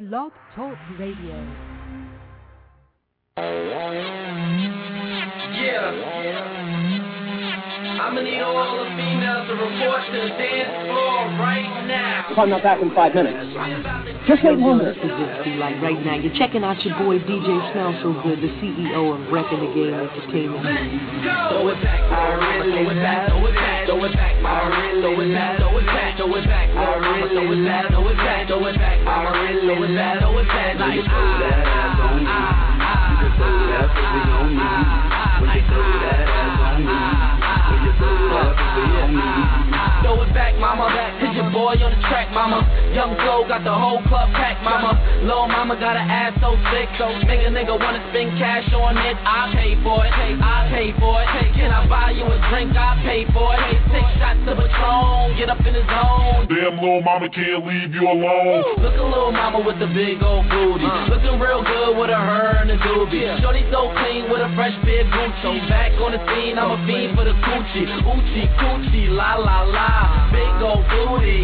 Blog Talk Radio. I'm gonna need all the females to report to the dance floor right now. If I'm not back in 5 minutes. Just wait longer. This is be like right now. You're checking out your boy DJ Smells So Good, the CEO of Wrecking the Game Entertainment. Throw it back, I really throw it back, throw it back, throw it back, I really throw it back, throw it back, throw it back, I really throw it back, throw it back, throw it back, I really throw it back, throw it back, like you throw that ass on me, you can throw that pussy on me, when you throw that ass on me, when you throw that pussy on me. Throw it back, mama, hit your boy on the track, mama. Young Flo got the whole club packed, mama. Lil' mama got an ass so thick, so nigga wanna spend cash on it. I pay for it, I pay for it. Can I buy you a drink? I pay for it. 6 shots of Patron, get up in the zone. Damn, Lil' mama can't leave you alone. Look at Lil' mama with the big old booty, looking real good with her and the doobie. Shorty so clean with a fresh pair of Gucci. Back on the scene, I'm a fiend for the coochie. Oochie coochie, la la la. Big old booty,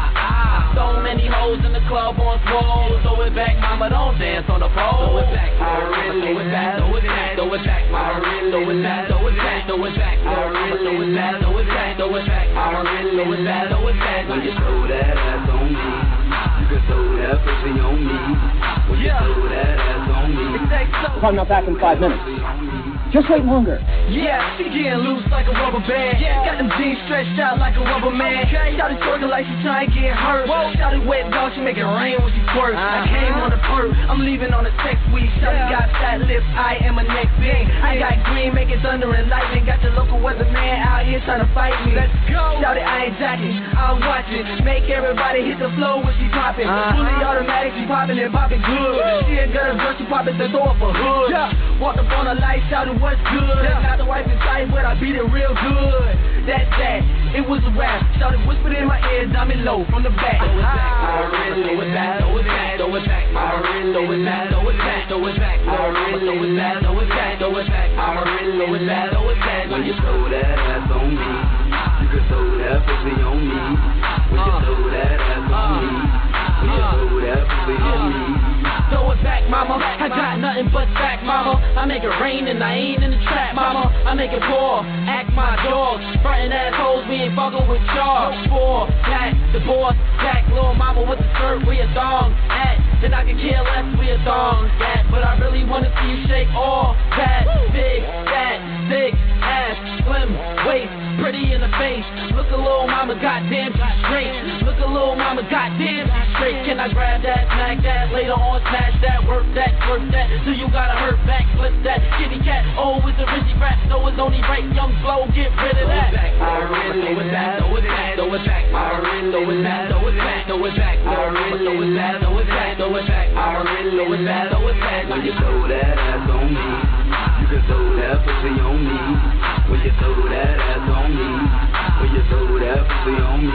So many hoes in the club on swole. Throw it back, mama, don't dance on the pole. Throw it back, I really throw it back, throw it back, throw it back, I really throw it back, throw it back, throw it back, I really throw it back, throw it back, throw it back, I really throw it back, throw it back. When you throw that ass on me, you can throw that pussy on me. When you throw that ass on me, If I'm not back in 5 minutes. Just wait longer. Yeah, she getting loose like a rubber band. Got them jeans stretched out like a rubber man. Shawty twerking like she trying to get hurt. Shawty wet dog, she make it rain when she twerk. I came on the perk, I'm leaving on a sex week. Shawty got fat lips, I am a next big. I got green, making thunder and lightning. Got the local weatherman out here trying to fight me. Let's go. Shawty, I ain't jacking, I'm watching. Make everybody hit the floor when she popping. Fully automatic, she popping and popping good. She a girl, she popping to throw up a hood. Walked up on the light, shouted what's good. Not the wife inside, but I beat it real good. That's that, it was a rap. Shouted whispered in my ear, diamond low from the back. Throw it back, I really throw it back, throw it back, throw it back, I really throw it back, throw it back, throw it back, I really throw it back, throw it back, throw it back, I really throw it back, throw it back. When you throw that ass on me, you can throw that pussy on me. When you throw that ass on me, when you throw that pussy on me. Throw it back, mama, I got nothing but back, mama. I make it rain and I ain't in the trap, mama. I make it pour, act my dogs. Frontin' assholes, we ain't fucking with y'all. For that, the boss, back, little mama with the skirt, we a dog. At, then I can care less, we a dog. That, but I really wanna see you shake all that. Big, fat, thick, ass, slim, waist, pretty in the face. Look a little mama, goddamn, she's straight. Look a little mama, goddamn, she's straight. Can I grab that, smack that, later on smash that, work that, twerk that, till you gotta hurt back, flip that, kitty cat, oh, it's a Richie rap, so it's only right, young Flo, get rid of that. I really throw it back, throw it back, throw it back, I really throw it back, throw it back, throw it back, I really throw it back, throw it back, throw it back, I really throw it back, throw it back. When you throw that ass on me, you can throw that pussy on me. When you throw that ass on me, when you throw that pussy on me.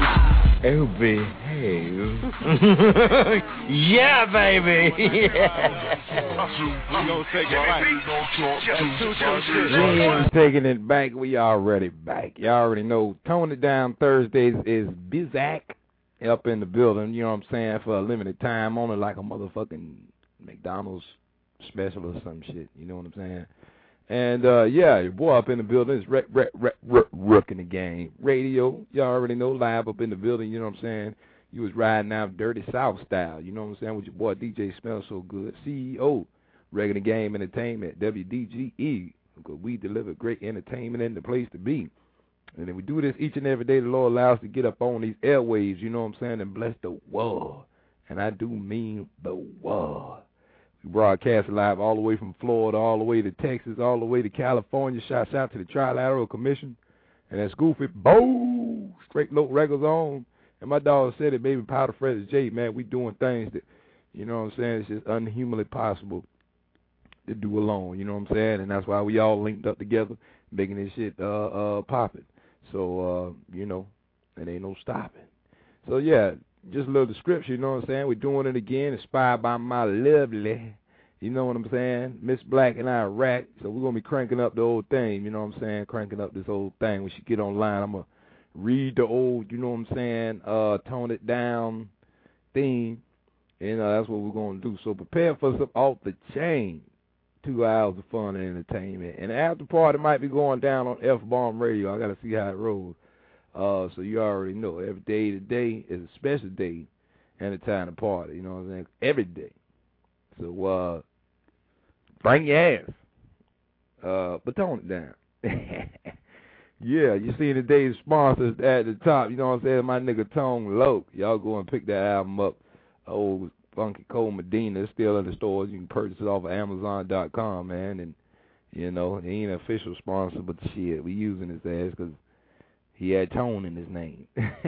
Oh, behave. Yeah, baby. We ain't taking it back. We already back. You already know. Tone It Down Thursdays is Bizak up in the building. You know what I'm saying? For a limited time, only like a motherfucking McDonald's special or some shit. You know what I'm saying? And, yeah, your boy up in the building is Wrecking the Game Radio. You already know, live up in the building, you know what I'm saying? You was riding out Dirty South style, you know what I'm saying, with your boy DJ Smells So Good, CEO, Wrecking the Game Entertainment, WDGE, because we deliver great entertainment and the place to be. And then we do this each and every day. The Lord allows us to get up on these airwaves, you know what I'm saying, and bless the world. And I do mean the world. We broadcast live all the way from Florida, all the way to Texas, all the way to California. Shouts out to the Trilateral Commission. And that's Goofy. Bow! Straight low records on. And my dog said it, baby, Powder Freddie J, man, we doing things that, you know what I'm saying, it's just unhumanly possible to do alone, you know what I'm saying? And that's why we all linked up together, making this shit popping. So, you know, it ain't no stopping. So, yeah. Just a little description, you know what I'm saying? We're doing it again, inspired by my lovely, you know what I'm saying, Miss Black and I rap. So we're going to be cranking up the old thing, you know what I'm saying, cranking up this old thing. We should get online. I'm going to read the old, you know what I'm saying, Tone It Down theme That's what we're going to do. So prepare for some off the chain 2 hours of fun and entertainment. And the after party might be going down on F-Bomb Radio. I got to see how it rolls. So you already know, every day today is a special day and a time to party. You know what I'm saying? Every day. So bring your ass. But tone it down. Yeah, you see today's sponsors at the top. You know what I'm saying? My nigga Tone Loc. Y'all go and pick that album up. Old Funky Cole Medina. It's still in the stores. You can purchase it off of Amazon.com, man. And, he ain't an official sponsor, but shit, we using his ass because he had Tone in his name.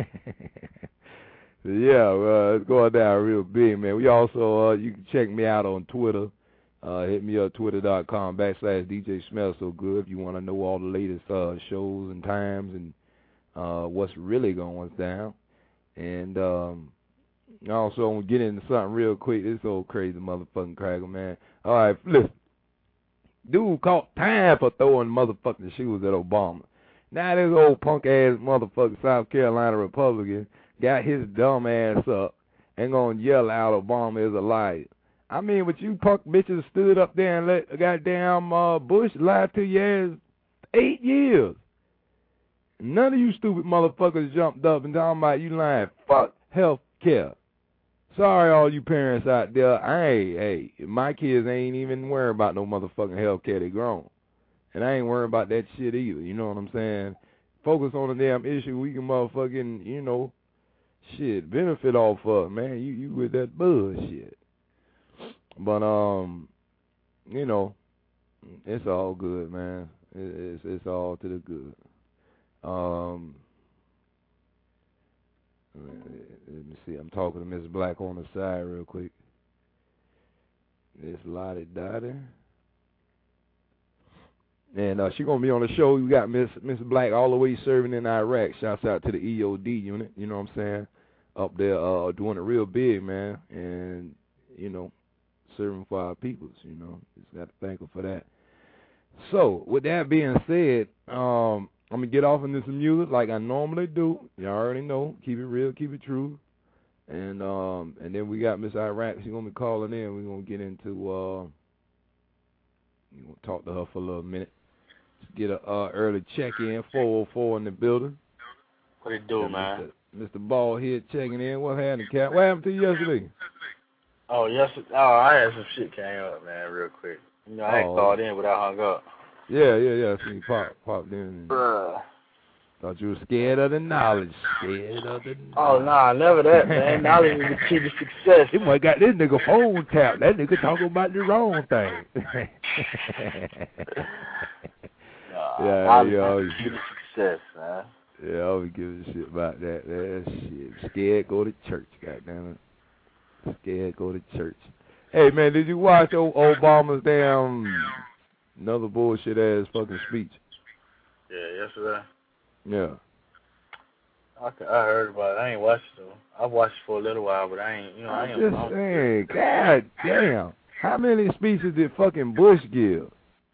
So, yeah, it's going down real big, man. We also, you can check me out on Twitter. Hit me up, twitter.com/DJ Smell So Good if you want to know all the latest shows and times and what's really going down. And also, I'm going to get into something real quick. This old crazy motherfucking cracker, man. All right, listen. Dude caught time for throwing motherfucking shoes at Obama. Now this old punk-ass motherfucking South Carolina Republican got his dumb ass up and going to yell out Obama is a liar. I mean, but you punk bitches stood up there and let goddamn Bush lie to your ass 8 years. None of you stupid motherfuckers jumped up and talking about you lying. Fuck health care. Sorry, all you parents out there. My kids ain't even worried about no motherfucking health care. They grown. And I ain't worried about that shit either. You know what I'm saying? Focus on the damn issue we can motherfucking, benefit off of, man. You with that bullshit. But, it's all good, man. It's all to the good. Let me see. I'm talking to Miss Black on the side real quick. Miss Lottie Dottie. And she going to be on the show. We got Miss Black all the way serving in Iraq. Shouts out to the EOD unit, you know what I'm saying? Up there doing it real big, man. And, serving for our peoples, Just got to thank her for that. So, with that being said, I'm going to get off into some music like I normally do. You already know. Keep it real, keep it true. And then we got Miss Iraq. She's going to be calling in. We're going to get into, we're going to talk to her for a little minute. Just get a early check-in, 404 in the building. What it do, man? Mr. Bald here checking in. What happened, Cap? What happened to you yesterday? Oh, I had some shit came up, man, real quick. I ain't called in, but I hung up. Yeah. I see you popped in. Bruh. Thought you were scared of the knowledge. Oh, nah, never that, man. Knowledge is the key to success. He might got this nigga phone tapped. That nigga talking about the wrong thing. Knowledge is the key to success, man. Yeah, I always give a shit about that. That shit. Scared, go to church, goddamn it. Scared, go to church. Hey, man, did you watch Obama's damn another bullshit ass fucking speech? Yeah, yesterday. Yeah. I heard about it. I ain't watched it though. I've watched it for a little while, but I ain't. I'm just saying, god damn, how many speeches did fucking Bush give?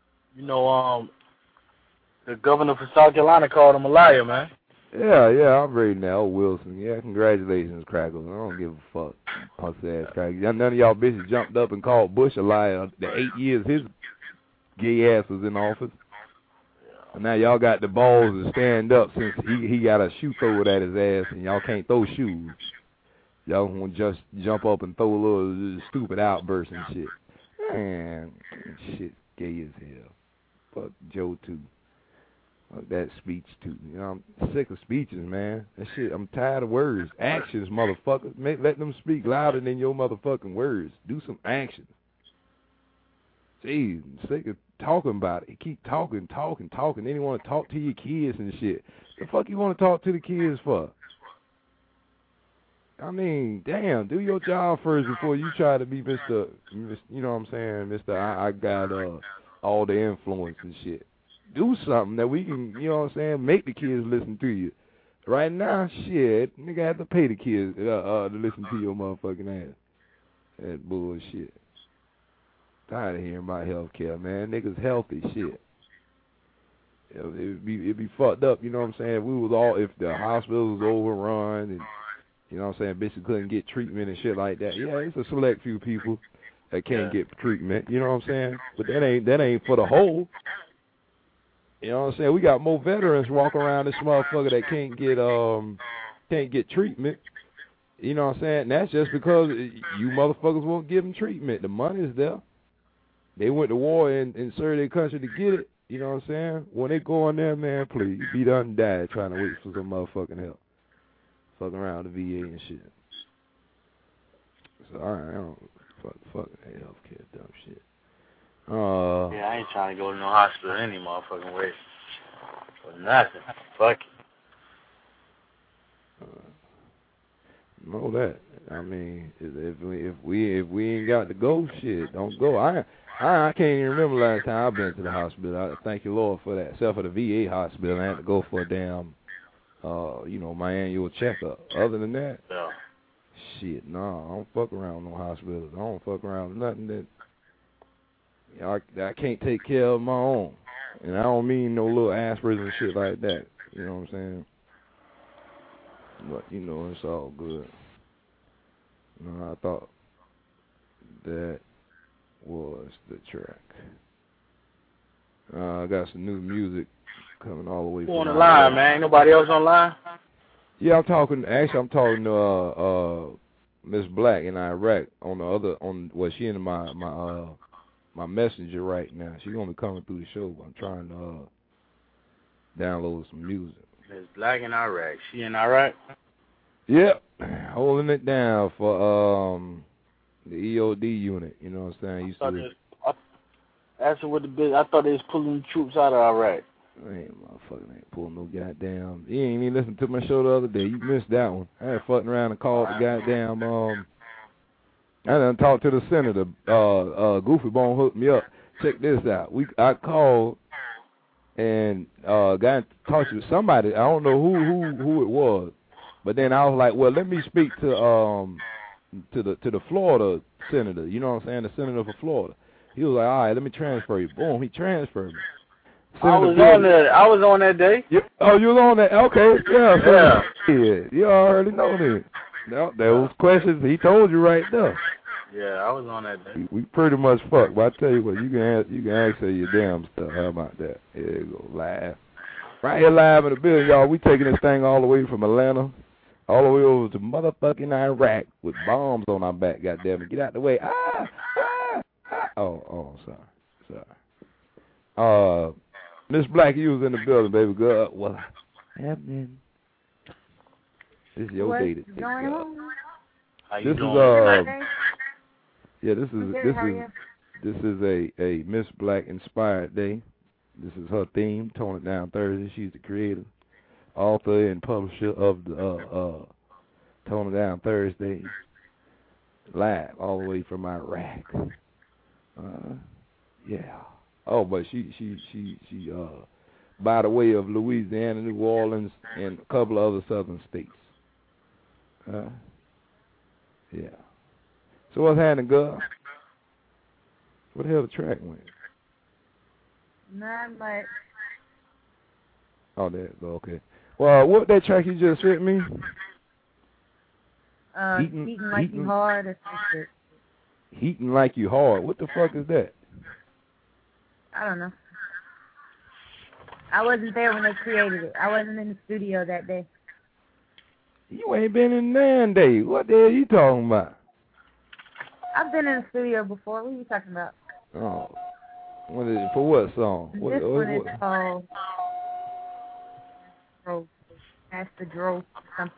The governor for South Carolina called him a liar, man. Yeah, I'm reading that. Wilson. Yeah, congratulations, Crackle. I don't give a fuck. Puss ass Crackle. None of y'all bitches jumped up and called Bush a liar the 8 years his gay ass was in office. And now y'all got the balls to stand up since he got a shoe thrown at his ass and y'all can't throw shoes. Y'all want to just jump up and throw a little stupid outburst and shit. Man, shit gay as hell. Fuck Joe too. Fuck that speech too. I'm sick of speeches, man. That shit, I'm tired of words. Actions, motherfucker. Let them speak louder than your motherfucking words. Do some actions. Jeez, I'm sick of talking about it. You keep talking. Then you want to talk to your kids and shit. The fuck you want to talk to the kids for? I mean, damn, do your job first before you try to be Mr. You know what I'm saying? Mr. I got all the influence and shit. Do something that we can, you know what I'm saying, make the kids listen to you. Right now, shit, nigga have to pay the kids to listen to your motherfucking ass. That bullshit. Tired of hearing about health care, man. Niggas healthy shit. It'd be fucked up, you know what I'm saying? If the hospital was overrun and You know what I'm saying? Bitches couldn't get treatment and shit like that. Yeah, it's a select few people that can't get treatment. You know what I'm saying? But that ain't for the whole. You know what I'm saying? We got more veterans walking around this motherfucker that can't get treatment. You know what I'm saying? And that's just because you motherfuckers won't give them treatment. The money's there. They went to war and served their country to get it. You know what I'm saying? When they go in there, man, please, be done and die trying to wait for some motherfucking help. Fucking around the VA and shit. So, alright, I don't fuck that healthcare dumb shit. Yeah, I ain't trying to go to no hospital any motherfucking way. For nothing. Fuck it. Know that. I mean, if we ain't got to go, shit, don't go. I can't even remember last time I've been to the hospital. I thank you, Lord, for that. Except for the VA hospital, I had to go for a damn, my annual checkup. Other than that, shit, no, I don't fuck around with no hospitals. I don't fuck around with nothing that I can't take care of my own. And I don't mean no little aspirins and shit like that. You know what I'm saying? But, it's all good. No, I thought that was the track. I got some new music coming all the way from on the line, man. Ain't nobody else online? Yeah, I'm talking to Miss Black in Iraq she in my messenger right now. She's gonna be coming through the show. I'm trying to download some music. Miss Black in Iraq. She in Iraq? Yep. Holding it down for the EOD unit. You know what I'm saying? That's what the bit. I thought they was pulling the troops out of Iraq. Motherfucker ain't pulling no goddamn. You ain't even listened to my show the other day. You missed that one. I had fucking around and called the goddamn. I done talked to the senator. Goofy Bone hooked me up. Check this out. I called and got in touch with somebody. I don't know who it was, but then I was like, well, let me speak to the Florida senator. You know what I'm saying? The senator for Florida. He was like, all right, let me transfer you. Boom, he transferred me. I was on that day. Oh, you was on that? Okay, yeah. You already know this. Those questions he told you right there. Yeah, I was on that day. We pretty much fucked, but I tell you what, you can ask her your damn stuff. How about that? Here you go, live. Right here live in the building, y'all. We taking this thing all the way from Atlanta, all the way over to motherfucking Iraq with bombs on our back, goddamn it. Get out the way. Oh, sorry. Miss Black, you was in the building, baby girl. What's happening? This is your day to take up. How you doing? This is a Miss Black inspired day. This is her theme, Tone It Down Thursday. She's the creator, author, and publisher of the Tone It Down Thursday, live all the way from Iraq. Yeah. Oh, but she by the way of Louisiana, New Orleans, and a couple of other southern states. Yeah. So what's happening, girl? What the hell the track went? Not much. Oh, there you go. Okay. Well, what that track you just sent me? Heating Like You Hard. Heating Like You Hard. What the fuck is that? I don't know. I wasn't there when they created it. I wasn't in the studio that day. You ain't been in 9 days. What the hell are you talking about? I've been in the studio before. What are you talking about? Oh. For what song? This one is called Master Drove something.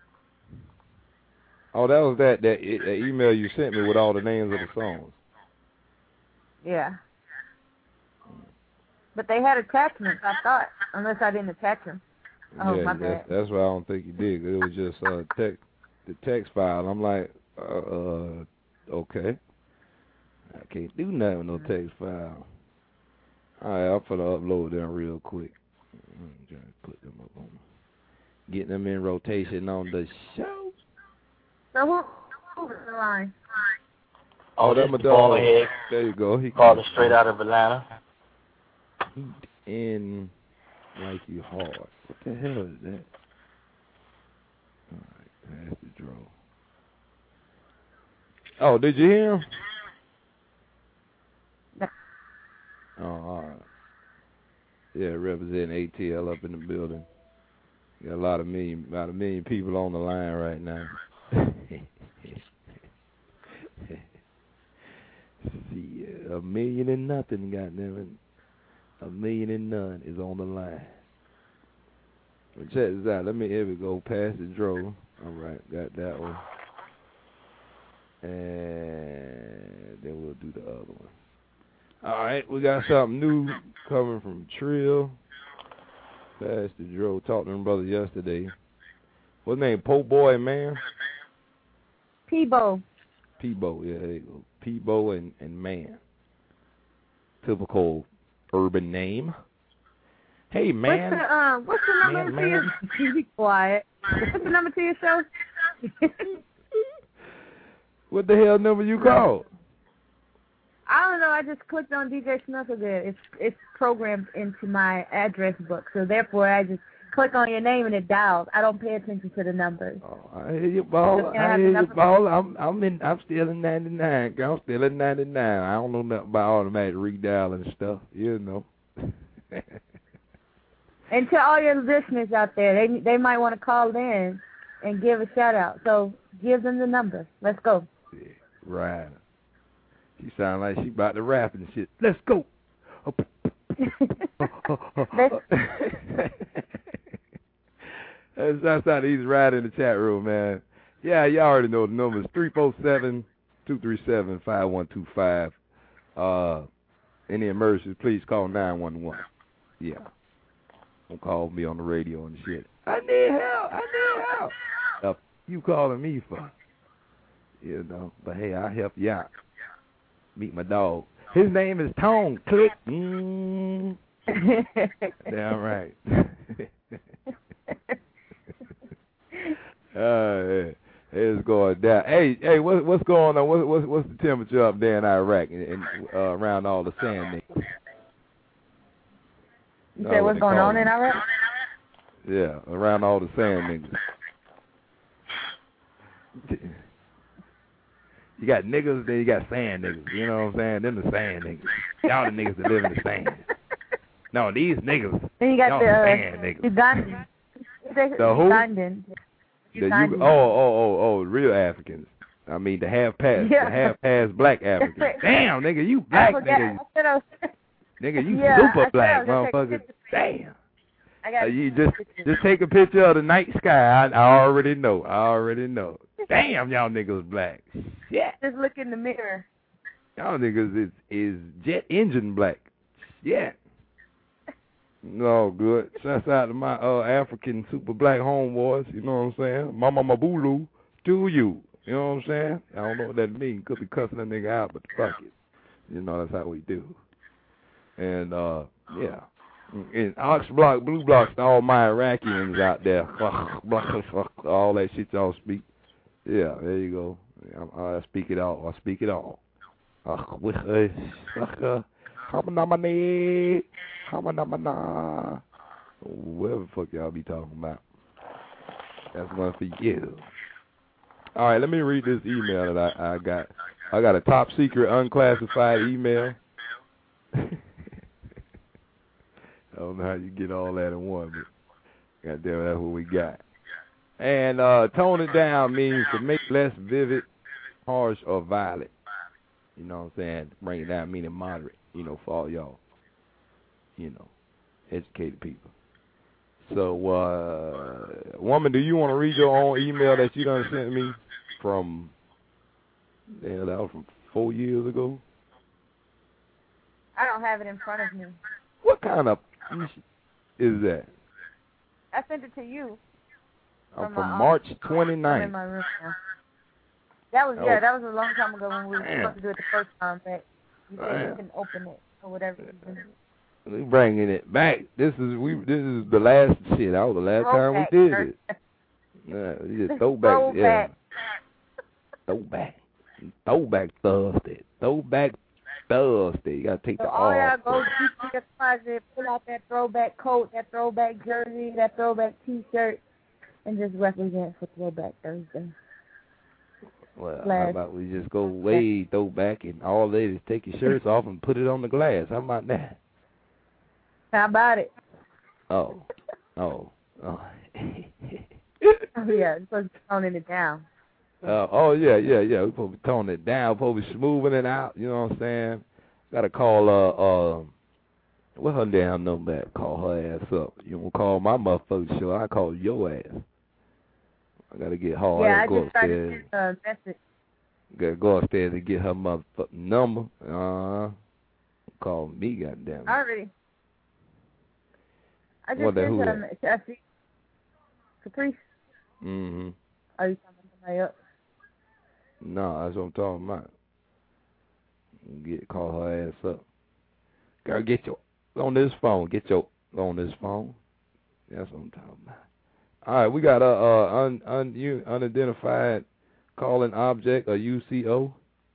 Oh, that was that email you sent me with all the names of the songs. Yeah. But they had attachments, I thought, unless I didn't attach them. Oh, my bad. That's why I don't think you did. It was just the text file. I'm like, okay. I can't do nothing with no text file. All right, I'm finna upload them real quick. I'm trying to put them up on, getting them in rotation on the show. So who's the line? Oh, that's my dog. There you go. He called it straight out of Atlanta. In Like You Hard. What the hell is that? All right. Pastor Dro. Oh, did you hear him? No. Oh, all right. Yeah, representing ATL up in the building. Got a lot of million people on the line right now. See, 1,000,000 and nothing, goddammit. 1,000,000 and none is on the line. Well, check this out. Here we go. Pastor Dro. All right, got that one. And then we'll do the other one. All right, we got something new coming from Trill. Pastor Dro talked to them brothers yesterday. What's his name? Po Boy, man? Peebo. Peebo, yeah, there you go. Peebo and man. Typical urban name. Hey, man. What's the number to your... Be quiet. What's the number to your show? What the hell number you called? I don't know. I just clicked on DJ Snufflegood. It's programmed into my address book, so therefore I just click on your name and it dials. I don't pay attention to the numbers. Oh, I hear you, Ball. I'm still in 99. I'm still in 99. I don't know nothing about automatic redial and stuff. You know. And to all your listeners out there, they might want to call in and give a shout out. So give them the number. Let's go. Yeah, right. She sound like she about to rap and shit. Let's go. That's how he's right in the chat room, man. Yeah, y'all already know the numbers. 347-237-5125. Any emergencies, please call 911. Yeah. Don't call me on the radio and shit. I need help. You calling me for? You know, but hey, I'll help you out. Meet my dog. His name is Tone. Click. Damn right. It's going down. Hey, what's going on? What's the temperature up there in Iraq and around all the sand niggas? You said what's going on in Iraq? Yeah, around all the sand niggas. You got niggas, then you got sand niggas. You know what I'm saying? Them the sand niggas. Y'all the niggas that live in the sand. No, these niggas. Then you got y'all the sand niggas. Ugandan. The who? Ugandan. Real Africans. I mean the half past black Africans. Damn, nigga, you black nigga. Nigga, you super black, motherfucker. Damn. You just take a picture of the night sky. I already know. Damn, y'all niggas black. Yeah. Just look in the mirror. Y'all niggas is jet engine black. Yeah. No good. Shouts out to my African super black homeboys. You know what I'm saying? Mama Mabulu to you. You know what I'm saying? I don't know what that means. Could be cussing that nigga out, but fuck it. You know that's how we do. And yeah. In Ox Block, Blue Blocks, all my Iraqians out there. All that shit y'all speak. Yeah, there you go. I speak it all. Whatever the fuck y'all be talking about. That's one for you. All right, let me read this email that I got. I got a top secret unclassified email. I don't know how you get all that in one, but goddamn, that's what we got. And tone it down means to make less vivid, harsh, or violent. You know what I'm saying? Bring it down meaning moderate, you know, for all y'all, you know, educated people. So, woman, do you want to read your own email that you done sent me from, that was from 4 years ago? I don't have it in front of me. What kind of is that? I sent it to you. From March 29th. In my room now. That was a long time ago when we were supposed to do it the first time, but you said you can open it or whatever. We bringing it back. This is the last shit. That was the last time we did it. Yeah, we just throwback. Yeah. Throwback Thursday. You gotta take the all y'all go deep in your closet, pull out that throwback coat, that throwback jersey, that throwback T-shirt, and just represent for Throwback Thursday. Well, how about we just go way throwback and all they is take your shirts off and put it on the glass? How about that? How about it? Oh. Yeah, it's supposed to be toning it down. Yeah. We're supposed to be toning it down, supposed to be smoothing it out, you know what I'm saying? Gotta call, what her damn number at? Call her ass up. You won't call my motherfucking show, I call your ass. I gotta get hard. Yeah, I just tried to send a message. Gotta go upstairs and get her motherfucking number. Call me, goddamn. I just sent her a message. Caprice. Mm-hmm. Are you talking somebody up? No, that's what I'm talking about. Call her ass up. Girl, get your on this phone. Get your on this phone. That's what I'm talking about. All right, we got unidentified calling object, a UCO.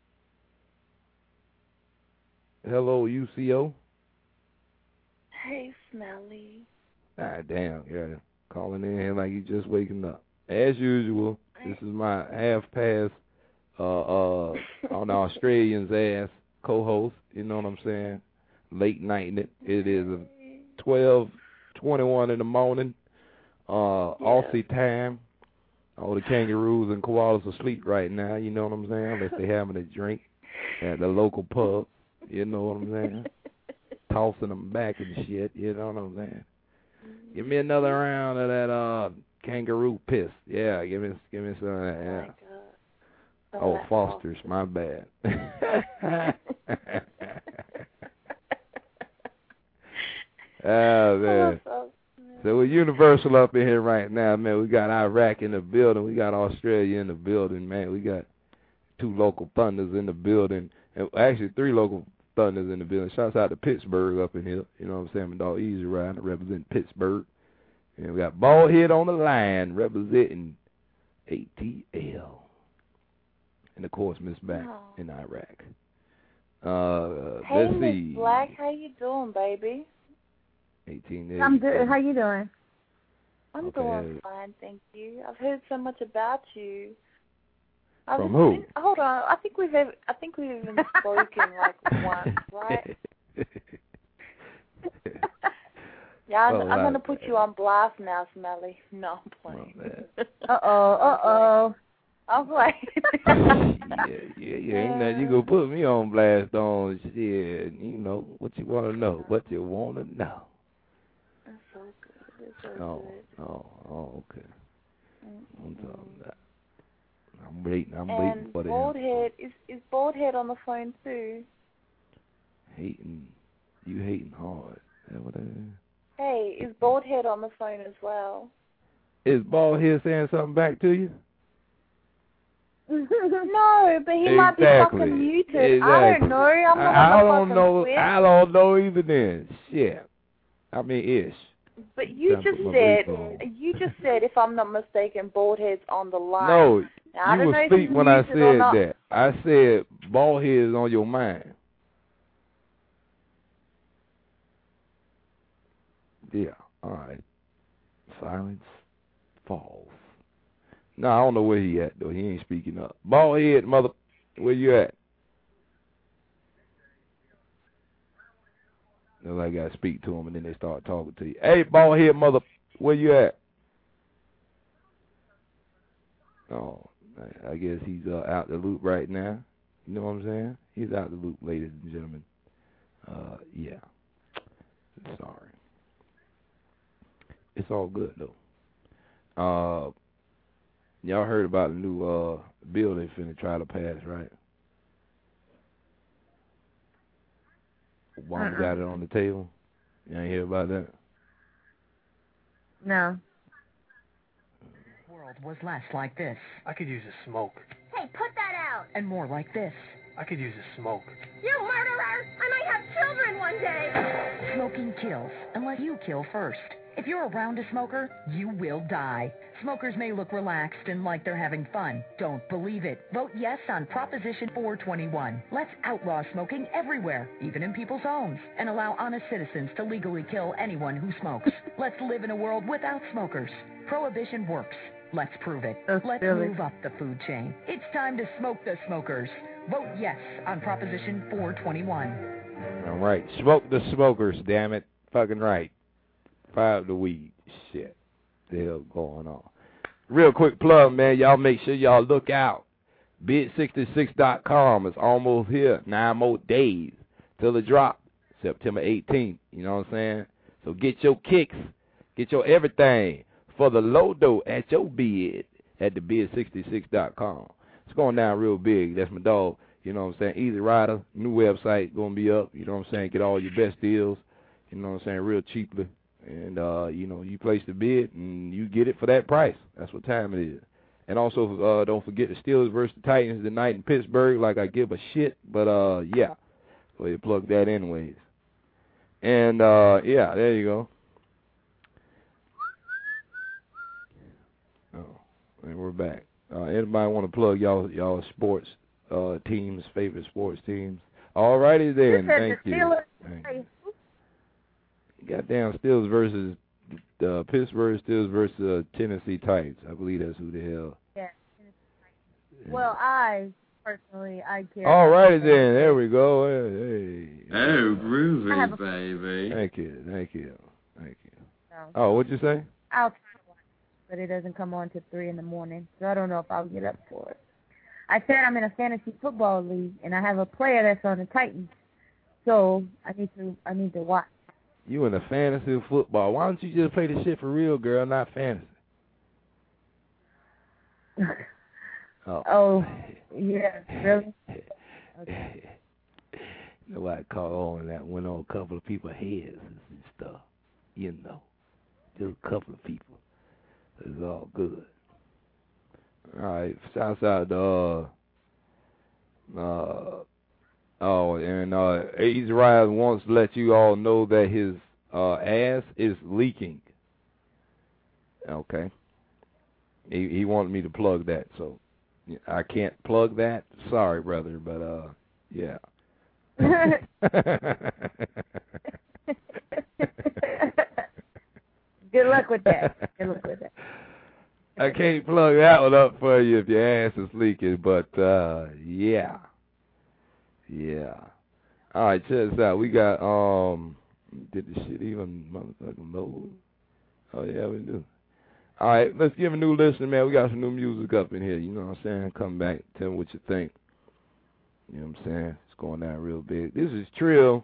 Hello, UCO. Hey, Smelly. Ah, damn, yeah. Calling in here like you just waking up. As usual, this is my half-past on the Australian's ass co-host. You know what I'm saying? Late night. It is 12:21 in the morning. Aussie time. All the kangaroos and koalas are asleep right now, you know what I'm saying? Unless they having a drink at the local pub, you know what I'm saying? Tossing them back and shit, you know what I'm saying? Give me another round of that kangaroo piss. Yeah, give me some of that. Yeah. Oh, Foster's, my bad. Oh man. So we're universal up in here right now, man. We got Iraq in the building. We got Australia in the building, man. We got 2 local thunders in the building. And actually 3 local thunders in the building. Shouts out to Pittsburgh up in here. You know what I'm saying? My dog Easy Rider representing Pittsburgh. And we got Baldhead on the line representing ATL. And of course Miss Back in Iraq. Hey, let's see. Miss Black, how you doing, baby? 18. I'm good. How you doing? I'm doing fine, thank you. I've heard so much about you. From who? Hold on. I think we've even spoken like once, right? Yeah, I'm gonna put you on blast now, Smelly. No, I'm playing. Uh-oh. I'm playing. Yeah. Ain't nothing you gonna put me on blast on. Shit, you know what you want to know. What you want to know. That's so good. It's so good. Oh, okay. I'm talking about. I'm waiting for the Baldhead, is Baldhead on the phone too? You hating hard. Is that what that is? Hey, is Baldhead on the phone as well? Is Baldhead saying something back to you? No, but he might be fucking muted. Exactly. I don't know. I'm not I don't know. I don't know either then. Shit. I mean, ish. But you just said, if I'm not mistaken, Baldhead's on the line. No, now, you were asleep when I said that. I said Baldhead is on your mind. Yeah, all right. Silence falls. No, I don't know where he at, though. He ain't speaking up. Baldhead, mother, where you at? No, I got to speak to him, and then they start talking to you. Hey, Baldhead, mother, where you at? Oh, I guess he's out the loop right now. You know what I'm saying? He's out the loop, ladies and gentlemen. Yeah. Sorry. It's all good, though. Y'all heard about the new bill they finna try to pass, right? Obama got it on the table. You ain't hear about that? No. The world was less like this. I could use a smoke. Hey, put that out. And more like this. I could use a smoke. You murderer! I might have children one day. Smoking kills, unless you kill first. If you're around a smoker, you will die. Smokers may look relaxed and like they're having fun. Don't believe it. Vote yes on Proposition 421. Let's outlaw smoking everywhere, even in people's homes, and allow honest citizens to legally kill anyone who smokes. Let's live in a world without smokers. Prohibition works. Let's prove it. Let's move up the food chain. It's time to smoke the smokers. Vote yes on Proposition 421. All right. Smoke the smokers, damn it. Fucking right. Fire the weed. Shit. The hell going on? Real quick plug, man. Y'all make sure y'all look out. Bid66.com is almost here. 9 more days till the drop. September 18th. You know what I'm saying? So get your kicks. Get your everything for the low dough at your bid at the bid66.com. It's going down real big. That's my dog. You know what I'm saying? Easy Rider. New website going to be up. You know what I'm saying? Get all your best deals. You know what I'm saying? Real cheaply. And, you know, you place the bid, and you get it for that price. That's what time it is. And also, don't forget the Steelers versus the Titans tonight in Pittsburgh, like I give a shit. But, yeah, go ahead and plug that anyways. And, yeah, there you go. Oh, and we're back. Anybody want to plug y'all sports teams, favorite sports teams? All righty then. Thank you. Goddamn Steelers versus Pittsburgh Steelers versus Tennessee Titans. I believe that's who the hell. Yeah. Well, I care. All righty then. There we go. Hey. Oh, groovy, baby. Thank you. No. Oh, what'd you say? I'll watch it, but it doesn't come on till 3 in the morning, so I don't know if I'll get up for it. I said I'm in a fantasy football league, and I have a player that's on the Titans, so I need to watch. You in a fantasy football. Why don't you just play the shit for real, girl, not fantasy? Oh, yeah, really? Okay. Nobody called on that went on a couple of people's heads and stuff. You know, just a couple of people. It's all good. All right, shouts out to Easy Rider wants to let you all know that his ass is leaking. Okay. He wanted me to plug that, so I can't plug that. Sorry, brother, but yeah. Good luck with that. I can't plug that one up for you if your ass is leaking, but yeah. All right, check this out. We got did the shit even motherfucking load? Oh yeah, we do. All right, let's give a new listener, man. We got some new music up in here. You know what I'm saying? Come back, tell me what you think. You know what I'm saying? It's going down real big. This is Trill,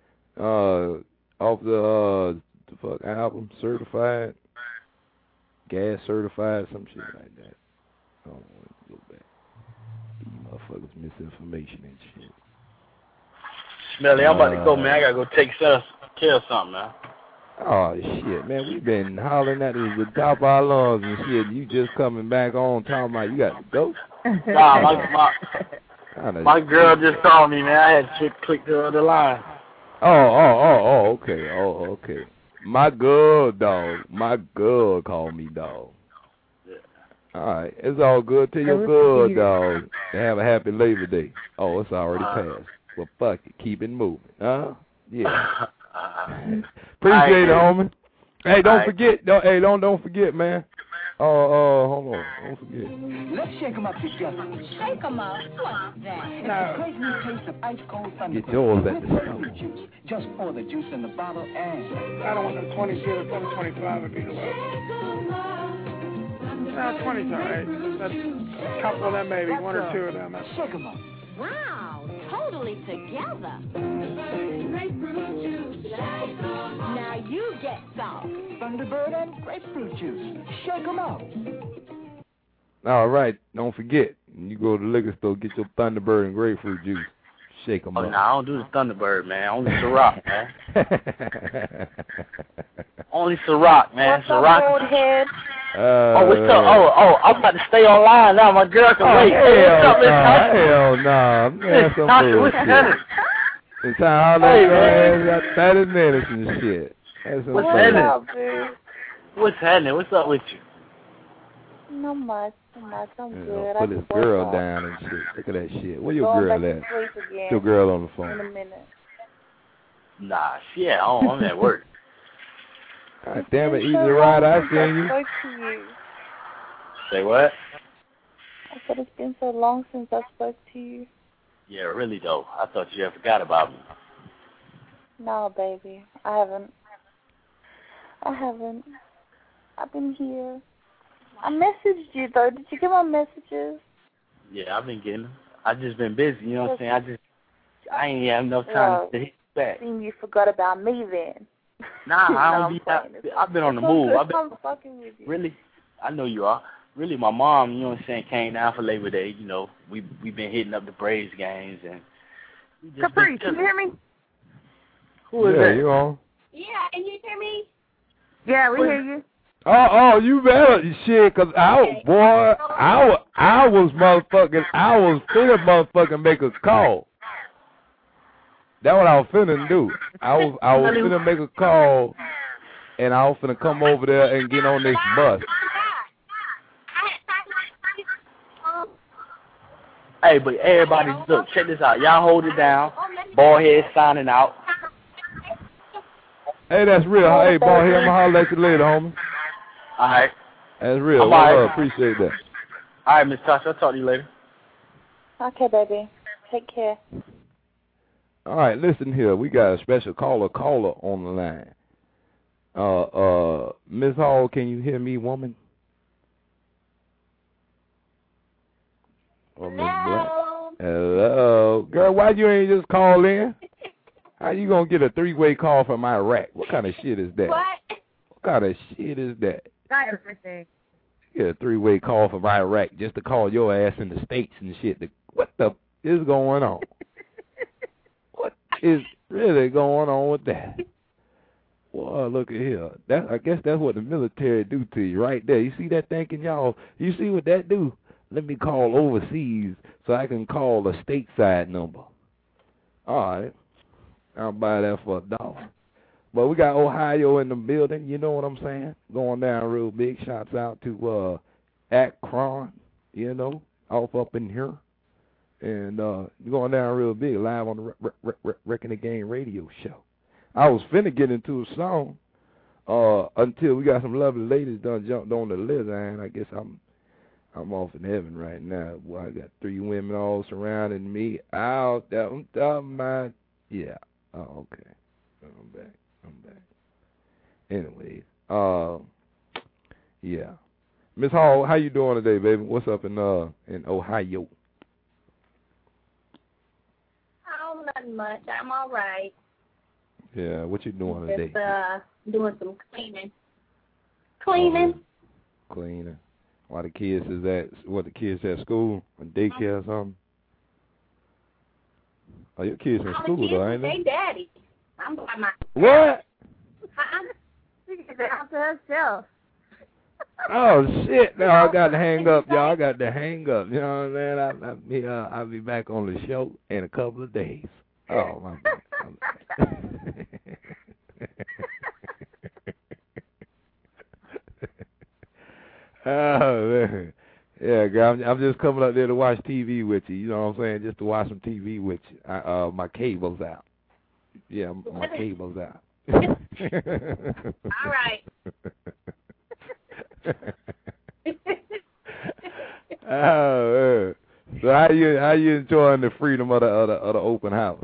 off the fuck album, Certified, Gas Certified, some shit like that. I don't want to go back. You motherfuckers misinformation and shit. Smelly, I'm about to go, man. I gotta go take care of something, man. Oh shit, man, we've been hollering at the top of our lungs and shit. You just coming back on talking about you got to go? Nah, my girl just called me, man. I had to click the other line. Oh, okay. My girl called me, dog. Yeah. All right, it's all good. Tell your girl, dog, to have a happy Labor Day. Oh, it's already passed. Well, fuck it, keep it moving, huh? Yeah. Appreciate it, homie. Hey, don't forget. Don't forget, man. Hold on. Don't forget. Let's shake them up together. Shake them up? What's that? Now, a great new taste of ice cold thunder. Get yours at the store. Just pour the juice in the bottle and... I don't want no 20 or 25 would be the way. 20's all right. That's a couple of them, maybe. One or two of them. Shake them up. Wow, totally together. Now you get some. Thunderbird and grapefruit juice. Shake them up. All right, don't forget. When you go to the liquor store, get your Thunderbird and grapefruit juice. Shake them up. Oh, no, I don't do the Thunderbird, man. Only Ciroc, man. Only Ciroc, man. What's up, old head? What's up? I'm about to stay online now. My girl can wait. Hell no. Man, some bullshit. It's time to got 30 minutes and shit. What's happening? What's happening? What's up with you? Not much. I'm good. Put this girl down and shit. Look at that shit. Where your girl at? Your girl on the phone. In a minute. Nah, she at home. I'm at work. God damn it, Easy Ride, I seen you. Say what? I said it's been so long since I spoke to you. Yeah, really though. I thought you had forgot about me. No, baby. I haven't. I've been here. I messaged you though. Did you get my messages? Yeah, I've been getting them. I've just been busy, you know what I'm saying? I ain't have enough time to hit back. Seem you forgot about me then. Nah, I don't I've been on the move. I'm fucking with you. Really? I know you are. Really, my mom, you know what I'm saying, came down for Labor Day. You know, we've been hitting up the Braves games and. Capri, can you hear me? Who is that? You on? Yeah, can you hear me? Yeah, we hear you. Oh, you better shit, cause I was finna motherfucking make a call. That's what I was finna do. I was finna make a call, and I was finna come over there and get on this bus. Hey, but everybody, look, check this out. Y'all hold it down. Ballhead signing out. Hey, that's real. Hey, Ballhead, I'm gonna holler at you later, homie. All right. That's real. I appreciate that. All right, Miss Tasha, I'll talk to you later. Okay, baby. Take care. All right, listen here. We got a special caller on the line. Miss Hall, can you hear me, woman? Or Miss Black? Hello. Girl, why you ain't just call in? How you gonna get a 3-way call from Iraq? What kind of shit is that? What kind of shit is that? Got everything. Get a 3-way call from Iraq just to call your ass in the States and shit. What the is going on? What is really going on with that? Well, look at here. I guess that's what the military do to you right there. You see that thinking, y'all? You see what that do? Let me call overseas so I can call a stateside number. All right. I'll buy that for $1. But we got Ohio in the building, you know what I'm saying? Going down real big. Shouts out to Akron, you know, off up in here. And going down real big, live on the Wrecking the Game radio show. I was finna get into a song until we got some lovely ladies done jumped on the list, and I guess I'm off in heaven right now. Boy, I got 3 women all surrounding me out there. I'm talking about, yeah. Oh, okay. I'm back. Anyways, yeah. Miss Hall, how you doing today, baby? What's up in Ohio? Oh, nothing much. I'm all right. Yeah, what you doing today? Just doing some cleaning. Cleaning. While the kids the kids at school or daycare or something? Oh, your kids in school though, ain't they? They daddy. I'm by my. What? She gets it out to herself. Oh shit! No, I got to hang up, y'all. I got to hang up. You know what I'm saying? I'll be back on the show in a couple of days. Oh my God. Oh man. Yeah, girl, I'm just coming up there to watch TV with you. You know what I'm saying? Just to watch some TV with you. My cable's out. Yeah, my cable's out. All right. Oh, so how you enjoying the freedom of the open house?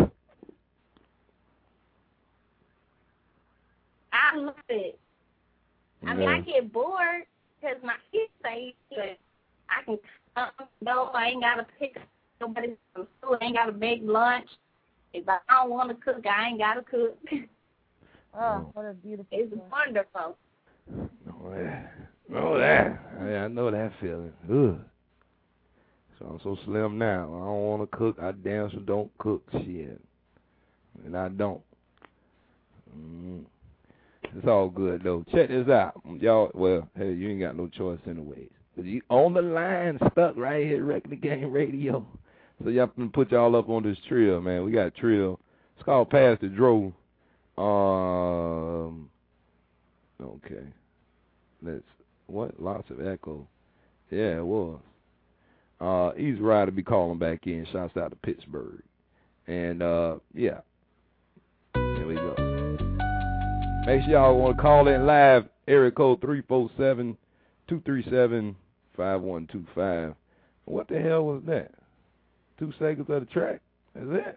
I love it. I mean, I get bored because my kids say that I can no, I ain't got to pick nobody from school. I ain't got to make lunch. If I don't want to cook, I ain't got to cook. Oh, what a beautiful It's wonderful. Oh, that. I know that feeling. Ugh. So I'm so slim now. I don't want to cook. I damn sure don't cook shit. And I don't. It's all good, though. Check this out. Y'all, well, hey, you ain't got no choice anyways. But you on the line, stuck right here, Wrecking the Game Radio. So y'all can put y'all up on this trail, man. We got a trail. It's called Past the Dro. Okay. What? Lots of echo. Yeah, it was. Easy Rider be calling back in. Shouts out to Pittsburgh. And, yeah. There we go. Make sure y'all want to call in live. Area code 347-237-5125. What the hell was that? 2 seconds of the track? Is it?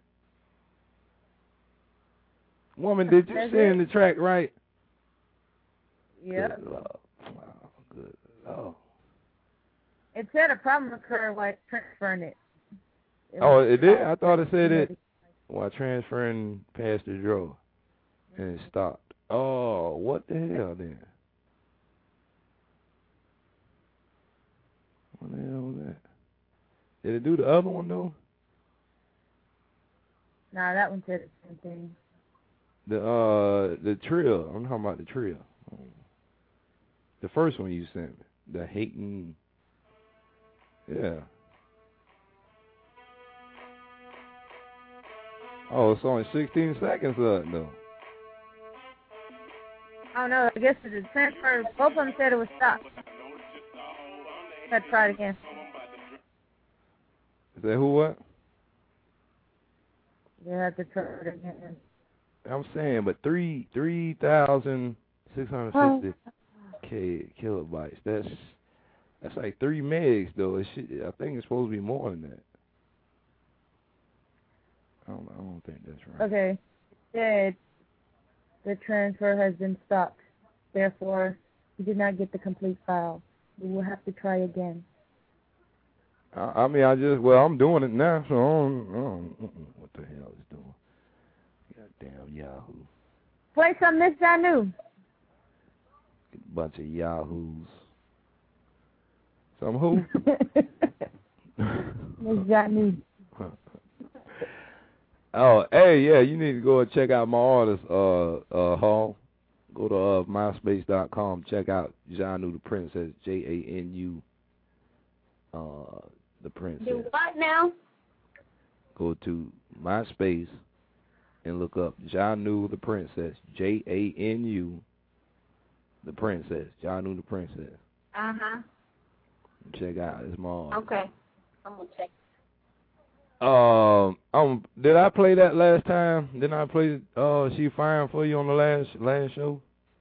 Woman, did you send the track right? Yeah. Good Lord. Wow, good Lord. It said a problem occurred while transferring it. It did? I thought it said it while transferring past the drawer. And it stopped. Oh, what the hell then? What the hell was that? Did it do the other one though? Nah, that one said the same thing. The trill. I'm talking about the trill. The first one you sent me. The hating. Yeah. Oh, it's only 16 seconds of it though. I don't know. I guess the transfer, both of them said it was stopped. Let's try it again. Is that who what? You have to try it again. I'm saying, but 3,650 kilobytes. That's like 3 megs though. I think it's supposed to be more than that. I don't think that's right. Okay. Said the transfer has been stopped. Therefore, you did not get the complete file. You will have to try again. I'm doing it now, so I don't what the hell is doing. Goddamn Yahoo. Play some Miss Janu. Bunch of Yahoos. Some who? Miss Janu. Oh, hey, yeah, you need to go and check out my artist, Hall. Go to myspace.com. Check out Janu the Princess, Janu, the Princess. Do what now? Go to MySpace and look up Janu the Princess, Janu the Princess, Janu the Princess. Uh-huh. Check out his mom. Okay. I'm going to check. Did I play that last time? Didn't I play She Firing For You on the last show?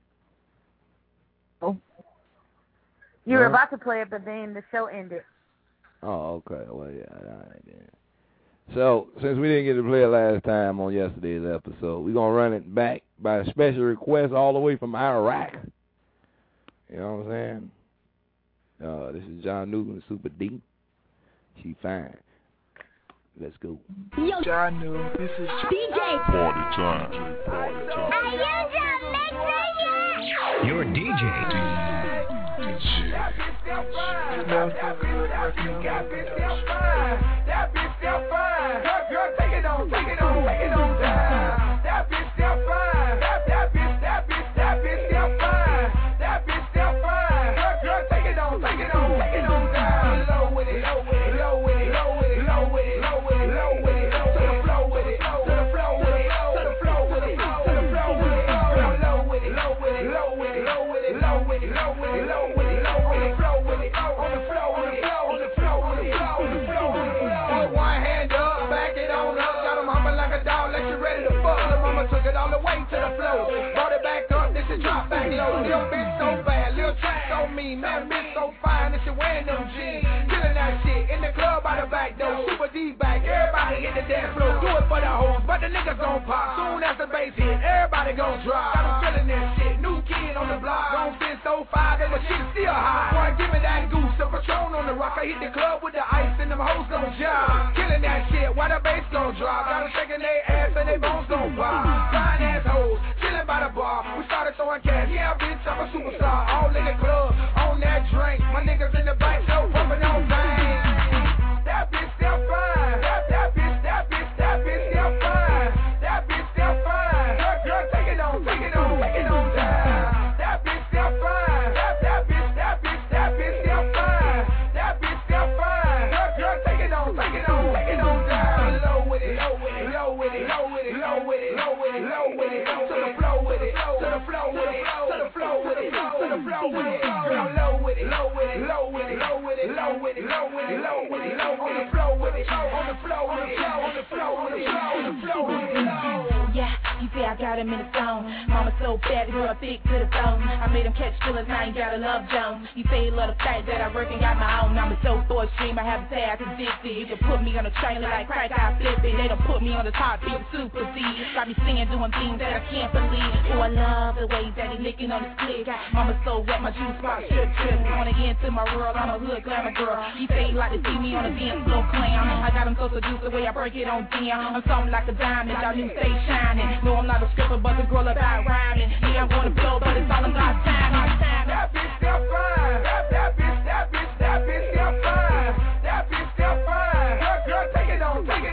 Oh. You were about to play it, but then the show ended. Oh, okay. Well, yeah, all right then. So, since we didn't get to play it last time on yesterday's episode, we're going to run it back by a special request all the way from Iraq. You know what I'm saying? This is John Newton, Super D. She Fine. Let's go. Yo, John Newton, this is DJ. Party time. Are you done mixing yet? Your DJ. That bitch still fine. Girl, take it on down. That bitch still fine. That bitch still fine. That bitch still fine. Girl, take it on down. Low with it. Drop back low, little bitch so bad, little track so mean, man, bitch so fine, and she wearing them jeans, killing that shit in the club by the back door, Super D back, everybody hit the dance floor, do it for the hoes, but the niggas gon' pop, soon as the bass hit, everybody gon' drop, got them feeling that shit, new kid on the block, don't fit so fire, but shit is still high, boy, give me that goose, the Patron on the rock, I hit the club with the ice, and them hoes gon' job, killing that shit, while the bass gon' drop, got them shaking their ass, and their bones gon' pop, fine ass hoes, chilling by the bar, we started throwing cash, yeah, bitch, I'm a superstar, all in the club, on that drink, my niggas in the back, so pumping on bang. That bitch still fine, that bitch still fine, that bitch still fine, girl, take it on down. That bitch still fine, that bitch still fine, that bitch still fine, girl, take it on down. Low with it, to the flow with it, to the flow with it. low with it, low with it, low with it, low with it, low with it, low on the flow with it, on the flow with it, on the flow with it, on the flow with it, low. Yeah, you say I got him in the zone. Mama so bad, girl, thick to the bone. I made him catch feelings, I ain't got a love Jones. You say you love the fact that I work and got my own. I'm a dope for a stream, I have a tag addicted. You can put me on a trailer like crack, I flip it. They don't put me on the top, beat super Z. Got me singing, doing things that I can't believe. Oh, I love the way that he licking on his clip. Mama so wet, my juice box trip. Wanna get into my world, I'm a hood glamour girl. You say you like to see me on a dance floor clown. I got him so seduced the way I break it on down. I'm something like a diamond, y'all new stay shining. No, I'm not a stripper, but the girl about rhyming. Yeah, I'm gonna blow, but it's all in God's time. That bitch still fine. That bitch still fine. That bitch still fine. Girl, take it on down.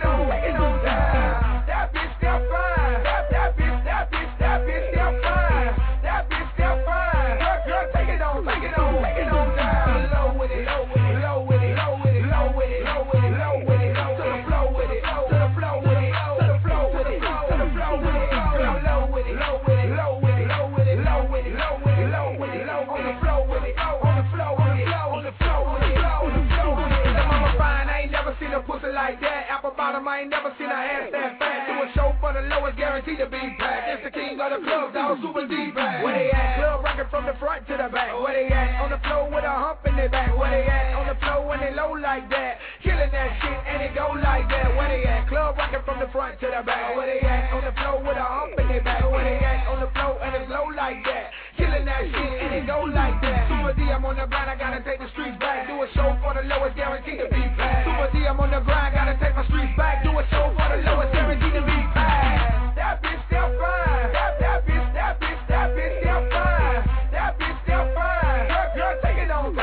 That bitch still fine. That bitch still fine. That bitch still fine. Girl, take it on down. Low with it, low with it, low with it, low with it, low with it, low with it, low with it, to the flow with it, to the flow with it, to the flow with it, to the flow with it. Girl, low with it, low with it, low with it, low with it, low with it, low with it, low with it, low on the flow with it, on the flow with it, on the flow with it, on the flow with it. The mama fine, I ain't never seen a pussy like that. Apple bottom, I ain't never seen a ass that fat. Do a show for the lowest, guaranteed to be packed. It's the king of the club, dog, super deep back. Where they at? Club rockin' from the front to the back. Where they at? On the floor with a hump in their back. Where they at? On the floor when they low like that. Killing that shit and it go like that. Where they at? Club rockin' from the front to the back. Where they at? On the floor with a hump in their back. Where they at? On the floor and it's low like that. Killing that shit and it go like that. Super D, I'm on the grind, I gotta take the streets back. Do a show for the lowest, guaranteed to be packed. Super D, I'm on the grind, gotta take my streets back. Do a show for the lowest, guaranteed to be packed. That bitch still fine. That bitch still fine. That bitch still fine. Girl, take it on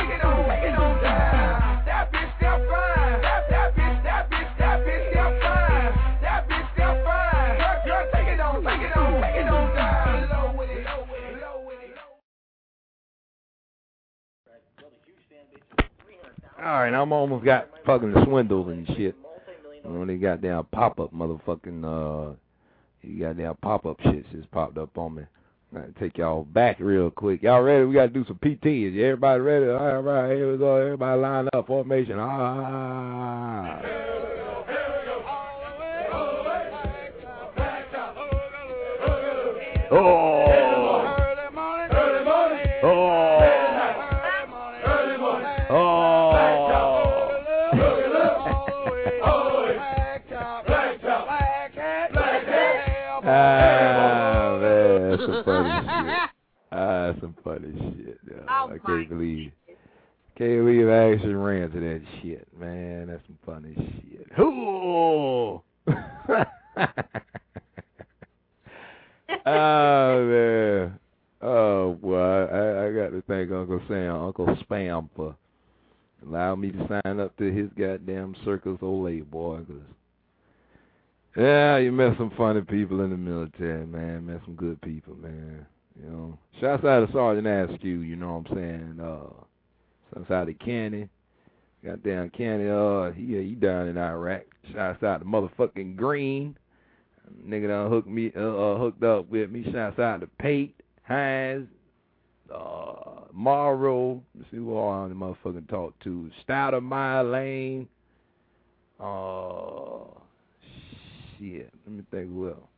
down. That bitch still fine. That bitch still fine. That bitch still fine. Girl, take it on down. Low with it, low with it, low with it. All right, I'm almost got fucking swindled and shit. When they goddamn pop-up motherfucking, goddamn pop-up shit just popped up on me. I gotta take y'all back real quick. Y'all ready? We gotta do some PT. Is everybody ready? All right, here we go. Everybody line up, formation. Some funny shit. I can't believe I actually ran to that shit, man. That's some funny shit. Ooh! Oh, man. Oh, boy. I got to thank Uncle Spam for allowing me to sign up to his goddamn Circus Olay, boy. Yeah, you met some funny people in the military, man. Met some good people, man. You know, shouts out to Sergeant Askew, you know what I'm saying? Shouts out to Kenny. Goddamn Kenny, he down in Iraq. Shouts out to motherfucking Green. Nigga done hooked up with me. Shouts out to Pate, Hines, Morrow. Let's see who all I motherfucking talk to. Stouter, Mile Lane. Shit. Let me think who else.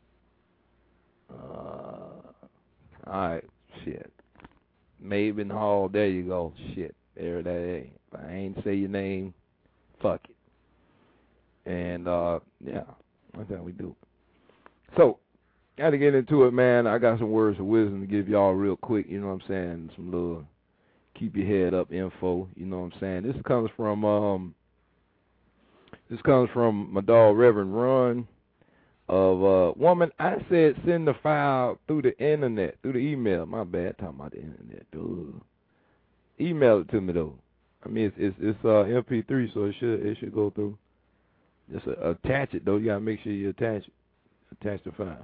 Alright, shit. Maven Hall, there you go. Shit. There that ain't. If I ain't say your name, fuck it. And yeah, that's how we do it. So, gotta get into it, man. I got some words of wisdom to give y'all real quick, you know what I'm saying? Some little keep your head up info, you know what I'm saying? This comes from my dog Reverend Run. Of woman, I said send the file through the internet, through the email. My bad, talking about the internet, dude. Email it to me though. I mean it's MP3, so it should go through. Just attach it though. You gotta make sure you attach the file.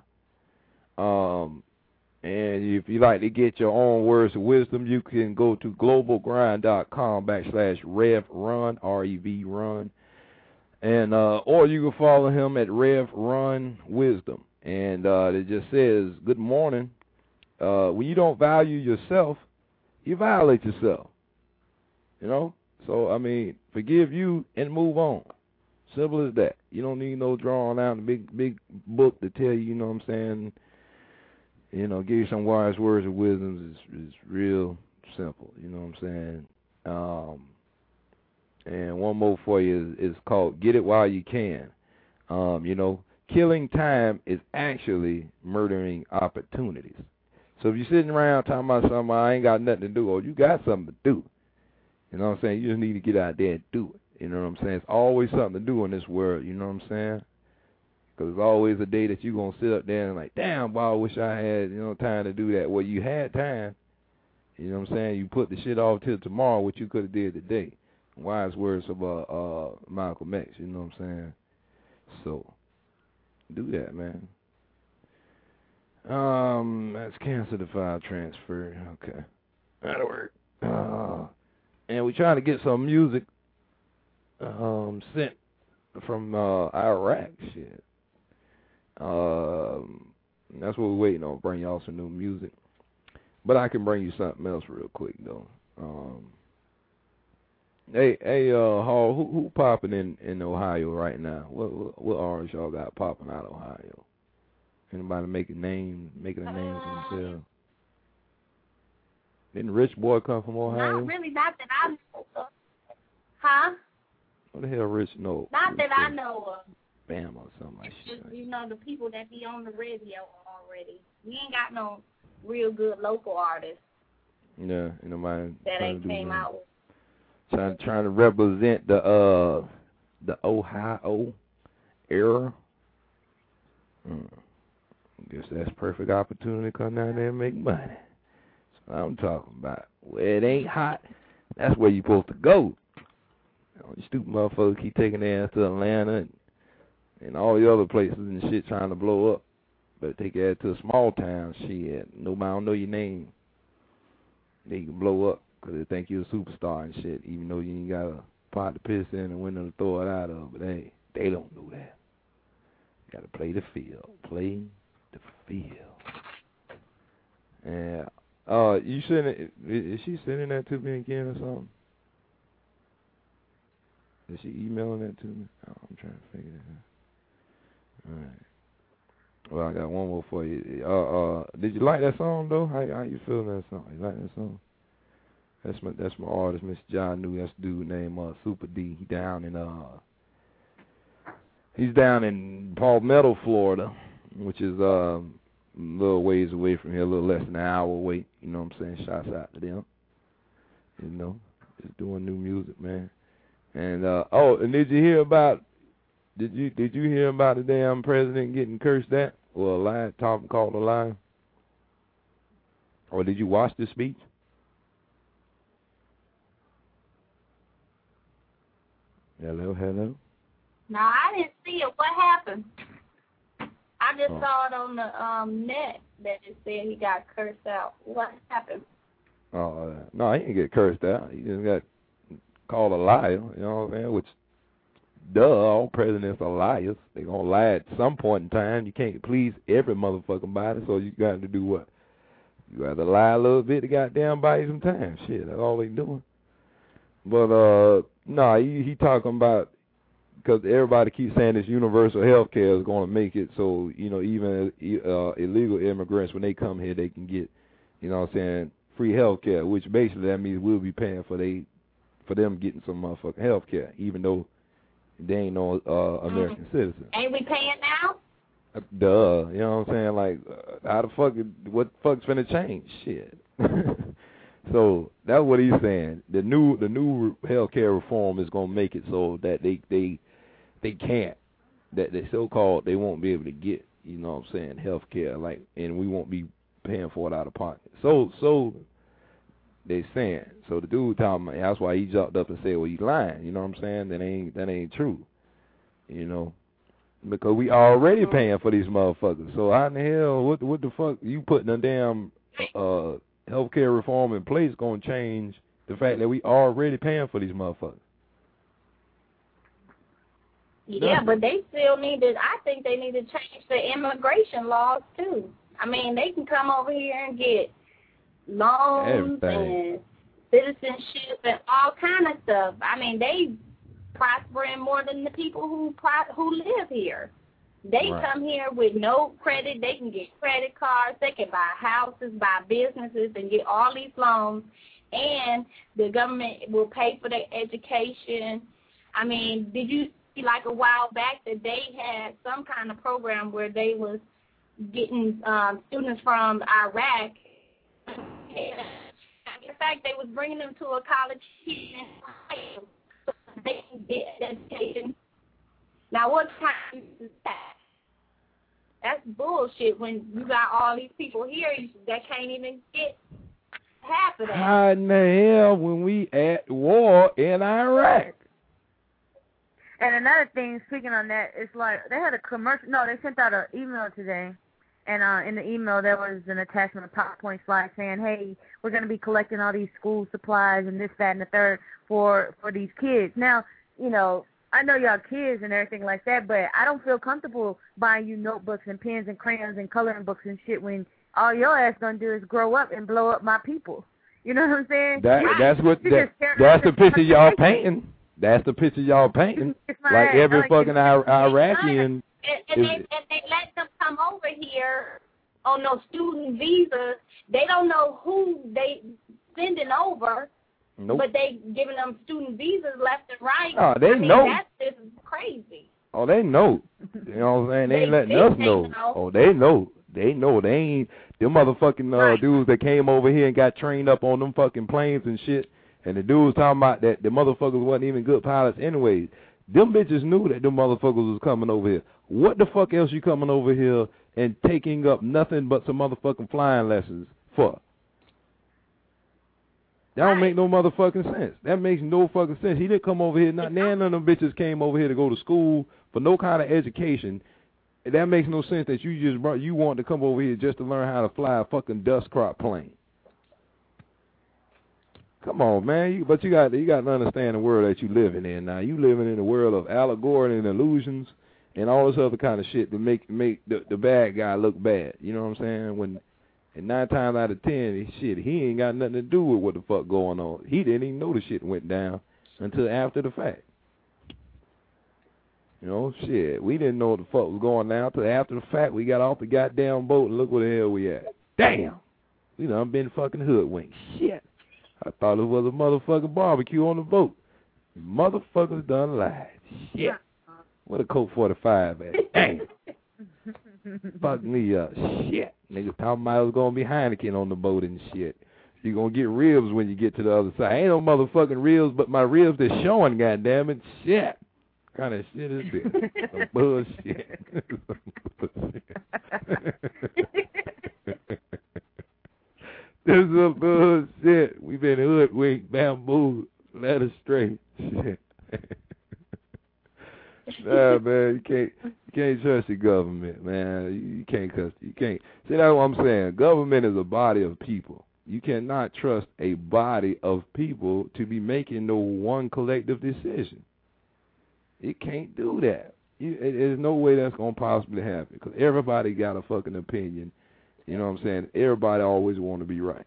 And if you like to get your own words of wisdom, you can go to globalgrind.com/RevRun, REV Run. And or you can follow him at Rev Run Wisdom. And it just says, good morning. When you don't value yourself, you violate yourself. You know? So, I mean, forgive you and move on. Simple as that. You don't need no drawing out a big book to tell you, you know what I'm saying? You know, give you some wise words of wisdom. It's real simple, you know what I'm saying? And one more for you is called Get It While You Can. You know, killing time is actually murdering opportunities. So if you're sitting around talking about something, I ain't got nothing to do, or you got something to do, you know what I'm saying? You just need to get out there and do it. You know what I'm saying? It's always something to do in this world, you know what I'm saying? Because there's always a day that you're going to sit up there and like, damn, boy, I wish I had, you know, time to do that. Well, you had time. You know what I'm saying? You put the shit off till tomorrow, what you could have did today. Wise words of Malcolm X, you know what I'm saying? So, do that, man. Let's cancel the file transfer. Okay. That'll work. And we're trying to get some music sent from Iraq. Shit. That's what we're waiting on. Bring y'all some new music. But I can bring you something else real quick though. Hey, Hall, who popping in Ohio right now? What artists y'all got popping out of Ohio? Anybody making a name for themselves? Didn't Rich Boy come from Ohio? Not really, not that I know of. Huh? What the hell, Rich? No. Not that I know of. Bam or something like that. It's just, you know, the people that be on the radio already. We ain't got no real good local artists. Yeah, you know, that ain't came out with. Trying to represent the Ohio era. I guess that's perfect opportunity to come down there and make money. That's what I'm talking about. Where it ain't hot, that's where you supposed to go. You know, you stupid motherfuckers keep taking their ass to Atlanta and all the other places and shit trying to blow up. Better take your ass to a small town, shit. Nobody don't know your name. They can blow up because they think you're a superstar and shit, even though you ain't got a pot to piss in and a window to throw it out of. But hey, they don't know that. You got to play the field. Play the field. Yeah. You sending? Is she sending that to me again or something? Is she emailing that to me? Oh, I'm trying to figure that out. All right. Well, I got one more for you. Did you like that song though? How you feeling that song? You like that song? That's my artist, Mr. John New. That's dude named Super D. He's down in Palmetto, Florida, which is a little ways away from here, a little less than an hour away. You know what I'm saying? Shouts out to them. You know, just doing new music, man. And and did you hear about? Did you hear about the damn president getting cursed at or a lie, called a lie? Or did you watch the speech? Hello. No, I didn't see it. What happened? I just saw it on the net that it said he got cursed out. What happened? No, he didn't get cursed out. He just got called a liar. You know what I'm saying? Which, duh, all presidents are liars. They gonna lie at some point in time. You can't please every motherfucking body, so you got to do what? You got to lie a little bit to goddamn buy you some time. Shit, that's all they doing. But no, he talking about, because everybody keeps saying this universal health care is going to make it so, you know, even illegal immigrants, when they come here, they can get, you know what I'm saying, free health care, which basically that means we'll be paying for them getting some motherfucking health care, even though they ain't no American citizen. Ain't we paying now? Duh, you know what I'm saying? Like, how the fuck, what the fuck's finna change? Shit. So that's what he's saying. The new health care reform is gonna make it so that they can't, that they so-called, they won't be able to get, you know what I'm saying, health care, like, and we won't be paying for it out of pocket. So they saying. So the dude talking about, that's why he jumped up and said, well, you lying, you know what I'm saying? That ain't true. You know? Because we already paying for these motherfuckers. So how in the hell, what the fuck, you putting a damn healthcare reform in place gonna change the fact that we already paying for these motherfuckers? Yeah, but they still need to, I think they need to change the immigration laws too. I mean, they can come over here and get loans and citizenship and all kind of stuff. I mean, they prospering more than the people who live here. They come here with no credit. They can get credit cards. They can buy houses, buy businesses, and get all these loans. And the government will pay for their education. I mean, did you see like a while back that they had some kind of program where they was getting students from Iraq? In fact, they was bringing them to a college here in Ohio so they can get education. Now, what kind is that? That's bullshit when you got all these people here that can't even get half of that. How in the hell when we at war in Iraq? And another thing, speaking on that, it's like they had a commercial. No, they sent out an email today. And in the email, there was an attachment, a PowerPoint slide saying, hey, we're going to be collecting all these school supplies and this, that, and the third for these kids. Now, you know, I know y'all kids and everything like that, but I don't feel comfortable buying you notebooks and pens and crayons and coloring books and shit when all your ass going to do is grow up and blow up my people. You know what I'm saying? That's the picture y'all painting. That's the picture y'all painting. Like every fucking Iraqi. And they let them come over here on those student visas. They don't know who they sending over, but they giving them student visas left and right. Oh, they know. That's just crazy. Oh, they know. You know what I'm saying? They ain't letting us know. Oh, they know. They know. They ain't them motherfucking dudes that came over here and got trained up on them fucking planes and shit. And the dudes talking about that the motherfuckers wasn't even good pilots anyways. Them bitches knew that them motherfuckers was coming over here. What the fuck else you coming over here and taking up nothing but some motherfucking flying lessons for? That don't make no motherfucking sense. That makes no fucking sense. He didn't come over here. None of them bitches came over here to go to school for no kind of education. That makes no sense that you want to come over here just to learn how to fly a fucking dust crop plane. Come on, man. But you got to understand the world that you living in now. You living in a world of allegory and illusions and all this other kind of shit to make the bad guy look bad. You know what I'm saying? And 9 times out of 10, he ain't got nothing to do with what the fuck going on. He didn't even know the shit went down until after the fact. You know, shit. We didn't know what the fuck was going down until after the fact. We got off the goddamn boat and look where the hell we at. Damn. We done been fucking hoodwinked. Shit. I thought it was a motherfucking barbecue on the boat. Motherfuckers done lied. Shit. What a Colt 45 at? Damn. Fuck me up. Shit. Niggas talking about it was going to be Heineken on the boat and shit. You're going to get ribs when you get to the other side. Ain't no motherfucking ribs, but my ribs that's showing, goddammit. Shit. What kind of shit is this? Some bullshit. This is some bullshit. We been hoodwinked, bamboo, led astray. Shit. Nah, man, you can't trust the government, man. You can't trust. You can't. See, that's what I'm saying. Government is a body of people. You cannot trust a body of people to be making no one collective decision. It can't do that. There's no way that's gonna possibly happen because everybody got a fucking opinion. You know what I'm saying? Everybody always want to be right.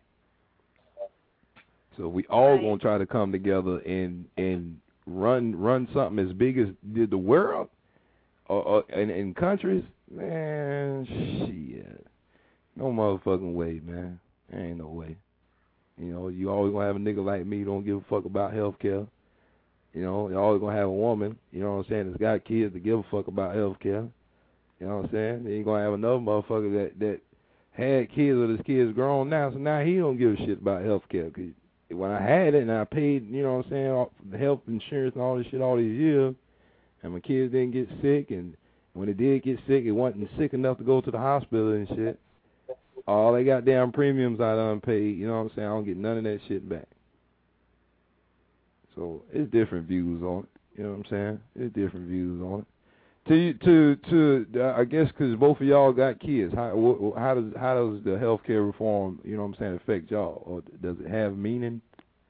So we all gonna try to come together and run something as big as the world or in countries. Man, shit. No motherfucking way, man. There ain't no way. You know, you always gonna have a nigga like me who don't give a fuck about health care. You know, you're always gonna have a woman, you know what I'm saying, that's got kids that give a fuck about health care. You know what I'm saying? Then you're gonna have another motherfucker that had kids or his kids grown now, so now he don't give a shit about health care. Cause when I had it and I paid, you know what I'm saying, the health insurance and all this shit all these years, and my kids didn't get sick, and when they did get sick, it wasn't sick enough to go to the hospital and shit. All they goddamn premiums I done paid, you know what I'm saying, I don't get none of that shit back. So it's different views on it, you know what I'm saying? It's different views on it. I guess because both of y'all got kids, how does the healthcare reform, you know what I'm saying, affect y'all, or does it have meaning?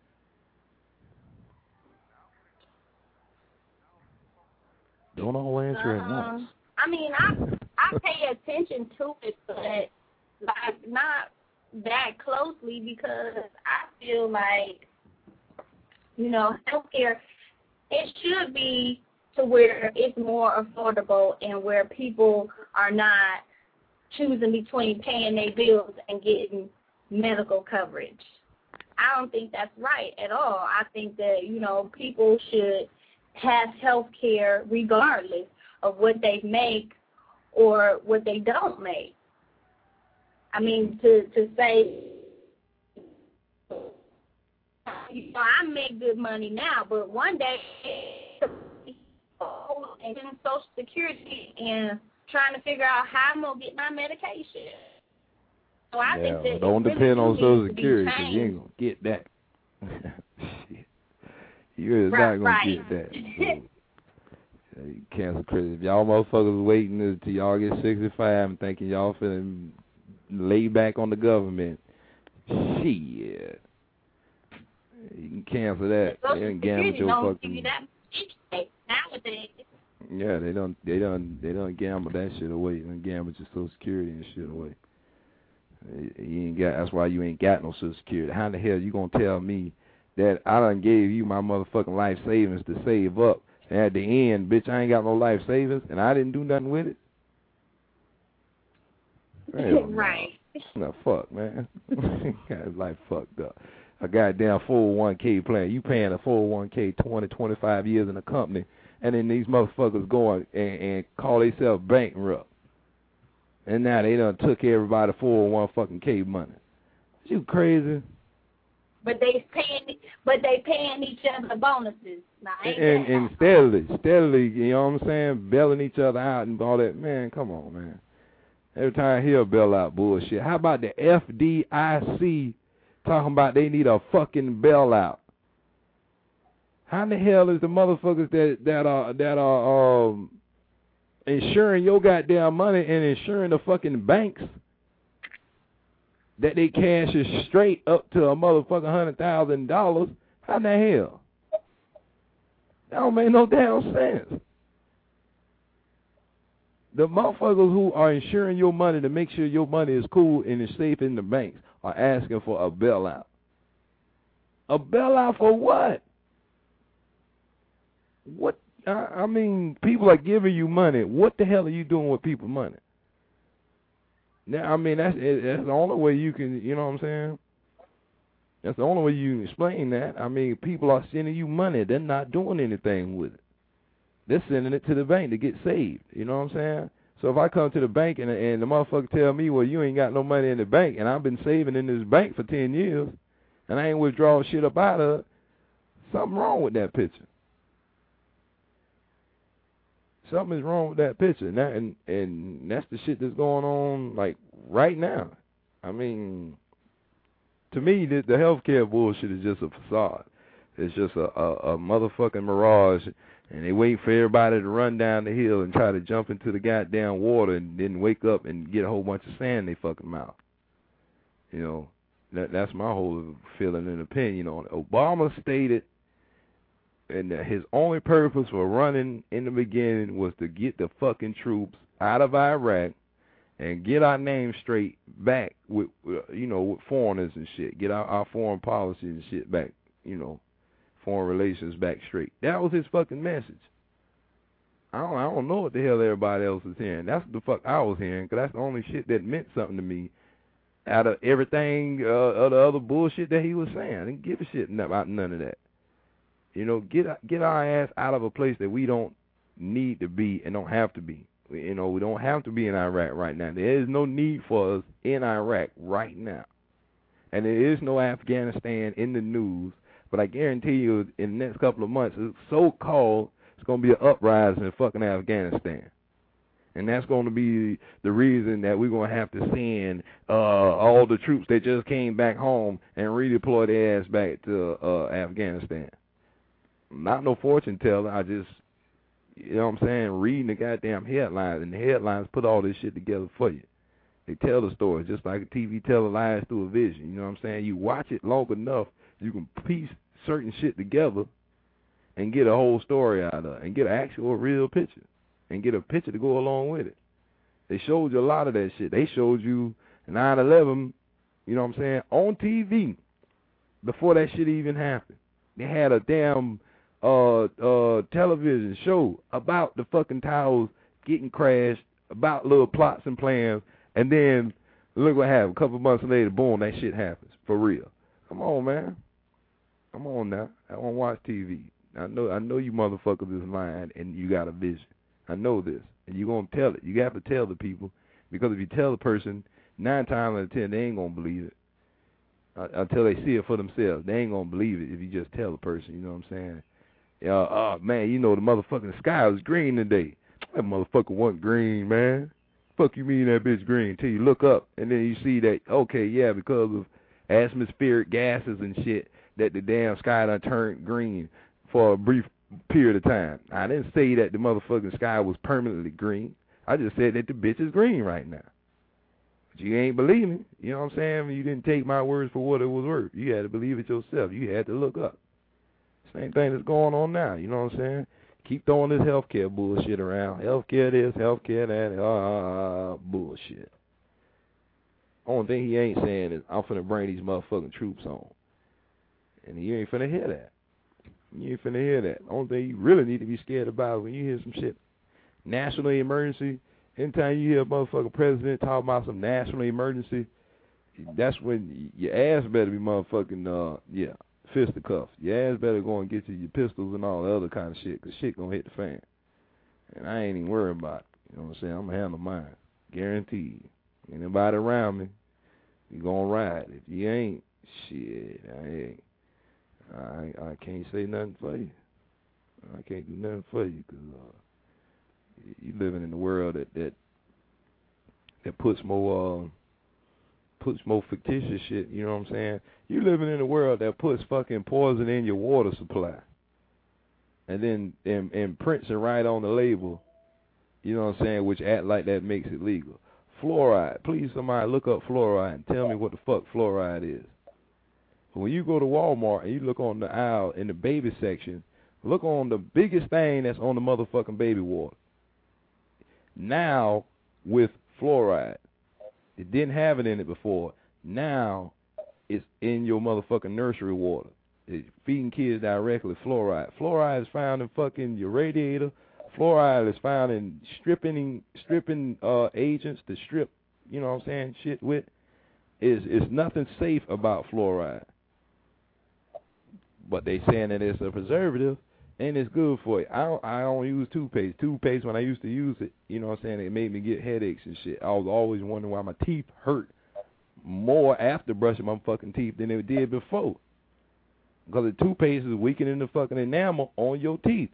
Don't all answer at once. I mean, I pay attention to it, but like not that closely because I feel like healthcare, it should be to where it's more affordable and where people are not choosing between paying their bills and getting medical coverage. I don't think that's right at all. I think that, people should have health care regardless of what they make or what they don't make. I mean, to say, I make good money now, but one day, and getting Social Security and trying to figure out how I'm going to get my medication. So I think that don't depend on Social Security because you ain't going to get that. Shit. You're not going to get that. So, cancel credit. If y'all motherfuckers waiting until y'all get 65 and thinking y'all finna lay back on the government, shit. You can cancel that. They done gambled your fucking... Yeah, they done gamble that shit away. They done gamble your Social Security and shit away. You ain't got. That's why you ain't got no Social Security. How the hell you gonna tell me that I done gave you my motherfucking life savings to save up, and at the end, bitch, I ain't got no life savings, and I didn't do nothing with it? Right. No, fuck, man. Got life fucked up. A goddamn 401k plan. You paying a 401k 20, 25 years in a company, and then these motherfuckers go and call themselves bankrupt. And now they done took everybody 401k money. You crazy? But they paying each other bonuses. Now, and steadily, you know what I'm saying, bailing each other out and all that. Man, come on, man. Every time I hear bail out bullshit. How about the FDIC talking about they need a fucking bailout? How in the hell is the motherfuckers that are insuring your goddamn money and insuring the fucking banks that they cash is straight up to a motherfucking $100,000? How in the hell? That don't make no damn sense. The motherfuckers who are insuring your money to make sure your money is cool and is safe in the banks are asking for a bailout. A bailout for what? What? I mean, people are giving you money. What the hell are you doing with people's money? Now, I mean, that's the only way you can, you know what I'm saying? That's the only way you can explain that. I mean, people are sending you money. They're not doing anything with it. They're sending it to the bank to get saved. You know what I'm saying? So if I come to the bank and the motherfucker tell me, well, you ain't got no money in the bank, and I've been saving in this bank for 10 years, and I ain't withdrawing shit up out of it, something wrong with that picture. Something is wrong with that picture. And that's the shit that's going on, like, right now. I mean, to me, the healthcare bullshit is just a facade. It's just a motherfucking mirage. And they wait for everybody to run down the hill and try to jump into the goddamn water and then wake up and get a whole bunch of sand in their fucking mouth. You know, that's my whole feeling and opinion on it. Obama stated and his only purpose for running in the beginning was to get the fucking troops out of Iraq and get our name straight back with foreigners and shit. Get our foreign policy and shit back, foreign relations back straight. That was his fucking message. I don't know what the hell everybody else is hearing. That's what the fuck I was hearing, because that's the only shit that meant something to me out of everything, of the other bullshit that he was saying. I didn't give a shit about none of that. Get our ass out of a place that we don't need to be and don't have to be. We don't have to be in Iraq right now. There is no need for us in Iraq right now. And there is no Afghanistan in the news. But I guarantee you, in the next couple of months, it's so-called, it's going to be an uprising in fucking Afghanistan. And that's going to be the reason that we're going to have to send all the troops that just came back home and redeploy their ass back to Afghanistan. I'm not no fortune teller. I just, reading the goddamn headlines. And the headlines put all this shit together for you. They tell the story just like a TV teller lies through a vision. You know what I'm saying? You watch it long enough, you can piece certain shit together and get a whole story out of it and get an actual real picture and get a picture to go along with it. They showed you a lot of that shit. They showed you 9/11, on TV before that shit even happened. They had a damn television show about the fucking towers getting crashed, about little plots and plans, and then look what happened. A couple of months later, boom, that shit happens. For real. Come on, man. Come on now. I don't watch TV. I know you motherfuckers is lying and you got a vision. I know this. And you're going to tell it. You have to tell the people, because if you tell the person, 9 times out of 10, they ain't going to believe it. Until they see it for themselves. They ain't going to believe it if you just tell the person, you know what I'm saying? Man, you know the motherfucking sky was green today. That motherfucker wasn't green, man. Fuck you mean that bitch green? Till you look up and then you see that, okay, yeah, because of atmospheric gases and shit, that the damn sky done turned green for a brief period of time. I didn't say that the motherfucking sky was permanently green. I just said that the bitch is green right now. But you ain't believing, you know what I'm saying? You didn't take my words for what it was worth. You had to believe it yourself. You had to look up. Same thing that's going on now, you know what I'm saying? Keep throwing this healthcare bullshit around. Healthcare this, healthcare that, bullshit. Only thing he ain't saying is, I'm finna bring these motherfucking troops on. And you ain't finna hear that. You ain't finna hear that. The only thing you really need to be scared about is when you hear some shit, national emergency. Anytime you hear a motherfucking president talk about some national emergency, that's when your ass better be motherfucking, fisticuffs. Your ass better go and get your pistols and all the other kind of shit, because shit gonna hit the fan. And I ain't even worried about it. You know what I'm saying? I'm gonna handle mine. Guaranteed. Anybody around me, you gonna ride. If you ain't, shit, I can't say nothing for you. I can't do nothing for you, because you living in the world that puts more fictitious shit, you know what I'm saying? You living in a world that puts fucking poison in your water supply. And then and prints it right on the label, you know what I'm saying, which act like that makes it legal. Fluoride. Please somebody look up fluoride and tell me what the fuck fluoride is. When you go to Walmart and you look on the aisle in the baby section, look on the biggest thing that's on the motherfucking baby water. Now with fluoride. It didn't have it in it before. Now it's in your motherfucking nursery water. It's feeding kids directly fluoride. Fluoride is found in fucking your radiator. Fluoride is found in stripping agents to strip, you know what I'm saying, shit with. It's nothing safe about fluoride. But they saying that it's a preservative and it's good for you. I don't use toothpaste. Toothpaste, when I used to use it, you know what I'm saying, it made me get headaches and shit. I was always wondering why my teeth hurt more after brushing my fucking teeth than it did before. Because the toothpaste is weakening the fucking enamel on your teeth.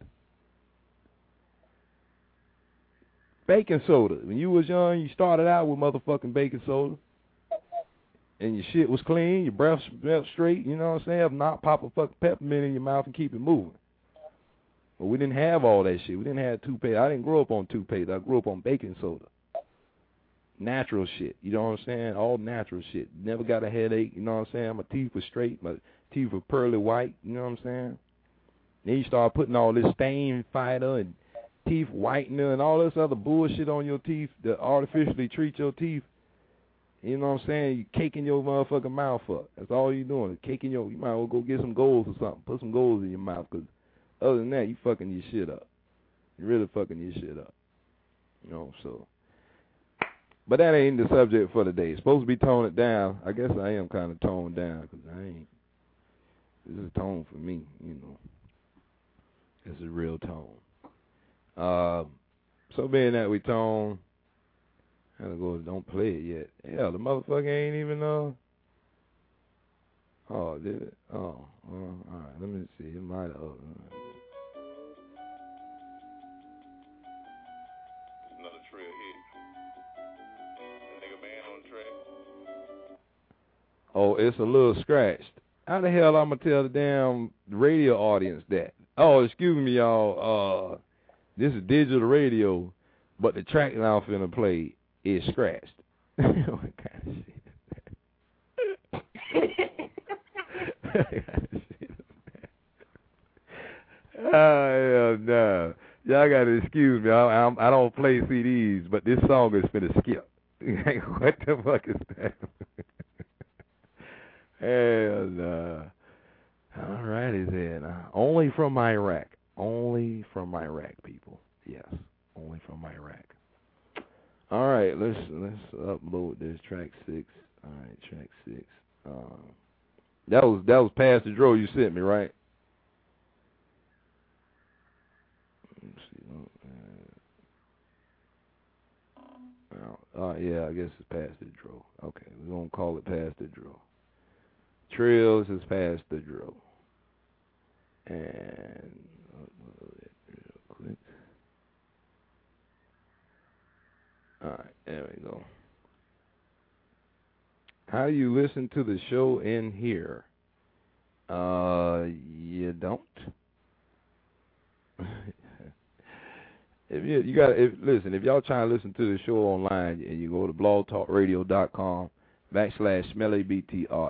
Baking soda. When you was young, you started out with motherfucking baking soda. And your shit was clean, your breath smelled straight, you know what I'm saying? If not, pop a fucking peppermint in your mouth and keep it moving. But we didn't have all that shit. We didn't have toothpaste. I didn't grow up on toothpaste. I grew up on baking soda. Natural shit, you know what I'm saying? All natural shit. Never got a headache, you know what I'm saying? My teeth were straight. My teeth were pearly white, you know what I'm saying? Then you start putting all this stain fighter and teeth whitener and all this other bullshit on your teeth to artificially treat your teeth. You know what I'm saying? You caking your motherfucking mouth up. That's all you doing. Caking you might as well go get some golds or something. Put some golds in your mouth, because other than that, you fucking your shit up. You really fucking your shit up. You know, so. But that ain't the subject for today. It's supposed to be toned down. I guess I am kind of toned down, because I ain't. This is a tone for me, you know. It's a real tone. So being that we tone, I gotta go, don't play it yet. Yeah, the motherfucker ain't even, oh, did it? Oh, all right, let me see. It might have, another trail hit. That nigga man on the track. Oh, it's a little scratched. How the hell I'm gonna tell the damn radio audience that? Oh, excuse me, y'all. This is digital radio, but the track that I'm finna play is scratched. What kind of shit? Oh, no. Y'all gotta excuse me. I don't play CDs, but this song is finna skip. What the fuck is that? Hell no. All righty then. Only from Iraq. Only from Iraq, people. Yes, only from Iraq. All right, let's upload this track 6. All right, track 6. That was Pass the Dro you sent me, right? Let's see. Yeah, I guess it's Pass the Dro. Okay, we're gonna call it Pass the Dro. Trills is Pass the Dro. And upload it real quick. All right, there we go. How you listen to the show in here? You don't. If if y'all trying to listen to the show online, and you go to blogtalkradio.com/SmellyBTR,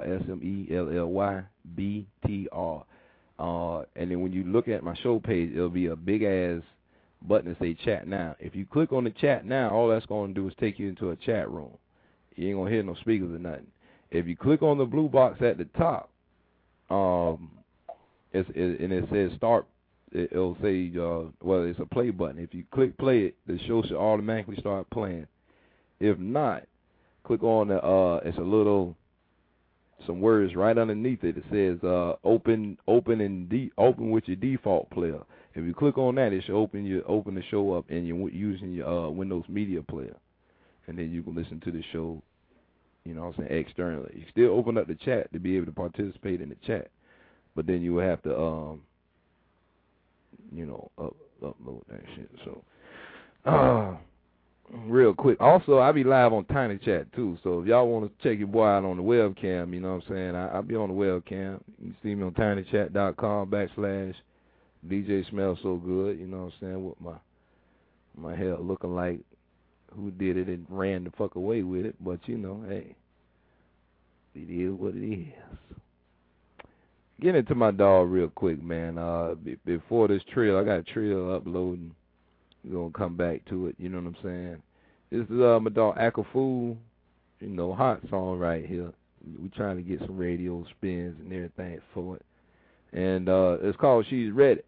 SMELLYBTR, and then when you look at my show page, it'll be a big ass button that say Chat Now. If you click on the Chat Now, all that's going to do is take you into a chat room. You ain't gonna hear no speakers or nothing. If you click on the blue box at the top, and it says start. It'll say, it's a play button. If you click play it, the show should automatically start playing. If not, click on it's a little, some words right underneath it. It says, open with your default player. If you click on that, it should open the show up and you're using your Windows Media Player. And then you can listen to the show, you know what I'm saying, externally. You still open up the chat to be able to participate in the chat. But then you will have to, upload that shit. So, real quick. Also, I be live on Tiny Chat too. So if y'all want to check your boy out on the webcam, you know what I'm saying, I'll be on the webcam. You can see me on tinychat.com/DJ Smells So Good. You know what I'm saying, with my hair looking like who did it and ran the fuck away with it. But you know, hey, it is what it is. Get into my dog real quick, man. Before this trail, I got a trail uploading. We're going to come back to it, you know what I'm saying? This is my dog Akafool, hot song right here. We're trying to get some radio spins and everything for it. And it's called She's Ready.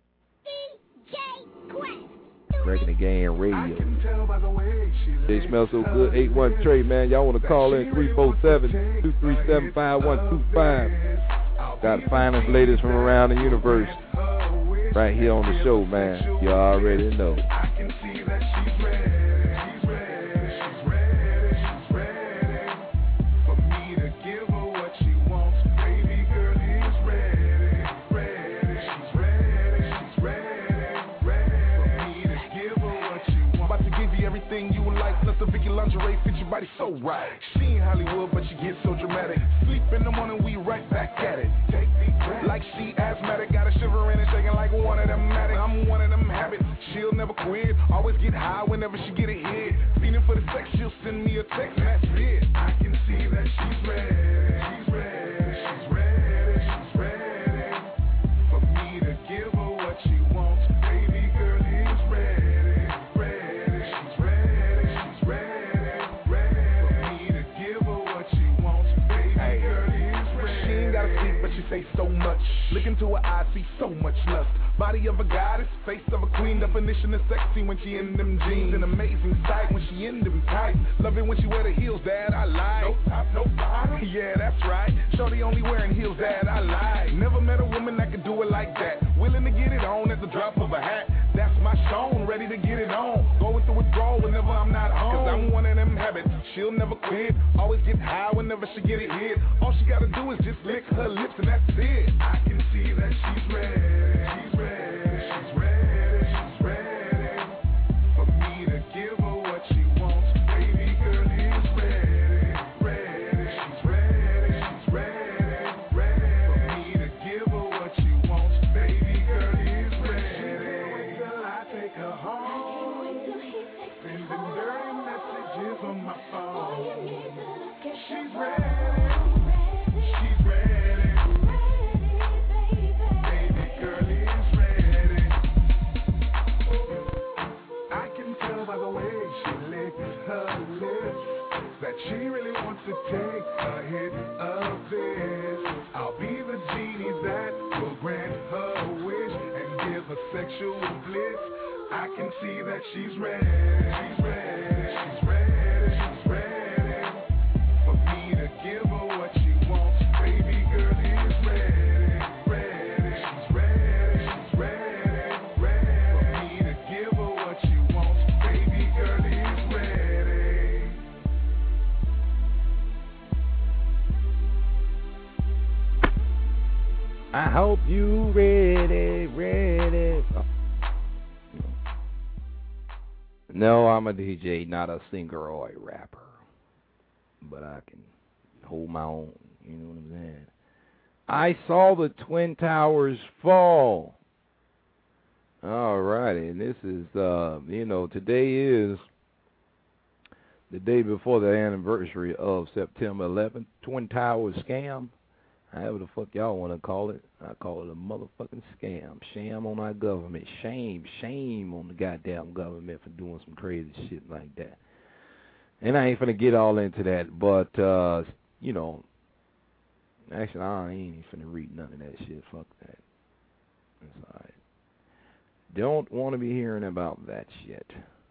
Breaking the Game Radio. They smell so good. 81 Trey, man. Y'all want to call in 347-237-5125. Got the finest ladies from around the universe right here on the show, man. You already know. I can see that she's ready. She's ready. She's ready. She's ready for me to give her what she wants. Baby girl is ready. Ready. She's ready. She's ready. Ready for me to give her what she wants. About to give you everything you would like. Plus the Vicky lingerie fit your body so right. She ain't Hollywood, but she gets so dramatic. Sleep in the morning, we right back at it. Like she asthmatic, got a shiver in it, shaking like one of them Matic. I'm one of them habits, she'll never quit. Always get high whenever she get a hit. Feeling for the sex, she'll send me a text, and that's it. I can see that she's ready. She's ready. She's ready. She's ready for me to give her what she wants. Baby girl is ready. Ready. She's ready. She's ready. Ready for me to give her what she wants. Baby girl is ready. She ain't gotta speak, but she say so much. Look into her eyes, see so much lust. Body of a goddess, face of a queen. Definition of sexy when she in them jeans. An amazing sight when she in them tights. Love it when she wear the heels that I like. No top, no bottom. Yeah, that's right. Shorty only wearing heels that I like. Never met a woman that could do it like that. Willing to get it on at the drop of a hat. That's my Sean, ready to get it on. Going through withdrawal whenever I'm not home. Cause I'm one of them habits, she'll never quit. Always get high whenever she get it hit. All she gotta do is just lick her lips and that's it. I can see that she's ready. She's ready. She's ready. She's ready for me to give her what she wants. Baby girl is ready. Ready. She's ready. She's ready. Ready for me to give her what she wants. Baby girl is ready. Wait till I take her home. Sending dirty messages on my phone. She's ready. She's ready. Baby girl is ready. I can tell by the way she licks her lips that She really wants to take a hit of this. I'll be the genie that will grant her wish and give her sexual bliss. I can see that she's ready. She's ready. She's ready. She's ready for me to give her what she wants. Baby girl is ready. Ready. She's ready. She's ready. Ready for me to give her what she wants. Baby girl is ready. I hope you ready, ready. Oh. No, I'm a DJ, not a singer or a rapper. But I can hold my own, you know what I'm saying? I saw the Twin Towers fall. All righty, and this is, today is the day before the anniversary of September 11th, Twin Towers scam. However the fuck y'all want to call it. I call it a motherfucking scam. Sham on our government. Shame on the goddamn government for doing some crazy shit like that. And I ain't finna get all into that, but, actually, I ain't even finna read none of that shit. Fuck that. That's all right. Don't want to be hearing about that shit.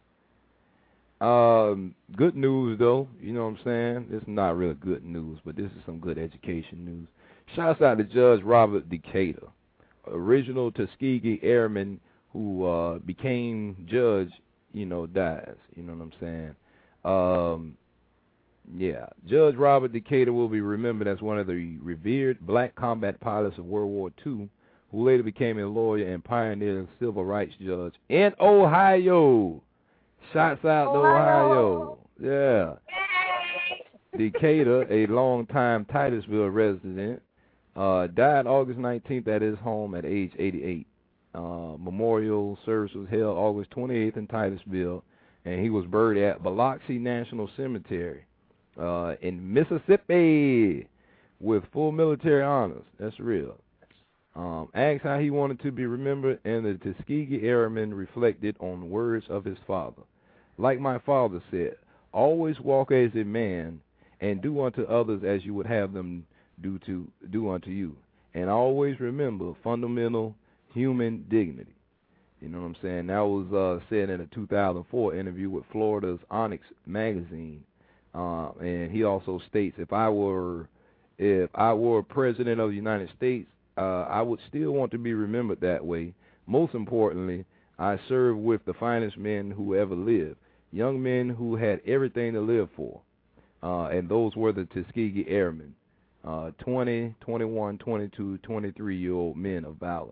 Good news, though. You know what I'm saying? This is not really good news, but this is some good education news. Shouts out to Judge Robert Decatur, original Tuskegee Airman who became judge, dies. You know what I'm saying? Judge Robert Decatur will be remembered as one of the revered black combat pilots of World War II, who later became a lawyer and pioneer civil rights judge in Ohio. Shouts out to Ohio. Yeah. Decatur, a longtime Titusville resident, died August 19th at his home at age 88. Memorial service was held August 28th in Titusville, and he was buried at Biloxi National Cemetery in Mississippi with full military honors. That's real. Asked how he wanted to be remembered, and the Tuskegee Airman reflected on the words of his father. Like my father said, always walk as a man and do unto others as you would have them do unto you. And always remember fundamental human dignity. You know what I'm saying? That was said in a 2004 interview with Florida's Onyx magazine. And he also states, if I were president of the United States, I would still want to be remembered that way. Most importantly, I served with the finest men who ever lived, young men who had everything to live for. And those were the Tuskegee Airmen, 20, 21, 22, 23-year-old men of valor.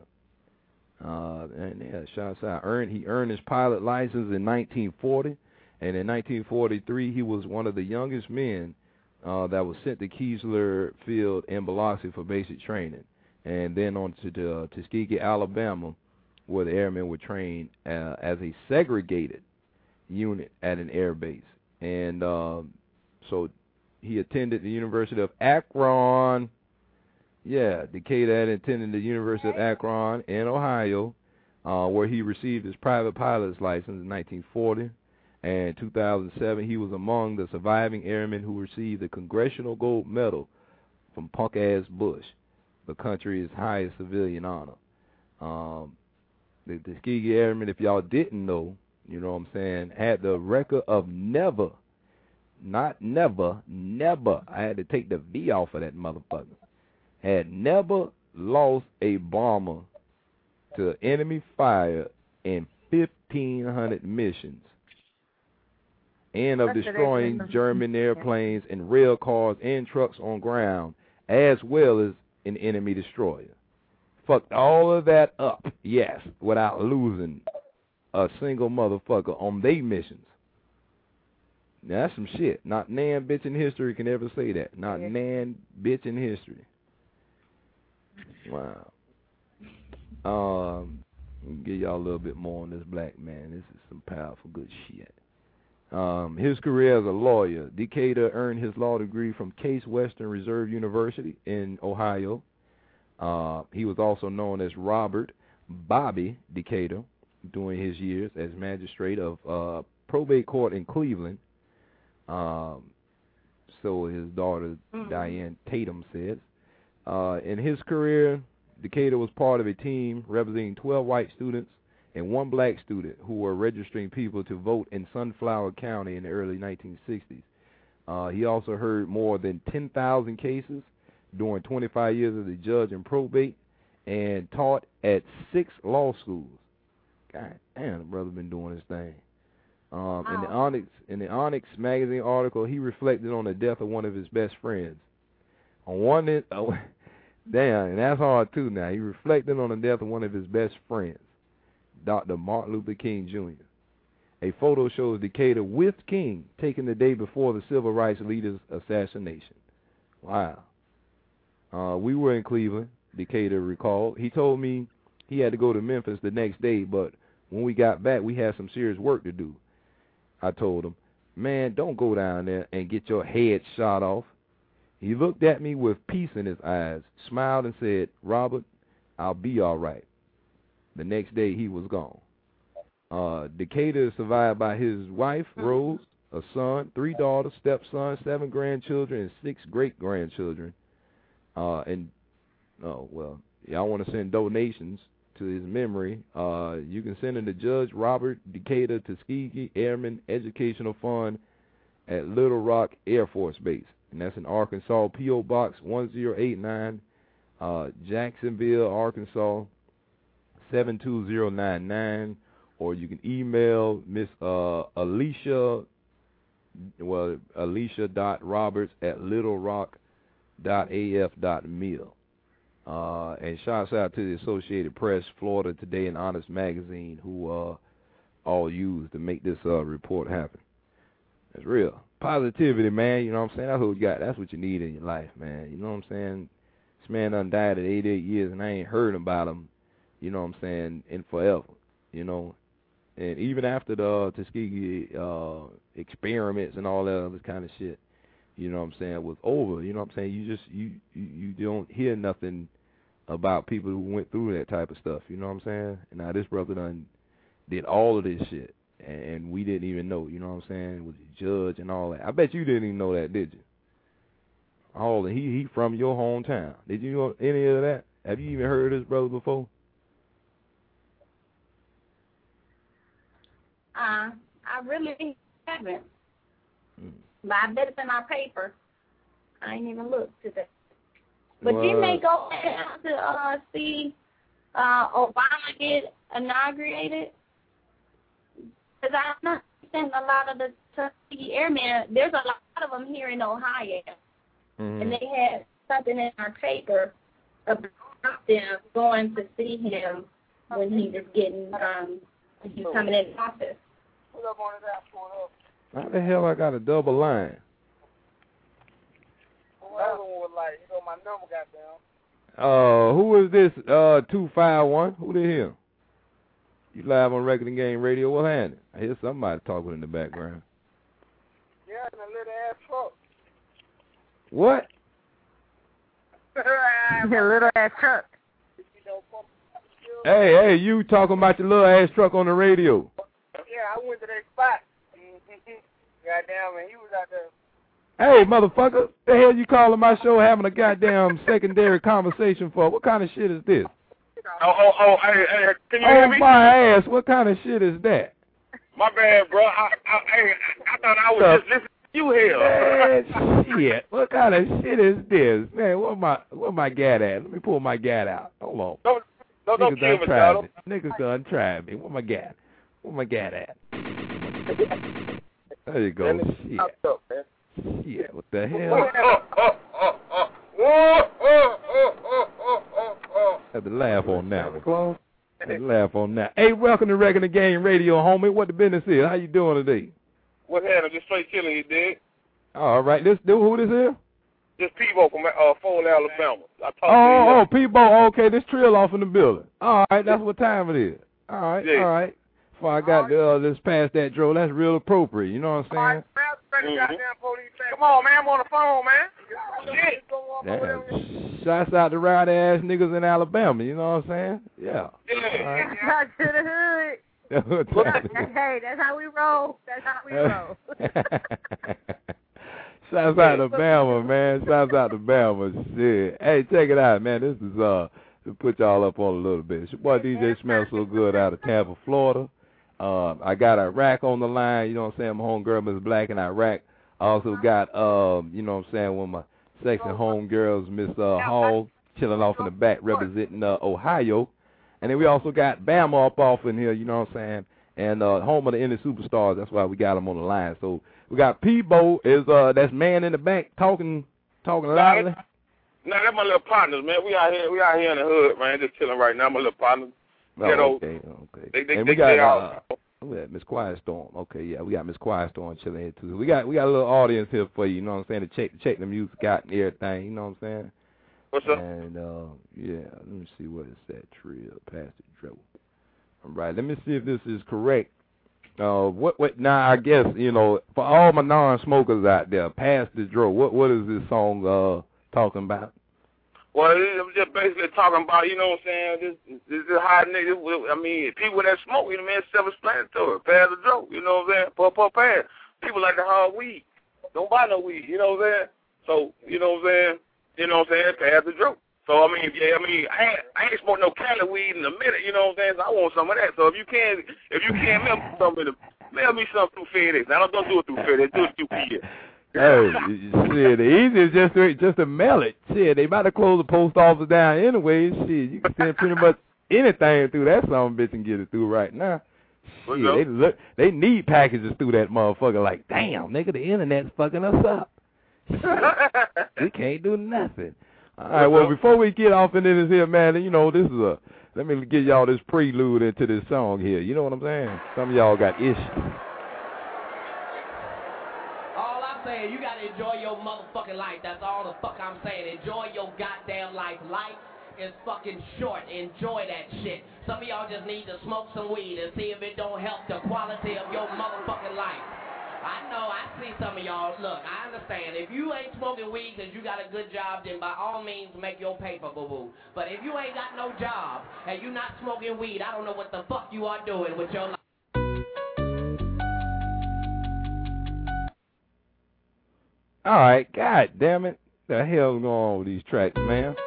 Shouts out. He earned his pilot license in 1940, and in 1943 he was one of the youngest men that was sent to Keesler Field in Biloxi for basic training, and then on to Tuskegee, Alabama, where the airmen were trained as a segregated unit at an air base. And so he attended the University of Akron. Yeah, Decatur had attended the University of Akron in Ohio, where he received his private pilot's license in 1940. And in 2007, he was among the surviving airmen who received the Congressional Gold Medal from punk-ass Bush, the country's highest civilian honor. The Tuskegee Airmen, if y'all didn't know, you know what I'm saying, had the record of never, I had to take the V off of that motherfucker, had never lost a bomber to enemy fire in 1,500 missions, and of destroying German airplanes and rail cars and trucks on ground, as well as an enemy destroyer. Fucked all of that up, yes, without losing a single motherfucker on their missions. Now, that's some shit. Not nan bitch in history can ever say that. Not nan bitch in history. Wow. Give y'all a little bit more on this black man. This is some powerful good shit. His career as a lawyer. Decatur earned his law degree from Case Western Reserve University in Ohio. He was also known as Robert Bobby Decatur during his years as magistrate of probate court in Cleveland. so his daughter Diane Tatum says. In his career, Decatur was part of a team representing 12 white students and 1 black student who were registering people to vote in Sunflower County in the early 1960s. He also heard more than 10,000 cases during 25 years as a judge in probate and taught at 6 law schools. God damn, the brother been doing his thing. In the Onyx magazine article, he reflected on the death of one of his best friends. Damn, and that's hard too now. He reflected on the death of one of his best friends, Dr. Martin Luther King Jr. A photo shows Decatur with King taken the day before the civil rights leader's assassination. Wow. We were in Cleveland, Decatur recalled. He told me he had to go to Memphis the next day, but when we got back, we had some serious work to do. I told him, man, don't go down there and get your head shot off. He looked at me with peace in his eyes, smiled and said, Robert, I'll be all right. The next day, he was gone. Decatur is survived by his wife, Rose, a son, 3 daughters, stepson, 7 grandchildren, and 6 great-grandchildren. Y'all want to send donations to his memory. You can send them to Judge Robert Decatur Tuskegee Airman Educational Fund at Little Rock Air Force Base. And that's in Arkansas, P.O. Box 1089, Jacksonville, Arkansas, 72099. Or you can email Miss Alicia, alicia.roberts@littlerock.af.mil. And shouts out to the Associated Press, Florida Today, and Honest Magazine, who all used to make this report happen. It's real. Positivity, man, you know what I'm saying? That's what we got. That's what you need in your life, man. You know what I'm saying? This man done died at 88 years, and I ain't heard about him, you know what I'm saying, in forever, you know. And even after the Tuskegee experiments and all that other kind of shit, you know what I'm saying, was over, you know what I'm saying? You don't hear nothing about people who went through that type of stuff, you know what I'm saying? And now this brother done did all of this shit, and we didn't even know, you know what I'm saying? Was a judge and all that. I bet you didn't even know that, did you? He from your hometown. Did you know any of that? Have you even heard of this brother before? I really haven't. But I bet it's in our paper. I ain't even looked today. But didn't they go down to see Obama get inaugurated? Because I'm not seeing a lot of the Tuskegee Airmen. There's a lot of them here in Ohio. And they had something in our paper about them going to see him when he was getting, he was coming in office. How the hell I got a double line? My number got down. Who is this? 251. Who the hell? You live on Record and Game Radio. What happened? I hear somebody talking in the background. Yeah, in a little ass truck. What? A little ass truck. Hey, you talking about your little ass truck on the radio? Yeah, I went to that spot. Goddamn, man, he was out there. Hey, motherfucker, the hell you calling my show having a goddamn secondary conversation for? What kind of shit is this? Hey, can you hear me? Oh, my ass, what kind of shit is that? My bad, bro. I thought I was just listening to you here. Man, shit, what kind of shit is this? Man, where my gat at? Let me pull my gat out. Hold on. Don't kill me, Charlie. Niggas done tried me. Where my gat? Where my gat at? There you go. Shit. Shit, what the hell? Had to laugh on that one. Had to laugh on that. Hey, welcome to Record and Game Radio, homie. What the business is? How you doing today? What happened? Just straight killing you, dig? All right. Who this is? This Peebo from Foley, Alabama. Peebo. Okay, this Trill off in the building. All right, that's what time it is. All right, yeah. All right. Before I got this past that drill, that's real appropriate. You know what I'm saying? Come on, man. I'm on the phone, man. Damn. Shouts out to rowdy ass niggas in Alabama. You know what I'm saying? Yeah. Shout to the hood. Hey, that's how we roll. That's how we roll. Shouts out to Bama, man. Shouts out to Bama. Shit. Hey, check it out, man. This is to put y'all up on a little bit. It's your boy DJ Smells So Good out of Tampa, Florida. I got Iraq on the line, you know what I'm saying? My homegirl, Miss Black in Iraq. I also got, you know what I'm saying, one of my sexy homegirls, Miss Hall, chilling off in the back representing Ohio. And then we also got Bama up off in here, you know what I'm saying? And home of the Indie Superstars, that's why we got them on the line. So we got Peebo, that's man in the back talking loudly. Nah, that's my little partners, man. We out here in the hood, man, just chilling right now. My little partners. Okay. And we got Miss Quiet Storm. Okay, yeah, we got Miss Quiet Storm chilling here too. We got a little audience here for you know what I'm saying, to check the music out and everything. You know what I'm saying? What's up? And yeah, let me see what is that trill, Pastor Joe. All right, let me see if this is correct. What now? I guess you know, for all my non-smokers out there, Pastor Joe. What is this song talking about? Well, it was just basically talking about, you know what I'm saying, this is how niggas, I mean, people that smoke, you know what I mean, self-explanatory, pass the joke, you know what I'm saying, pass. People like to haul weed. Don't buy no weed, you know what I'm saying? So, you know what I'm saying, pass the joke. So, I mean, I ain't smoked no Cali weed in a minute, you know what I'm saying, so I want some of that. So if you can mail me something through FedEx. Now, don't do it through FedEx, do it through UPS. Hey, shit, the easiest just to mail it. Shit, they about to close the post office down anyway. Shit, you can send pretty much anything through that son of a bitch and get it through right now. Shit, they need packages through that motherfucker. Like, damn, nigga, the internet's fucking us up. We can't do nothing. All right, well, before we get off into this here, man, you know, this is let me give y'all this prelude into this song here. You know what I'm saying? Some of y'all got issues. Saying you gotta enjoy your motherfucking life. That's all the fuck I'm saying. Enjoy your goddamn life. Life is fucking short. Enjoy that shit. Some of y'all just need to smoke some weed and see if it don't help the quality of your motherfucking life. I know, I see some of y'all. Look, I understand. If you ain't smoking weed because you got a good job, then by all means make your paper, boo-boo. But if you ain't got no job and you not smoking weed, I don't know what the fuck you are doing with your life. All right, god damn it. The hell's going on with these tracks, man?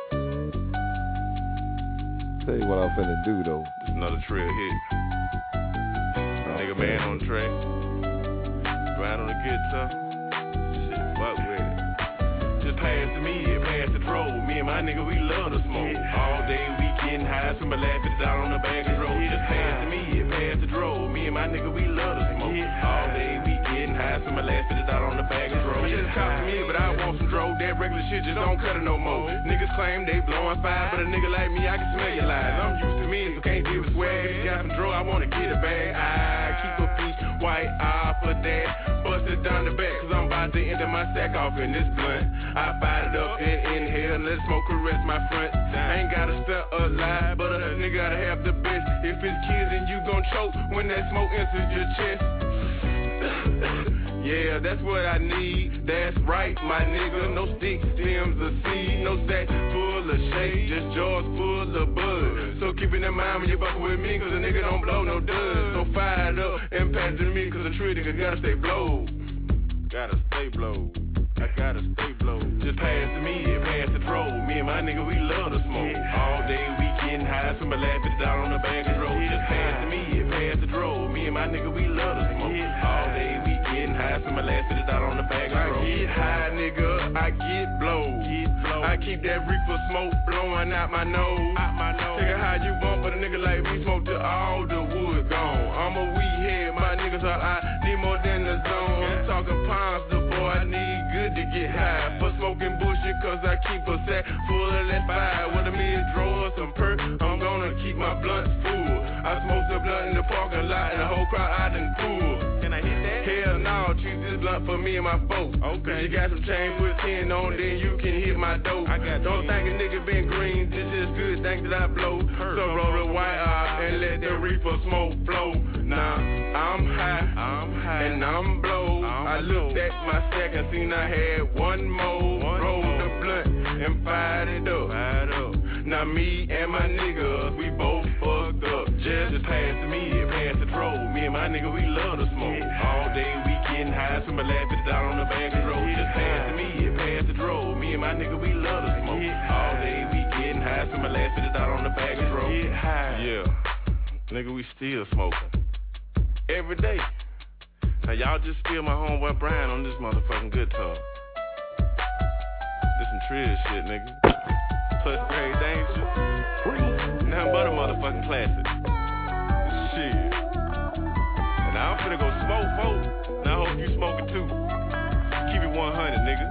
Tell you what I'm finna do, though. It's another trail hit. Nigga man on the track. Ride on the guitar. Shit, fuck with it. Just pass the meat, pass the troll. Me and my nigga, we love to smoke. All day we getting high, swim laughing down on the back of the road. Just pass the meat, pass the troll. Me and my nigga, we love to smoke. All day we getting high, swim laughing down on the back of the road. Just cop to me, but I want some dro. That regular shit just don't cut it no more. Niggas claim they blowing fire, but a nigga like me, I can smell your lies. I'm used to me, so can't deal with swag. If you got some dro, I wanna get it back. I keep a piece, white eye for that. Bust it down the back, cause I'm about to enter my sack off in this blunt. I bite it up and inhale and let smoke caress my front. I ain't gotta step alive, but a nigga gotta have the best. If it's kids, then you gon' choke when that smoke enters your chest. Yeah, that's what I need. That's right, my nigga. No sticks, stems, or seed. No sack full of shade, just jaws full of bud. So keep it in mind when you fuck with me, cause a nigga don't blow no dust. So fire it up and pass it to me, cause a true nigga gotta stay blowed. Gotta stay blowed. I gotta stay blowed. Just pass the meat, pass the troll. Me and my nigga, we love to smoke. All day we getting high, swim laughing down on the back of the road. Just pass the meat, pass the troll. Me and my nigga, we love to smoke. All day we getting high, swim laughing down on the back of the road. I get high, nigga, I get blowed. I keep that reefer smoke blowing out my nose. Take it how you want, but a nigga like me smoke till all the wood gone. I'm a weed head, my niggas all I need more than the zone. I'm talking pounds, the boy I need good to get high. For smoking bullshit, cause I keep a sack full of that fire. What I mean, draw some perk, I'm gonna keep my blunt full. I smoke the blunt in the parking lot and the whole crowd out in pool. Can I hit that? Hell no, choose this blunt for me and my folks. Okay. If you got some chain, put 10 on, then you can hit my dope. Don't think a nigga been green, this is good, think that I blow. So roll the white out and let the reefer smoke flow. Now, I'm high, and I'm blowed. I looked at my sack and seen I had one more. Rolled the blunt and fired it up. Now me and my niggas, we both fucked up. Just pass the meat, pass the troll. Me and my nigga, we love to smoke. All day we getting high, swim laughing down on the back of the road. Just pass my nigga, we love to smoke. All day we getting high, so my last fitted out on the back road. Get high. Yeah. Nigga, we still smoking. Every day. Now y'all just steal my homeboy Brian on this motherfucking guitar. This some trill shit, nigga. Plus Grade Danger. Nothing but a motherfucking classic. Shit. And now I'm finna go smoke, folks. Now I hope you smoking too. Keep it 100, nigga.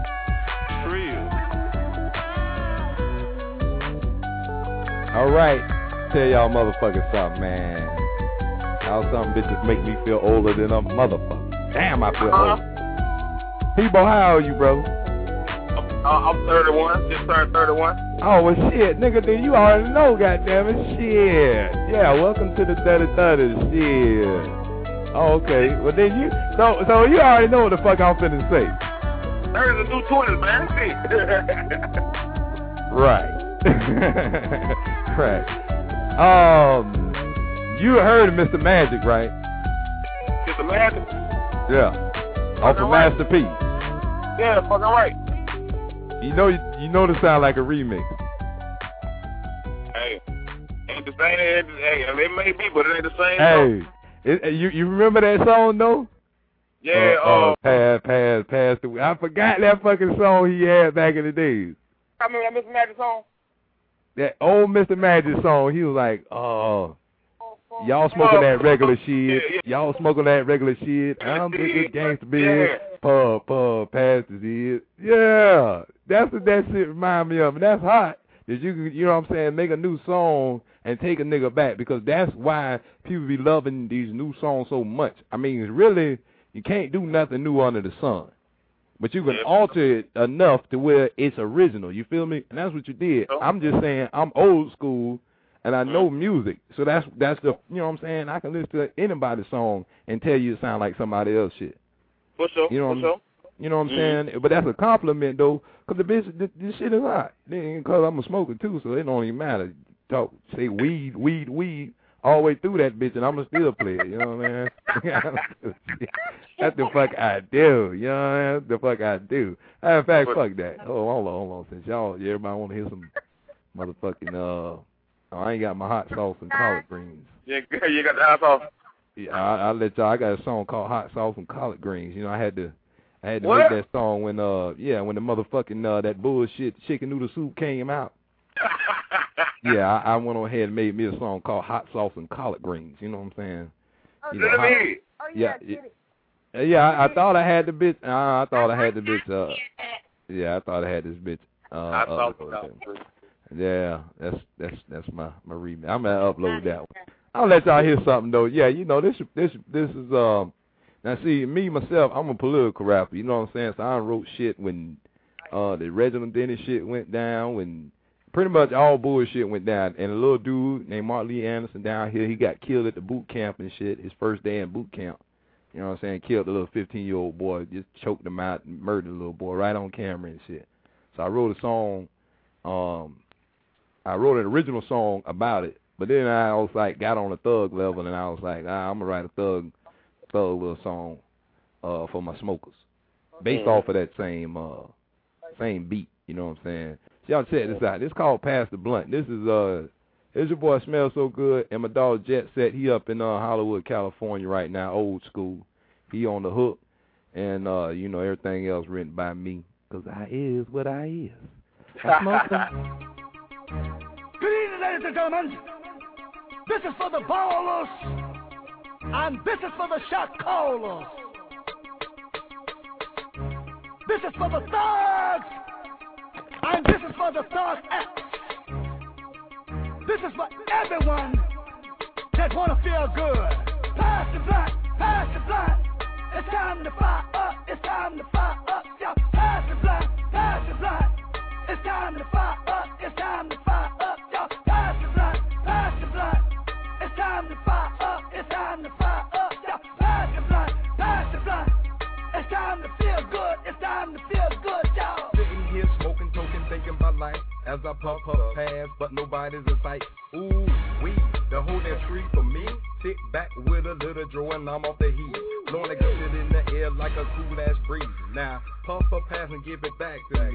Trill. All right. Tell y'all motherfuckers something, man. How some bitches make me feel older than a motherfucker. Damn, I feel old. Peebo, how old are you, bro? I'm 31. Just turned 31. Oh, well, shit. Nigga, then you already know, goddammit. Shit. Yeah, welcome to the 30-30. Shit. Oh, okay. Well, then you... So you already know what the fuck I'm finna say. 30's the new 20s, man. Right. Right. You heard of Mr. Magic, right? Mr. Magic? Yeah. Off of Master P. Yeah, fucking right. You know this sound like a remix. Hey, ain't the same. Hey, it may be, but it ain't the same. Hey, you remember that song though? Yeah. Pass the way. I forgot that fucking song he had back in the days. I remember that Mr. Magic song. That old Mr. Magic song. He was like, y'all smoking that regular shit. Y'all smoking that regular shit. I'm big gangsta bitch. Pub, pass the shit. Yeah. That's what that shit remind me of. And that's hot. That you can, you know what I'm saying, make a new song and take a nigga back. Because that's why people be loving these new songs so much. I mean, it's really, you can't do nothing new under the sun. But you can alter it enough to where it's original. You feel me? And that's what you did. I'm just saying, I'm old school. And I know music, so that's the, you know what I'm saying? I can listen to anybody's song and tell you it sound like somebody else shit. For sure, you know what I'm saying? But that's a compliment, though, because this shit is hot. Because I'm a smoker, too, so it don't even matter. Say weed, all the way through that bitch, and I'm going to still play it, you know what I mean? That's the fuck I do, you know what I mean? That's the fuck I do. In fact, fuck that. Hold on, since everybody want to hear some motherfucking, I ain't got my hot sauce and collard greens. Yeah, you got the hot sauce. Yeah, I'll let y'all. I got a song called Hot Sauce and Collard Greens. You know, I had to make that song when when the motherfucking that bullshit chicken noodle soup came out. Yeah, I went on ahead and made me a song called Hot Sauce and Collard Greens. You know what I'm saying? Yeah, I thought I had the bitch. I thought I had the bitch. Yeah, I thought I had this bitch. Yeah, that's my remix. I'm gonna upload that one. I'll let y'all hear something though. Yeah, you know this is now see me myself. I'm a political rapper. You know what I'm saying? So I wrote shit when the Reginald Dennis shit went down, when pretty much all bullshit went down. And a little dude named Mark Lee Anderson down here, he got killed at the boot camp and shit. His first day in boot camp. You know what I'm saying? Killed a little 15-year-old boy, just choked him out and murdered a little boy right on camera and shit. So I wrote a song. I wrote an original song about it, but then I was like, got on a thug level, and I was like, I'm gonna write a thug little song for my smokers, based off of that same beat. You know what I'm saying? So y'all check this out. This called Pass the Blunt. This is your boy Smell So Good, and my dog Jet Set. He up in Hollywood, California right now, old school. He on the hook, and you know everything else written by me, 'cause I is what I is. I smoke them. Good evening, ladies and gentlemen. This is for the ballers, and this is for the shot callers. This is for the thugs, and this is for the thug acts. This is for everyone that wanna feel good. Pass the blunt, pass the blunt. It's time to fire up, it's time to fire up. Yo, pass the blunt, pass the blunt. It's time to fire up, it's time to fire up. Pass the blunt, pass the blunt. It's time to fire up, it's time to fire up. Pass the blunt, pass the blunt. It's time to feel good, it's time to feel good, y'all. Sitting here smoking, token, thinking about life as I puff past, but nobody's in sight. Ooh, weed, the whole damn tree for me. Sit back with a little draw and I'm off the heat. Blowing a good shit in the air like a cool ass breeze. Now, puff pass and give it back to me.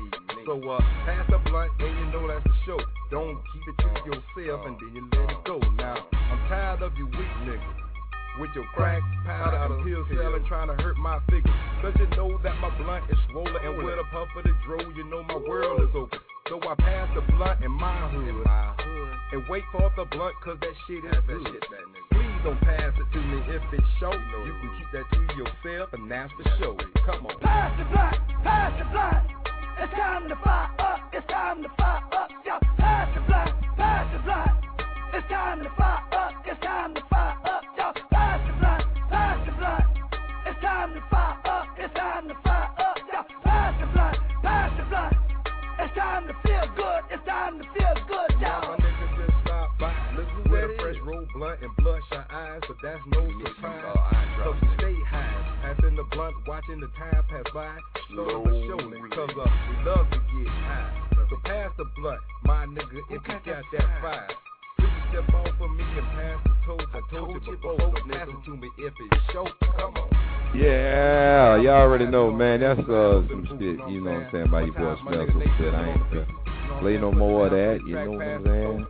So pass the blunt and you know that's the show. Don't keep it to yourself and then you let it go. Now I'm tired of you weak niggas with your crack, powder, and pill selling, trying to hurt my figure. Cause you know that my blunt is swollen, and with a puff of the dro, you know my world is open. So I pass the blunt in my hood, and wait for the blunt, cause that shit is good. Please don't pass it to me if it's short. You can keep that to yourself, and that's the show. Come on. Pass the blunt, pass the blunt. It's time to fire up, it's time to fire up, yo. Pass the blunt, pass the blunt. It's time to fire up, it's time to fire up, yo. Pass the blunt, pass the blunt. It's time to fire up, it's time to fire up, yo. Pass the blunt, pass the blunt. It's time to feel good, it's time to feel good, yo. Now my niggas just stop by, listen with a fresh roll blunt and blush our eyes, but that's no surprise. So we stay high, passing the blunt, watching the time pass by, slowly but surely, cause we love to get high. So pass the blunt, my nigga, if you got that fire. Please step off of me and pass the toast. I told you before, so pass it to me if it's short. Come on. Yeah, y'all already know, man. That's some shit, you know what I'm saying, by your boy Smell So Shit. I ain't gonna play no more of that, you know what I'm saying?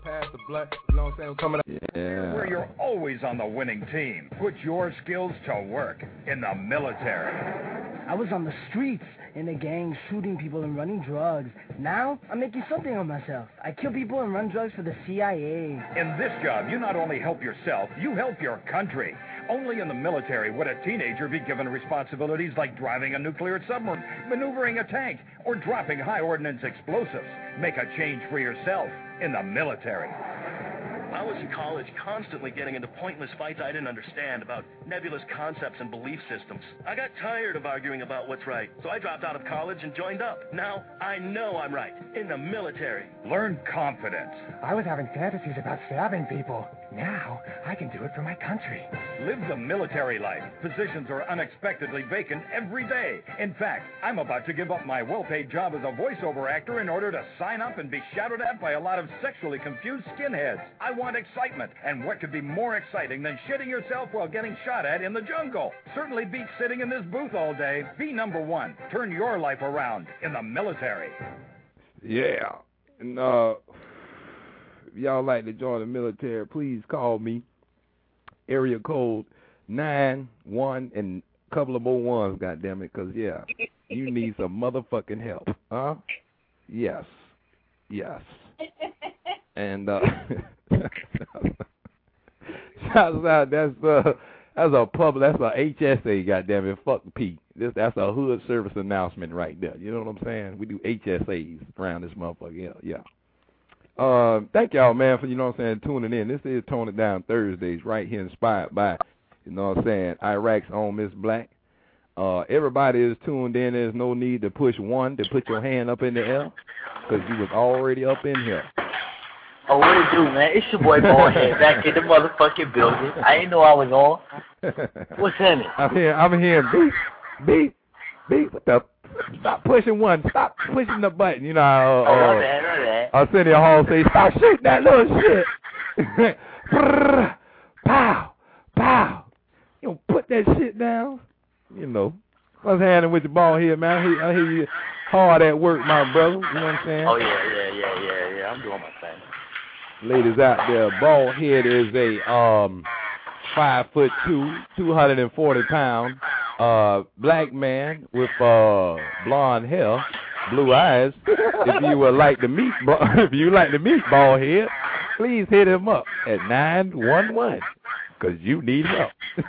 Yeah. Where you're always on the winning team. Put your skills to work in the military. I was on the streets in a gang shooting people and running drugs. Now, I'm making something of myself. I kill people and run drugs for the CIA. In this job, you not only help yourself, you help your country. Only in the military would a teenager be given responsibilities like driving a nuclear submarine, maneuvering a tank, or dropping high-ordnance explosives. Make a change for yourself in the military. I was in college constantly getting into pointless fights I didn't understand about nebulous concepts and belief systems. I got tired of arguing about what's right, so I dropped out of college and joined up. Now, I know I'm right, in the military. Learn confidence. I was having fantasies about stabbing people. Now, I can do it for my country. Live the military life. Positions are unexpectedly vacant every day. In fact, I'm about to give up my well-paid job as a voiceover actor in order to sign up and be shouted at by a lot of sexually confused skinheads. I want excitement, and what could be more exciting than shitting yourself while getting shot at in the jungle? Certainly beats sitting in this booth all day. Be number one. Turn your life around in the military. Yeah. And, if y'all like to join the military, please call me. Area code 91 and a couple of more ones, goddammit, because, yeah, you need some motherfucking help. Huh? Yes. Yes. And, shouts out, that's a HSA, goddammit, fuck Pete. That's a hood service announcement right there. You know what I'm saying? We do HSAs around this motherfucker, yeah. Thank y'all, man, for, you know what I'm saying, tuning in. This is Tone It Down Thursdays right here, inspired by, you know what I'm saying, Iraq's own Miss Black. Everybody is tuned in. There's no need to push one to put your hand up in the air, because you was already up in here. Oh, what it do, man? It's your boy Ballhead back in the motherfucking building. I didn't know I was on. What's in it? I'm hearing beep. What the? Stop pushing one. Stop pushing the button. You know, I'll send you a hall say, stop shooting that little shit. Pow. You don't put that shit down. You know. What's happening with your ball here, man? I hear you hard at work, my brother. You know what I'm saying? Oh, yeah. I'm doing my thing. Ladies out there, Ballhead is a 5'2", 240 pound black man with blonde hair, blue eyes. If you would like to meet, Ballhead, please hit him up at 911 because you need help.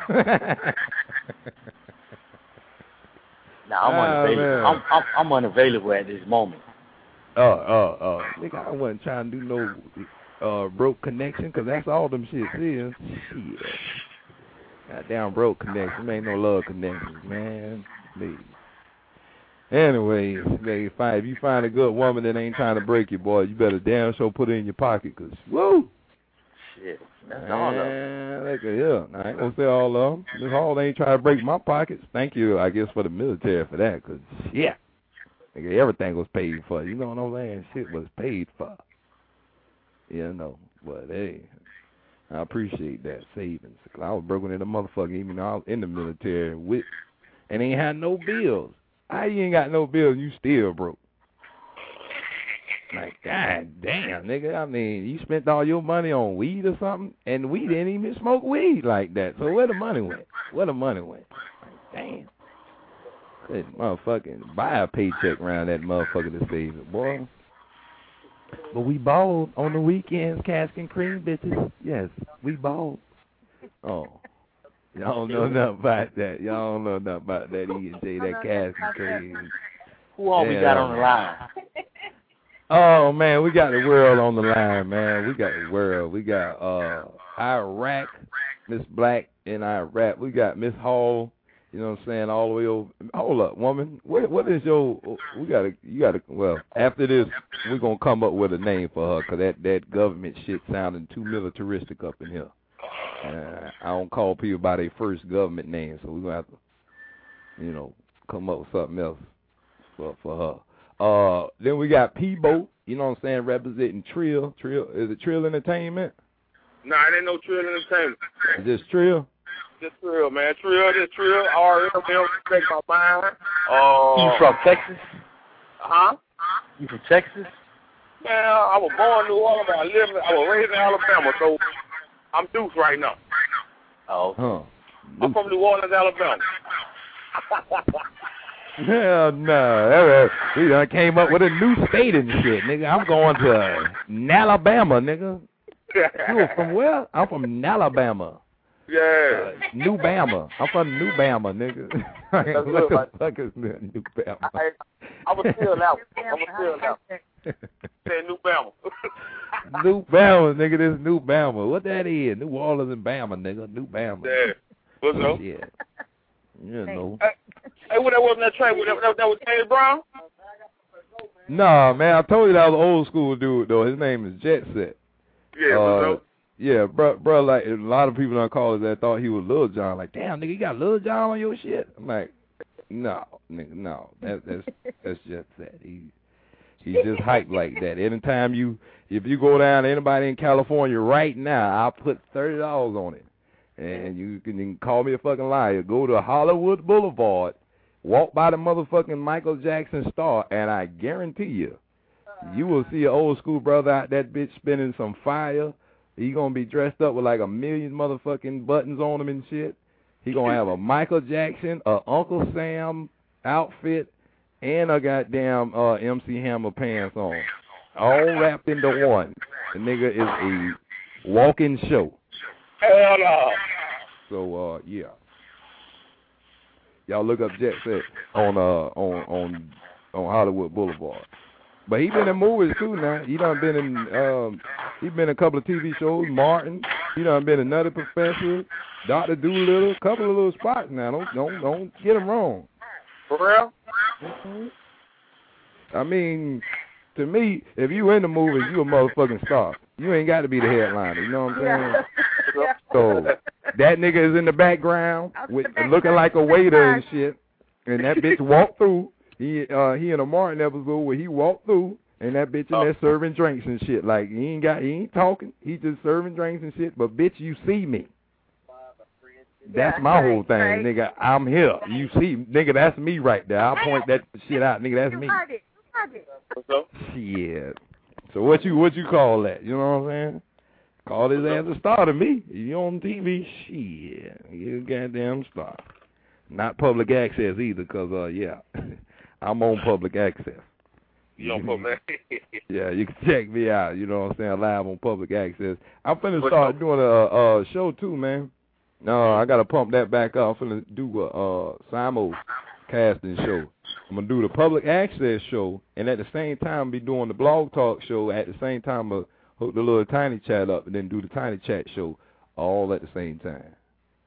Nah, I'm unavailable. I'm unavailable at this moment. Nigga, I wasn't trying to do no broke connection, because that's all them shit is. Shit. Goddamn broke connection. Ain't no love connections, man. Please. Anyway, if you find a good woman that ain't trying to break you, boy, you better damn sure put it in your pocket, because, woo! Shit. That's all of them. I ain't gonna say all of them. This all ain't trying to break my pockets. Thank you, I guess, for the military for that, because, yeah. Nigga, everything was paid for. You know what I'm saying? Shit was paid for. You know, but hey, I appreciate that savings. Cause I was broken in the motherfucker, even though I was in the military and ain't had no bills. How you ain't got no bills and you still broke? Like, God damn, nigga. I mean, you spent all your money on weed or something, and we didn't even smoke weed like that. So where the money went? Where the money went? Damn. Good motherfucking buy a paycheck around that motherfucker to save it, boy. But we balled on the weekends, cask and cream, bitches. Yes, we balled. Oh. Y'all don't know nothing about that. Y'all don't know nothing about that E&J, that cask and cream. Who all we got on the line? Oh, man, we got the world on the line, man. We got the world. We got Iraq, Miss Black in Iraq. We got Miss Hall, you know what I'm saying, all the way over. Hold up, woman. What is your, well, after this, we're going to come up with a name for her because that government shit sounding too militaristic up in here. I don't call people by their first government name, so we're going to have to, you know, come up with something else for her. Then we got Peebo, you know what I'm saying, representing Trill. Is it Trill Entertainment? Nah, it ain't no Trill Entertainment. Is this Trill? Just Trill, man. Trill, RL, take my mind. You from Texas? Huh? You from Texas? Man, I was born in New Orleans, but I was raised in Alabama, so I'm Deuce right now. Oh. Huh. I'm from New Orleans, Alabama. Hell no. We done came up with a new state and shit, nigga. I'm going to Alabama, nigga. You from where? I'm from Alabama. Yeah. New Bama. I'm from New Bama, nigga. What the fuck is New Bama? I'm going to steal that. Say New Bama. New Bama, nigga. This New Bama. What that is? New Orleans and Bama, nigga. New Bama. Yeah. What's up? Yeah. You know. Hey, what that was in that train? That was James Brown? Nah, man. I told you that was an old school dude, though. His name is Jet Set. Yeah, what's up? Yeah, bro, like, a lot of people done called us that thought he was Lil Jon. Like, damn, nigga, you got Lil Jon on your shit? I'm like, no, nigga, no. That's Jet Set. He's just hyped like that. Anytime if you go down to anybody in California right now, I'll put $30 on it. And you can call me a fucking liar. Go to Hollywood Boulevard, walk by the motherfucking Michael Jackson star, and I guarantee you will see an old school brother out that bitch spinning some fire. He gonna be dressed up with like 1 million motherfucking buttons on him and shit. He gonna have a Michael Jackson, a Uncle Sam outfit, and a goddamn MC Hammer pants on, all wrapped into one. The nigga is a walking show. Hell no. So yeah, y'all look up Jet Set on Hollywood Boulevard. But he been in movies too now. He done been in he been in a couple of TV shows. Martin. He done been in Nutty Professor, Dr. Doolittle, a couple of little spots now. Don't get him wrong. For real? Mm-hmm. I mean, to me, if you in the movies, you a motherfucking star. You ain't got to be the headliner. You know what I'm saying? So that nigga is in the background with looking like a waiter and shit, and that bitch walked through. He in a Martin episode where he walked through and that bitch in there serving drinks and shit. Like he ain't talking. He just serving drinks and shit. But bitch, you see me. That's my whole thing, nigga. I'm here. You see, nigga, that's me right there. I'll point that shit out, nigga. That's me. What's up? Shit. So what you call that? You know what I'm saying? Call his ass a star to me. You on TV? Shit. You a goddamn star. Not public access either, because, yeah. I'm on public access. You on public access? Yeah, you can check me out, you know what I'm saying, live on public access. I'm finna start doing a show too, man. I gotta pump that back up. I'm finna do a simul casting show. I'm gonna do the public access show, and at the same time be doing the blog talk show. At the same time, hook the little tiny chat up, and then do the tiny chat show all at the same time.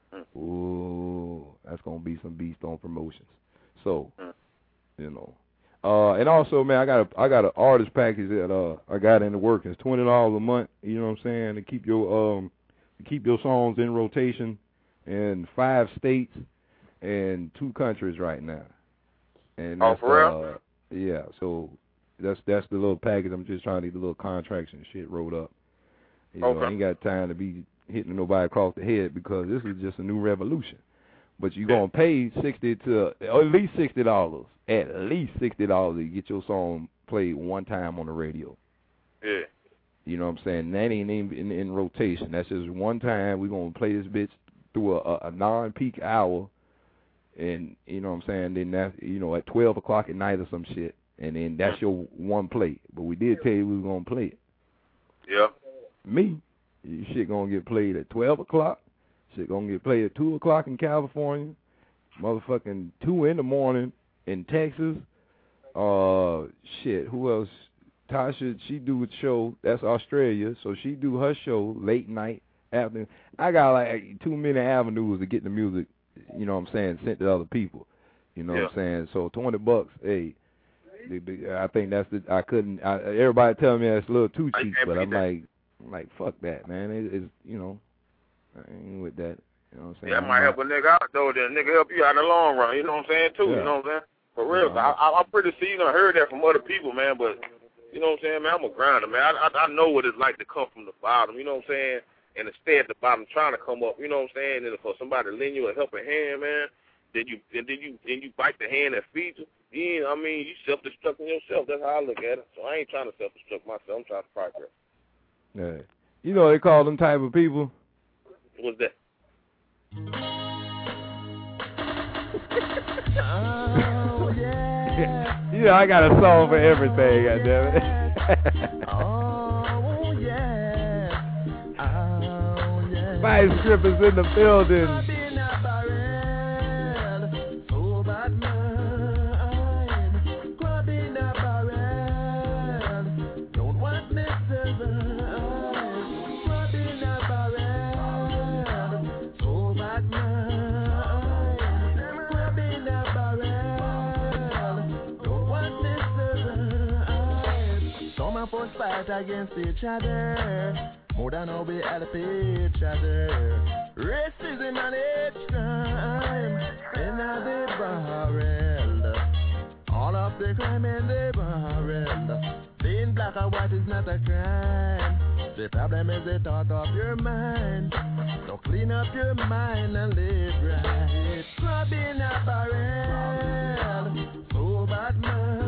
Ooh, that's gonna be some beast on promotions. So, you know, and also, man, I got an artist package that I got in the work. It's $20 a month. You know what I'm saying? To keep your songs in rotation in 5 states and 2 countries right now. And that's, for real? Yeah. So that's the little package. I'm just trying to get the little contracts and shit rolled up. You know, I ain't got time to be hitting nobody across the head because this is just a new revolution. But you're gonna pay at least $60. At least $60 to get your song played one time on the radio. Yeah. You know what I'm saying? That ain't even in rotation. That's just one time we're going to play this bitch through a non-peak hour. And, you know what I'm saying, then that, you know, at 12 o'clock at night or some shit. And then that's your one play. But we did tell you we was going to play it. Yeah. Me, shit going to get played at 12 o'clock. Shit going to get played at 2 o'clock in California. Motherfucking 2 in the morning in Texas. Shit, who else? Tasha, she do a show, that's Australia, so she do her show late night after. I got like too many avenues to get the music, you know what I'm saying, sent to other people. You know what I'm saying? So $20, hey, I think that's the, everybody telling me that's a little too cheap, but I'm like, fuck that, man. It's you know, I ain't with that. You know what I'm saying? Yeah, that might help a nigga out, though. That nigga help you out in the long run, you know what I'm saying, too, you know what I'm saying? For real, I'm pretty sure you done heard that from other people, man, but you know what I'm saying, man? I'm a grinder, man. I know what it's like to come from the bottom, you know what I'm saying, and to stay at the bottom trying to come up, you know what I'm saying, and for somebody to lend you a helping hand, man, then you bite the hand that feeds you. I mean, you self-destructing yourself. That's how I look at it. So I ain't trying to self-destruct myself. I'm trying to progress. Yeah. You know what they call them type of people? What's that? Oh, yeah. You know, I got a song for everything, goddammit. Oh, yeah. Oh, yeah. Vice strippers in the building. Fight against each other more than how we help each other. Racism and each time in the barrel. All of the crime in the barrel. Being black or white is not a crime. The problem is the thought of your mind. So clean up your mind and live right. Crab in a barrel. So bad man.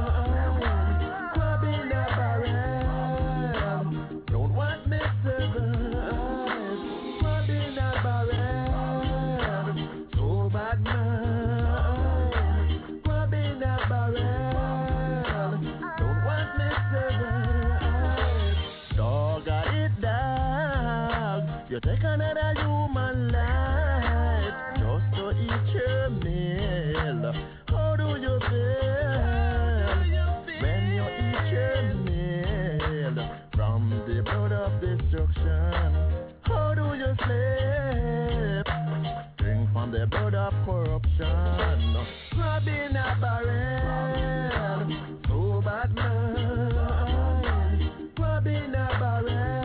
You take another human life just to eat your meal. How do you feel when you eat your meal from the blood of destruction? How do you sleep? Drink from the blood of corruption. Grabbing a barrel, so bad man. Grabbing a barrel.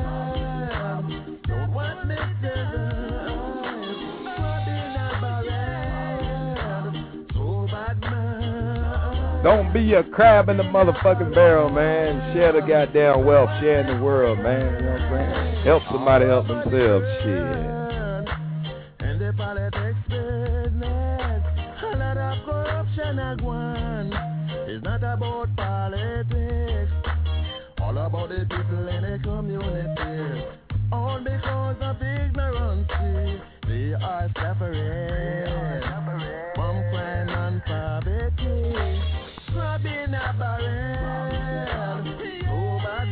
Don't be a crab in the motherfucking barrel, man. Share the goddamn wealth, share in the world, man. You know what I'm saying? Help somebody help themselves, shit. And the politics business, a lot of corruption and one. It's not about politics, all about the people in the community. All because of ignorance, they are suffering from crime and poverty. Grabbing a barrel, oh bad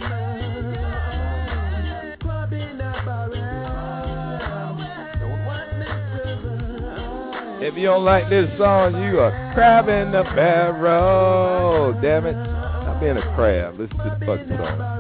man. Grabbing a barrel, don't want me to. If you don't like this song, you are crab in the barrel. Damn it. Stop being a crab. Listen to the fucking song.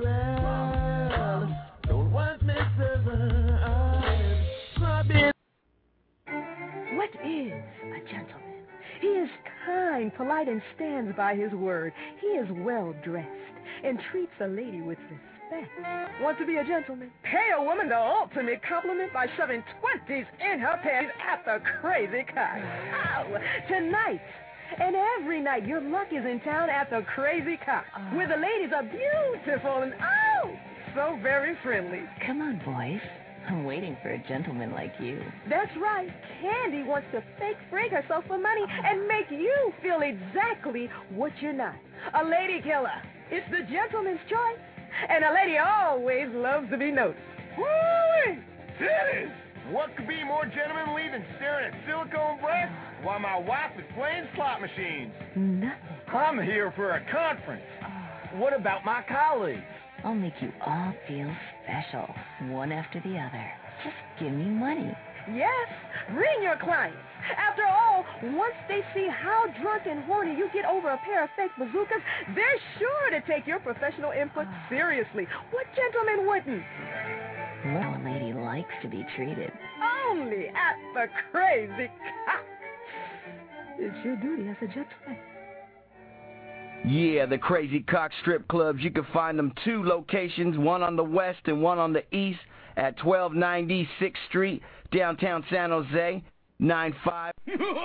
What is a gentleman? He is kind, polite, and stands by his word. He is well-dressed and treats a lady with respect. Want to be a gentleman? Pay a woman the ultimate compliment by shoving 20s in her pants at the crazy kind. Oh, tonight and every night, your luck is in town at the Crazy Cock, where the ladies are beautiful and, oh, so very friendly. Come on, boys. I'm waiting for a gentleman like you. That's right. Candy wants to fake bring herself for money and make you feel exactly what you're not. A lady killer. It's the gentleman's choice. And a lady always loves to be noticed. Woo-wee! Titties! What could be more gentlemanly than staring at silicone breasts while my wife is playing slot machines? Nothing. I'm here for a conference. What about my colleagues? I'll make you all feel special, one after the other. Just give me money. Yes, bring your clients. After all, once they see how drunk and horny you get over a pair of fake bazookas, they're sure to take your professional input seriously. What gentleman wouldn't? Well, a lady likes to be treated. Only at the Crazy Cock. It's your duty as a gentleman. Yeah, the Crazy Cock strip clubs. You can find them 2 locations, one on the west and one on the east at 1290 6th Street, downtown San Jose, 95.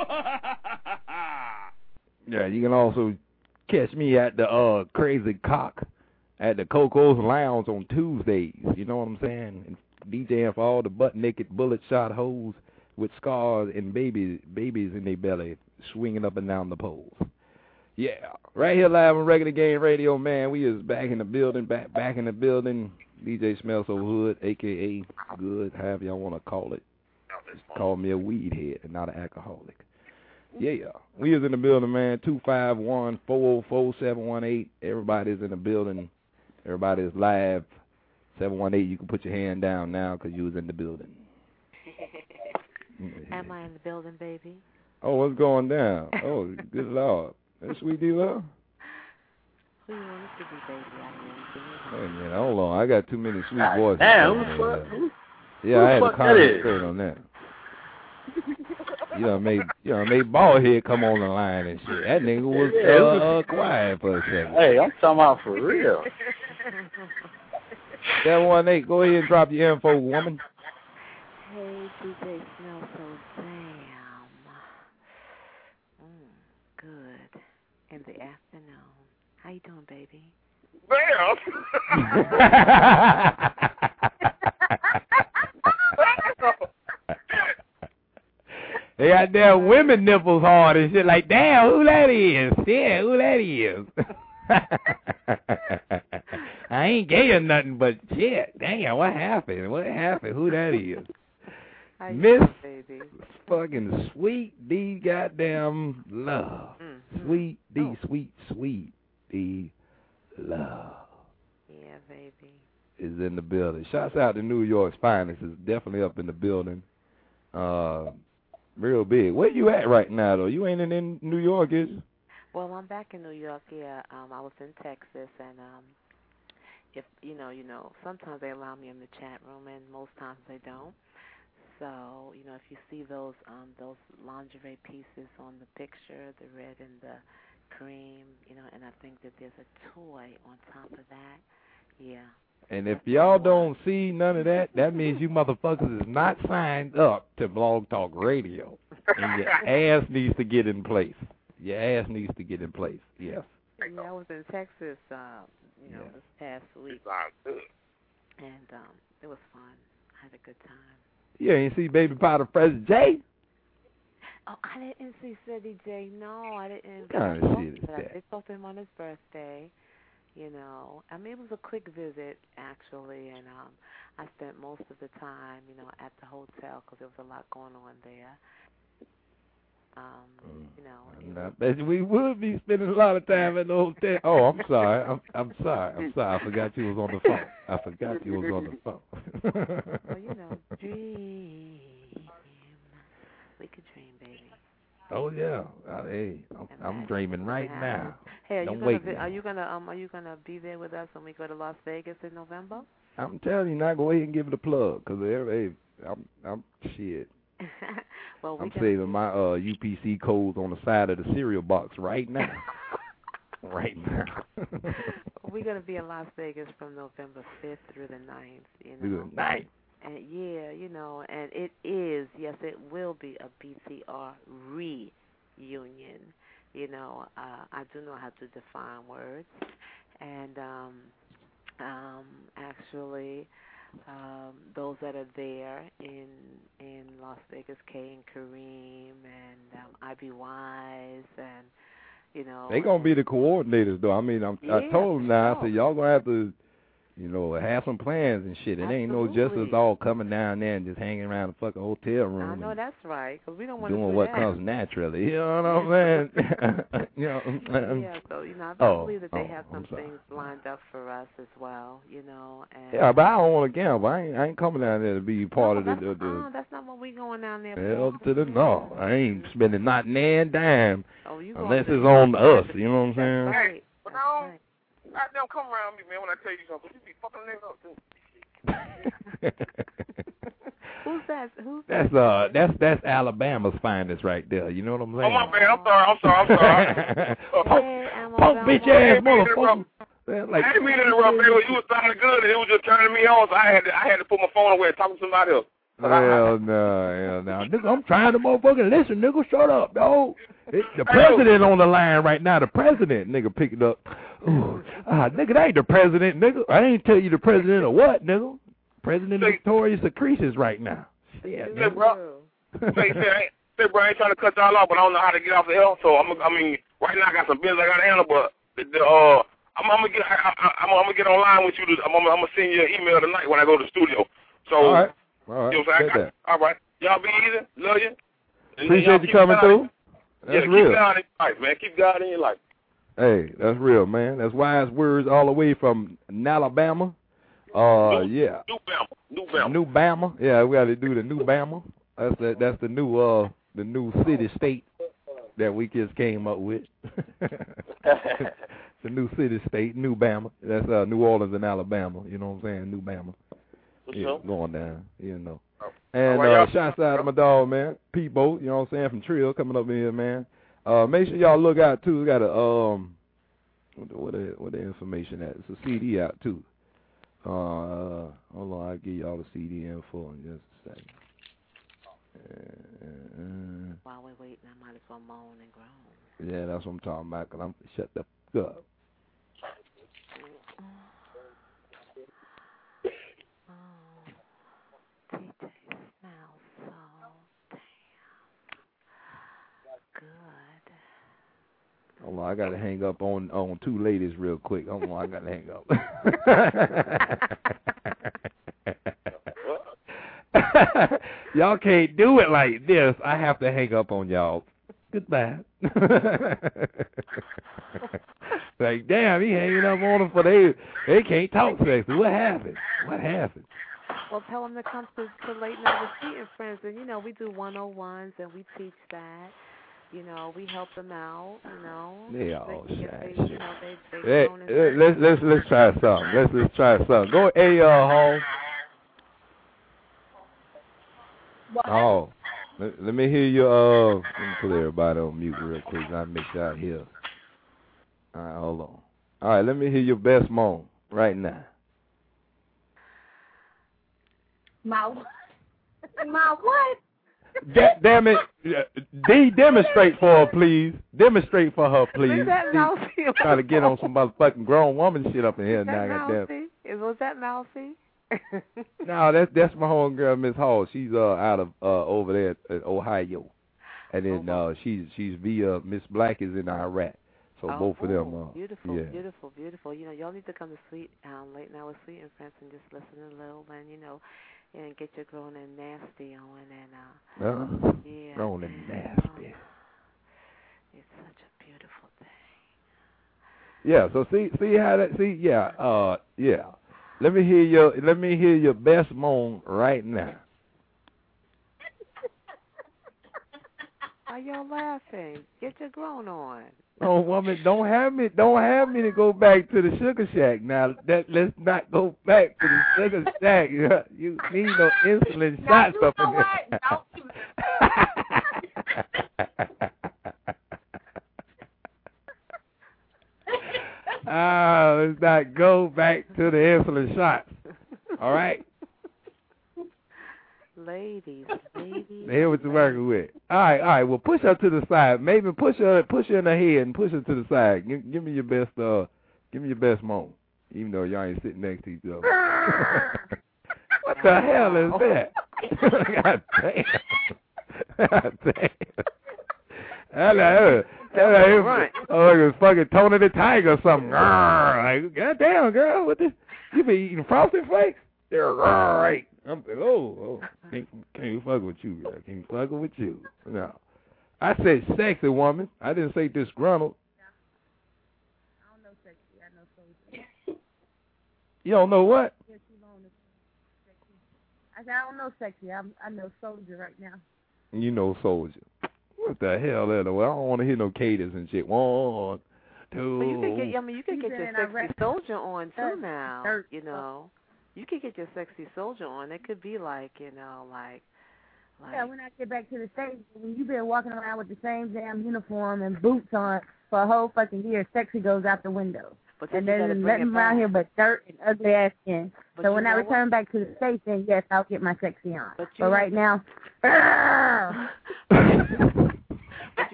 Yeah, you can also catch me at the Crazy Cock at the Coco's Lounge on Tuesdays. You know what I'm saying? And DJing for all the butt-naked bullet shot hoes with scars and babies in their belly swinging up and down the poles. Yeah, right here live on Regular Game Radio, man. We is back in the building, back in the building. DJ Smell So Hood, a.k.a. Good, however y'all want to call it. Just call me a weed head and not an alcoholic. Yeah, we is in the building, man. 251-404-718. Everybody's in the building. Everybody is live. 718, you can put your hand down now because you was in the building. Am I in the building, baby? Oh, what's going down? Oh, good Lord. That's Sweet D-Love? Who you want to be, baby? Hey, man, hold on. I got too many sweet voices. Damn, yeah, I had to concentrate on that. You know, made Ballhead come on the line and shit. That nigga was quiet for a second. Hey, I'm talking about for real. 718, go ahead and drop your info, woman. Hey, DJ Smell So Damn. Good. In the afternoon. How you doing, baby? Damn. They got their women nipples hard and shit like, damn, who that is? Yeah, who that is? I ain't gay or nothing, but shit, damn, what happened? What happened? Who that is? Miss fucking Sweet D goddamn Love. Sweet D, sweet D Love. Yeah, baby. Is in the building. Shouts out to New York's finest. Is definitely up in the building. Real big. Where you at right now, though? You ain't in New York, is you? Well, I'm back in New York, yeah. I was in Texas, and if you know, sometimes they allow me in the chat room, and most times they don't. So, if you see those lingerie pieces on the picture, the red and the cream, and I think that there's a toy on top of that, yeah. And if y'all don't see none of that, that means you motherfuckers is not signed up to Blog Talk Radio. And your ass needs to get in place. Your ass needs to get in place, yes. Yeah, I was in Texas, this past week. And it was fun. I had a good time. Yeah, you see Baby Powder Fresh J? Oh, I didn't see Ceddy J. No, I didn't. Kind of shit is that? They spoke to him on his birthday. It was a quick visit, actually, and I spent most of the time, at the hotel because there was a lot going on there. We would be spending a lot of time at the hotel. Oh, I'm sorry. I'm sorry. I forgot you was on the phone. Well, dream. We could dream, baby. Oh yeah. Hey, I'm dreaming right now. Hey, are you gonna be there with us when we go to Las Vegas in November? I'm telling you, now go ahead and give it a plug, cause I'm shit. Well, I'm saving my UPC codes on the side of the cereal box right now. Right now. We're gonna be in Las Vegas from November 5th through the 9th. Through the 9th. And yeah, and it is, yes, it will be a BTR reunion. I do know how to define words, and actually, those that are there in Las Vegas, Kay and Kareem and Ivy Wise and, you know. They going to be the coordinators, though. I mean, I told them now, I said, y'all going to have to, you know, have some plans and shit. It ain't no just us all coming down there and just hanging around the fucking hotel room. I know that's right, because we don't want to doing do what that. comes naturally. You know what I'm saying? You know, yeah, so, you know, I believe that they have some things lined up for us as well, you know. And yeah, but I don't want to gamble. I ain't coming down there to be part of the that's not what we going down there hell for. to the no. I ain't spending not nan dime unless to it's on us. You know what I'm saying? That's right. But no, goddamn, come around me, man, when I tell you something. You be fucking nigga up, too. Who's that? That's Alabama's finest right there. You know what I'm saying? Oh, my bad. I'm sorry. Punk bitch ass motherfucker. Like, I didn't mean to interrupt, baby. You was sounding good, and it was just turning me on, so I had to put my phone away and talk to somebody else. Hell no. Nigga, I'm trying to motherfucking listen, nigga. Shut up, dog. The president on the line right now. The president, nigga, pick it up. Ooh, nigga, that ain't the president, nigga. I ain't tell you the president of what, nigga. President Victoria Secretis right now. Shit, say, bro. Say, bro, I ain't trying to cut y'all off, but I don't know how to get off the air. So I mean, right now I got some business I got to handle, but I'm gonna get online with you. I'm gonna send you an email tonight when I go to the studio. So. All right. You know what I'm saying? All right. Y'all be easy. Love you. Appreciate you coming through. That's real. Keep God in your life, man. Keep God in your life. Hey, that's real, man. That's wise words all the way from Alabama. Yeah. New Bama. Yeah, we got to do the New Bama. That's the new city state that we just came up with. The new city state, New Bama. That's New Orleans and Alabama. You know what I'm saying? New Bama. Yeah, going down, you know. And shouts out to my dog, man, Peebo, you know what I'm saying, from Trill, coming up in here, man. Make sure y'all look out, too. We got a, what the information at? It's a CD out, too. Hold on, I'll give y'all the CD info in just a second. While we're waiting, I might as well moan and groan. Yeah, that's what I'm talking about, because I'm shut the fuck up. TJ smells so damn good. Hold on, I got to hang up on two ladies real quick. Hold on, I got to hang up. Y'all can't do it like this. I have to hang up on y'all. Goodbye. Like, damn, he hanging up on them for they can't talk sexy. What happened? Well, tell them to come to Late Night with Sweet and Friends, and, you know, we do 101s, and we teach that. You know, we help them out, you know. They all shy shit. You know, let's try something. Let's try something. Go Hall. Oh, let me hear your, let me put everybody on mute real quick. I'll make sure I hear. All right, hold on. All right, let me hear your best moan right now. My what? Damn it. Demonstrate for her, please. Demonstrate for her, please. Is that mousy? Try to get on some motherfucking grown woman shit up in here now. Was that mousy? No, that's my homegirl, Miss Hall. She's out of over there at Ohio. And then she's via Miss Black is in Iraq. So both of them beautiful, yeah. beautiful. You know, y'all need to come to Late Night with Sweet and Friends and just listen a little and, you know, and get your grown and nasty on and yeah. Grown and nasty. It's such a beautiful thing. Yeah, so see how that yeah. Let me hear your best moan right now. Why y'all laughing? Get your grown on. Oh, woman, don't have me to go back to the Sugar Shack. Now, let's not go back to the Sugar Shack. You need no insulin shots up in there. Let's not go back to the insulin shots. All right? Ladies. Here's what you're working with. All right. Well, push her to the side. Maybe push her in the head and push her to the side. Give me your best moan. Even though y'all ain't sitting next to each other. What the hell is that? God damn. God damn. Hello. Right. Oh, it was fucking Tony the Tiger or something. Like, God damn, girl, what this? You be eating Frosted Flakes? They're right. I'm like, oh, can't fuck with you, girl. Can't fuck with you. No. I said sexy woman. I didn't say disgruntled. I don't know sexy. I know soldier. You don't know what? I said I don't know sexy. I know soldier right now. You know soldier. What the hell is that? Well, I don't want to hear no cadence and shit. 1, 2. But you could get, you could get your sexy soldier on too now. You know, you could get your sexy soldier on. It could be like, you know, like. Yeah, when I get back to the States, when you've been walking around with the same damn uniform and boots on for a whole fucking year, sexy goes out the window. And there's nothing around here but dirt and ugly ass skin. So when I return back to the States, then yes, I'll get my sexy on. But right now, but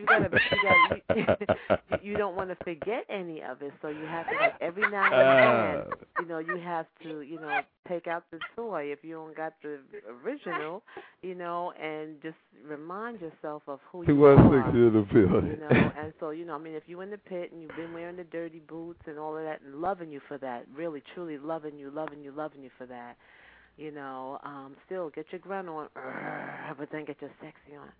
you don't want to forget any of it, so you have to, like, every now and then, you know, you have to, you know, take out the toy if you don't got the original, you know, and just remind yourself of who you are. 216 in the building. You know, and so, you know, I mean, if you're in the pit and you've been wearing the dirty boots and all of that, and loving you for that, really, truly loving you for that, you know, still get your grunt on, but then get your sexy on.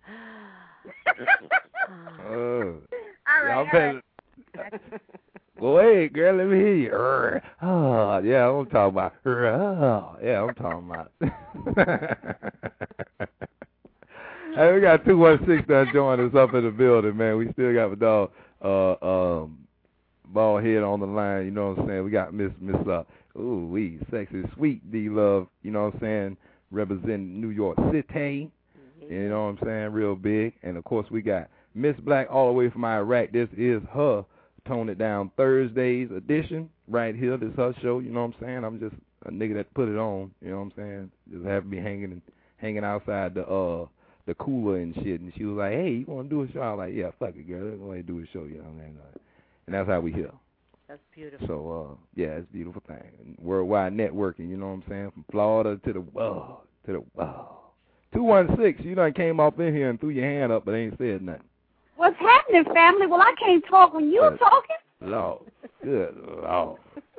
All right. Well, wait, girl, let me hear you. Oh, yeah, I'm talking about. Yeah, I'm talking about. Hey, we got 216 that joined us up in the building, man. We still got the dog, bald head on the line. You know what I'm saying? We got Miss ooh, we sexy, sweet D-Love, you know what I'm saying, representing New York City, you know what I'm saying, real big. And, of course, we got Miss Black all the way from Iraq. This is her Tone It Down Thursdays edition right here. This is her show, you know what I'm saying. I'm just a nigga that put it on, you know what I'm saying. Just have me hanging outside the cooler and shit. And she was like, hey, you want to do a show? I was like, yeah, fuck it, girl. Let's go ahead and do a show, you know what I'm saying. And that's how we here. That's beautiful. So, yeah, it's a beautiful thing. And worldwide networking, you know what I'm saying? From Florida to the world, 216, you done came off in here and threw your hand up but ain't said nothing. What's happening, family? Well, I can't talk when you're talking. Lord. Good Lord.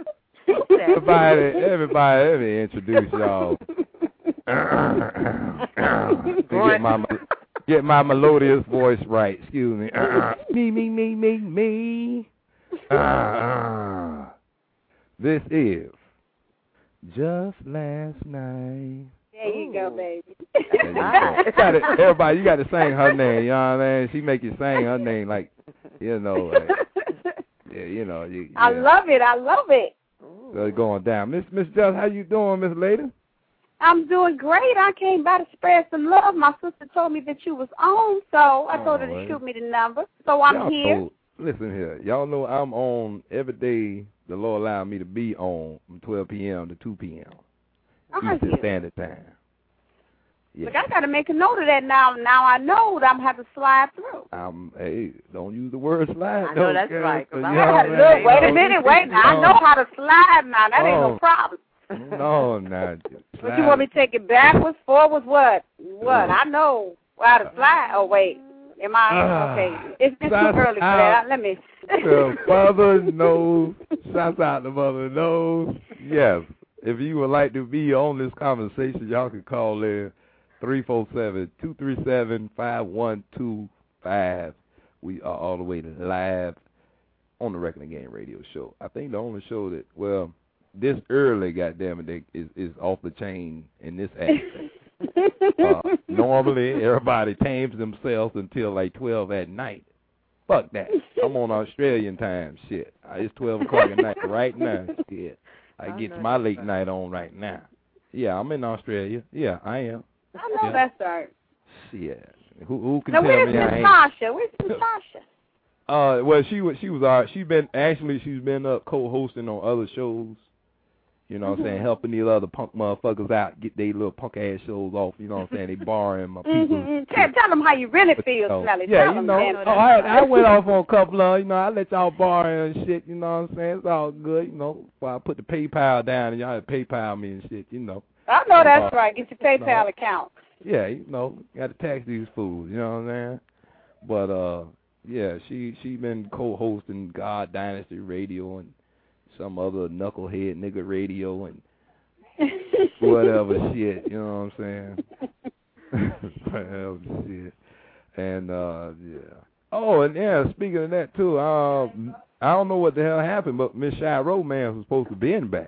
Everybody, let me introduce y'all. Get my melodious voice right. Excuse me. Me. This is Just Last Night. There you go, baby. Everybody, you got to sing her name. You know what I mean? She make you sing her name, like, you know. Yeah, you know. I love it. So it's going down. Miss Just, how you doing, Miss Lady? I'm doing great. I came by to spread some love. My sister told me that you was on, so I told her to shoot me the number. So I'm here. Listen here. Y'all know I'm on every day the Lord allowed me to be on from 12 p.m. to 2 p.m. Eastern Standard Time. Yeah. But I got to make a note of that now. Now I know that I'm going to have to slide through. Hey, don't use the word slide. I know that's right. Wait a minute. I know how to slide now. That ain't no problem. No, not But you want me to take it backwards, forwards, what? I know how to slide. Oh, wait. Am I? Okay. It's too early for that. Let me. Mother knows. Shouts out to Mother knows. Yes. If you would like to be on this conversation, y'all can call in 347-237-5125. We are all the way to live on the Wrecking the Game radio show. I think the only show that, well, this early, goddammit, is off the chain in this aspect. Normally, everybody tames themselves until like 12 at night. Fuck that. I'm on Australian time. Shit. It's 12 o'clock at night right now. Shit. I get my late night on right now. Yeah, I'm in Australia. Yeah, I am. I know that's right. Shit. Who can now, tell me I ain't? Where's Natasha? Well, she's been up co-hosting on other shows. You know what I'm saying? Helping these other punk motherfuckers out, get their little punk-ass shows off. You know what I'm saying? They borrowing my people. Tell them how you really feel, Smelly. Yeah, you know. I went off on a couple of, I let y'all borrow and shit, you know what I'm saying? It's all good, Before I put the PayPal down and y'all had to PayPal me and shit, I know that's right. Get your PayPal account. Yeah, you know, got to tax these fools. You know what I'm saying? But yeah, she been co-hosting God Dynasty Radio and some other knucklehead nigga radio and whatever shit. You know what I'm saying? Whatever shit. And yeah. Oh, and yeah, speaking of that too, I don't know what the hell happened, but Miss Shy Romance was supposed to be back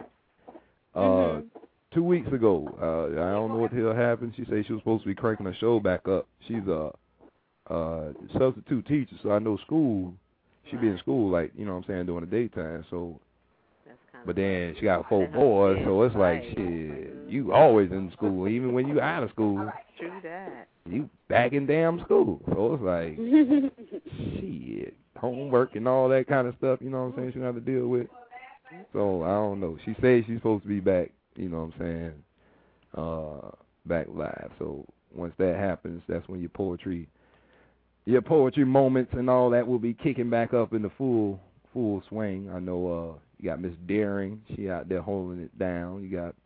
2 weeks ago. I don't know what the hell happened. She said she was supposed to be cranking her show back up. She's a substitute teacher, so I know school. She be in school, like, you know what I'm saying, during the daytime. So, but then she got 4 boys, so it's like, shit, you always in school, even when you out of school. True that. You back in damn school. So it's like, shit, homework and all that kind of stuff, you know what I'm saying, she have to deal with. So, I don't know. She says she's supposed to be back, you know what I'm saying, back live. So, once that happens, that's when your poetry moments and all that will be kicking back up in the full swing. I know you got Miss Daring. She out there holding it down. You got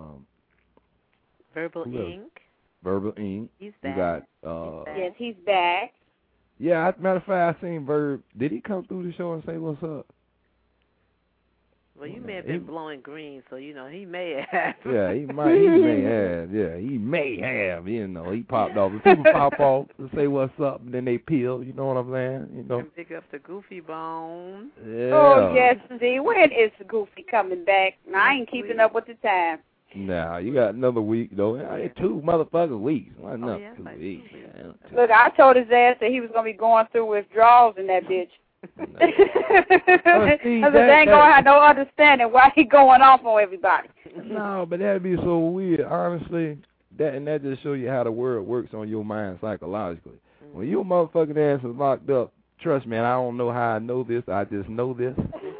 Verbal Ink. Verbal Ink. He's back. You got yes, he's back. Yeah, as a matter of fact, I seen Verb. Did he come through the show and say what's up? Well, you may have been blowing green, so, you know, he may have. Yeah, he may have. Yeah, he may have, you know. He popped off. If people pop off to say what's up, and then they peel, you know what I'm saying? You know. And pick up the Goofy Bone. Yeah. Oh, yes, indeed. When is Goofy coming back? Now, I ain't keeping up with the time. Nah, you got another week, though. 2 motherfucking weeks. Why not 2 weeks? Look, I told his ass that he was going to be going through withdrawals in that bitch. Because they ain't going to have no understanding why he going off on everybody. No, but that'd be so weird, honestly. That just show you how the world works on your mind psychologically. When your motherfucking ass is locked up, trust me, and I don't know how I know this, I just know this.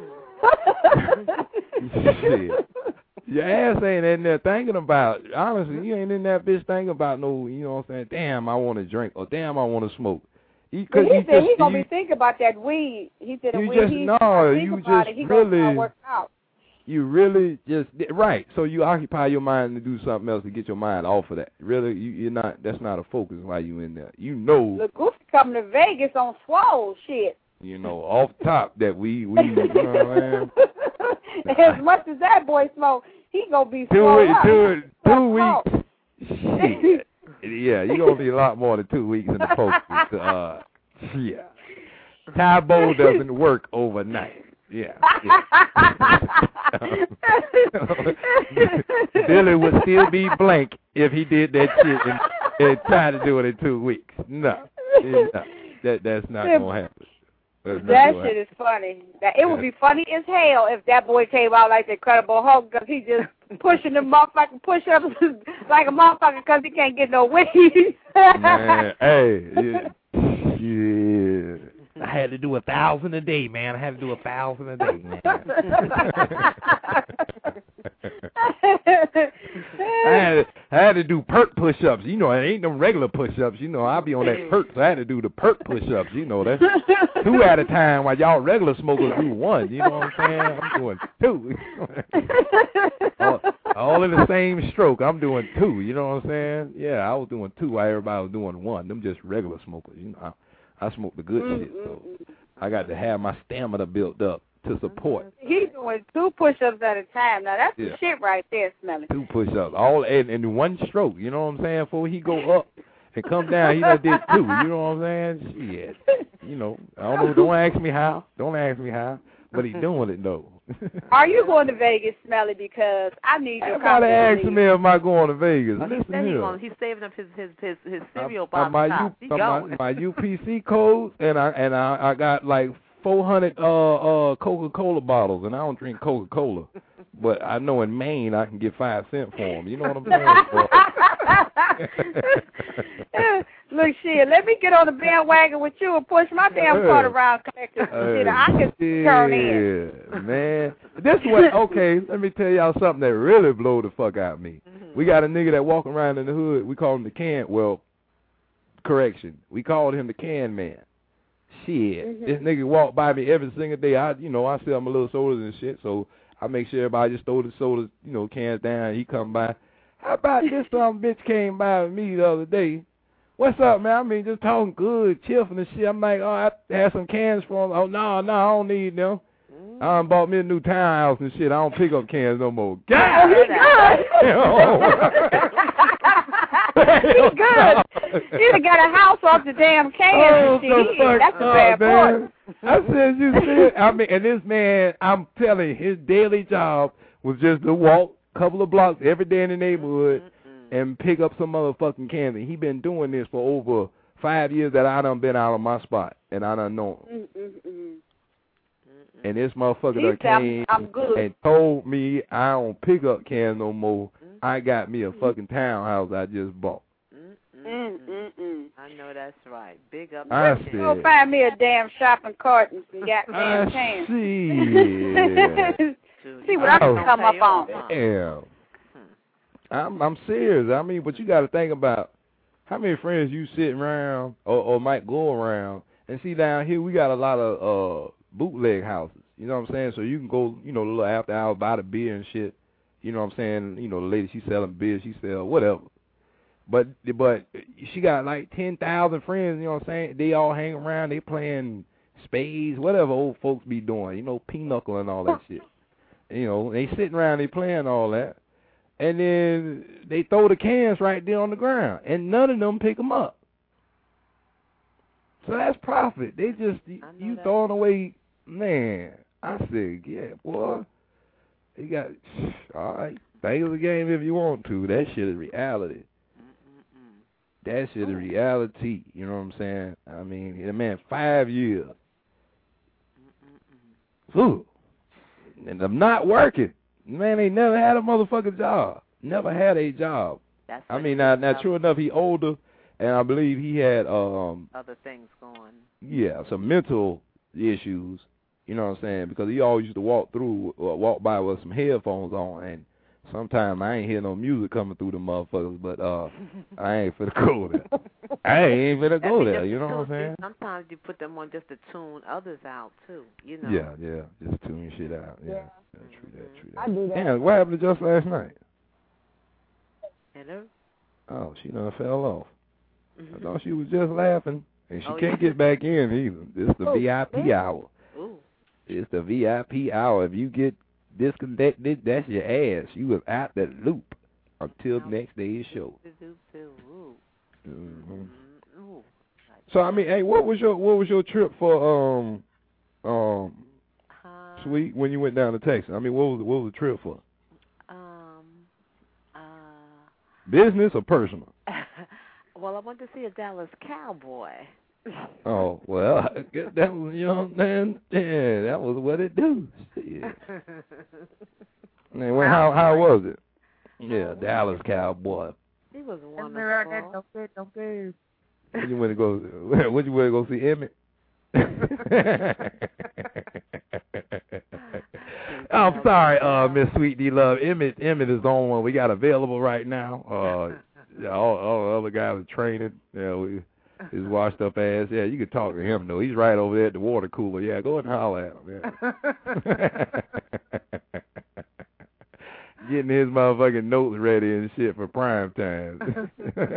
Shit. Your ass ain't in there thinking about, honestly, you ain't in that bitch thinking about no, you know what I'm saying, damn, I want to drink, or damn, I want to smoke. He said he's going to be thinking about that weed. He said the weed You really just, right, so you occupy your mind to do something else to get your mind off of that. Really, you're not, that's not a focus while you in there. You know. The Goofy coming to Vegas on swole shit. You know, off top that we you know what I mean? As much as that boy smoke, he going to be swole up. 2 weeks. Shit. Yeah, you're going to be a lot more than 2 weeks in the post. Yeah. Tybo doesn't work overnight. Yeah. Billy would still be blank if he did that shit and tried to do it in 2 weeks. No. That's not going to happen. That shit is funny. It would be funny as hell if that boy came out like the Incredible Hulk because he just pushing the motherfucking push-ups like a motherfucker because he can't get no weed. Man, hey, yeah. I had to do 1,000 a day, man. I had to do 1,000 a day, man. I had to do perk push-ups. You know, it ain't no regular push-ups. You know, I be on that perk, so I had to do the perk push-ups. You know, that's 2 at a time while y'all regular smokers do 1. You know what I'm saying? I'm doing 2. all in the same stroke. I'm doing 2. You know what I'm saying? Yeah, I was doing 2 while everybody was doing 1. Them just regular smokers. You know, I smoke the good shit, so I got to have my stamina built up to support. He's doing 2 push-ups at a time. Now, that's the shit right there, Smelly. 2 push-ups, all in 1 stroke, you know what I'm saying? Before he go up and come down, he done did 2, you know what I'm saying? Shit, you know, I don't know, don't ask me how, but he's doing it, though. Are you going to Vegas, Smelly? Because I need your company. Everybody asking me am I going to Vegas. Listen here. He's saving up his cereal box. My UPC codes, and I got like 400 Coca-Cola bottles, and I don't drink Coca-Cola. But I know in Maine I can get 5 cents for them. You know what I'm saying? Look, shit, let me get on the bandwagon with you and push my damn cart around collector. I can turn in. Man. This way, okay, let me tell y'all something that really blow the fuck out of me. We got a nigga that walk around in the hood. We call him the can, correction. We called him the can man. Shit. This nigga walk by me every single day. I sell my little sodas and shit, so I make sure everybody just throw the sodas, cans down. He come by. How about this some bitch came by with me the other day? What's up, man? I mean, just talking good, cheerful and shit. I'm like, oh, I had some cans for him. Oh, no, I don't need them. I done bought me a new townhouse and shit. I don't pick up cans no more. God! He's good. He done got a house off the damn cans and shit. That's a bad boy. I said, you see, I mean, and this man, I'm telling you, his daily job was just to walk a couple of blocks every day in the neighborhood and pick up some motherfucking candy. He been doing this for over 5 years that I done been out of my spot, and I done know him. And this motherfucker done came and told me I don't pick up cans no more. I got me a fucking townhouse I just bought. I know that's right. Big up. I said, go find me a damn shopping cart and some goddamn cans. See what I can come up on. Damn. I'm serious. I mean, but you got to think about how many friends you sitting around or might go around and see down here we got a lot of bootleg houses. You know what I'm saying? So you can go, you know, a little after hours, buy the beer and shit. You know what I'm saying? You know, the lady, she selling beer, she sell whatever. But she got like 10,000 friends, you know what I'm saying? They all hang around, they playing spades, whatever old folks be doing, you know, pinochle and all that shit. You know, they sitting around, they playing all that. And then they throw the cans right there on the ground, and none of them pick them up. So that's profit. They just, you throwing away, man. I said, yeah, boy. You got, all right, think of the game if you want to. That shit is reality. That shit is reality. You know what I'm saying? I mean, man, 5 years. Ooh. And I'm not working. Man, ain't never had a motherfucking job. Never had a job. I mean, now true enough, he older, and I believe he had other things going. Yeah, some mental issues. You know what I'm saying? Because he always used to walk by with some headphones on, and sometimes I ain't hear no music coming through the motherfuckers, but I ain't finna go there. I ain't finna go there, you know what I'm saying? Sometimes you put them on just to tune others out, too, you know. Yeah, just tune shit out, yeah. True that. I do that. Damn, what happened to just last night? Hello? Oh, she done fell off. I thought she was just laughing, and she can't get back in either. It's the VIP hour. Ooh. It's the VIP hour. If you get disconnected, that's your ass. You was out that loop until next day's show. So I mean, hey, what was your trip for Sweet when you went down to Texas? I mean, what was the trip for? Business or personal? Well, I went to see a Dallas Cowboy. Oh, well, I guess that was, you know, man, yeah, that was what it do. Yeah. Man, how was it? Yeah, Dallas Cowboy. He was wonderful. Don't go. Where'd you want to go see Emmett? I'm sorry, Miss Sweet D Love. Emmett is the only one we got available right now. All the other guys are training. Yeah, his washed up ass. Yeah, you can talk to him though. He's right over there at the water cooler. Yeah, go and holler at him. Yeah. Getting his motherfucking notes ready and shit for prime time.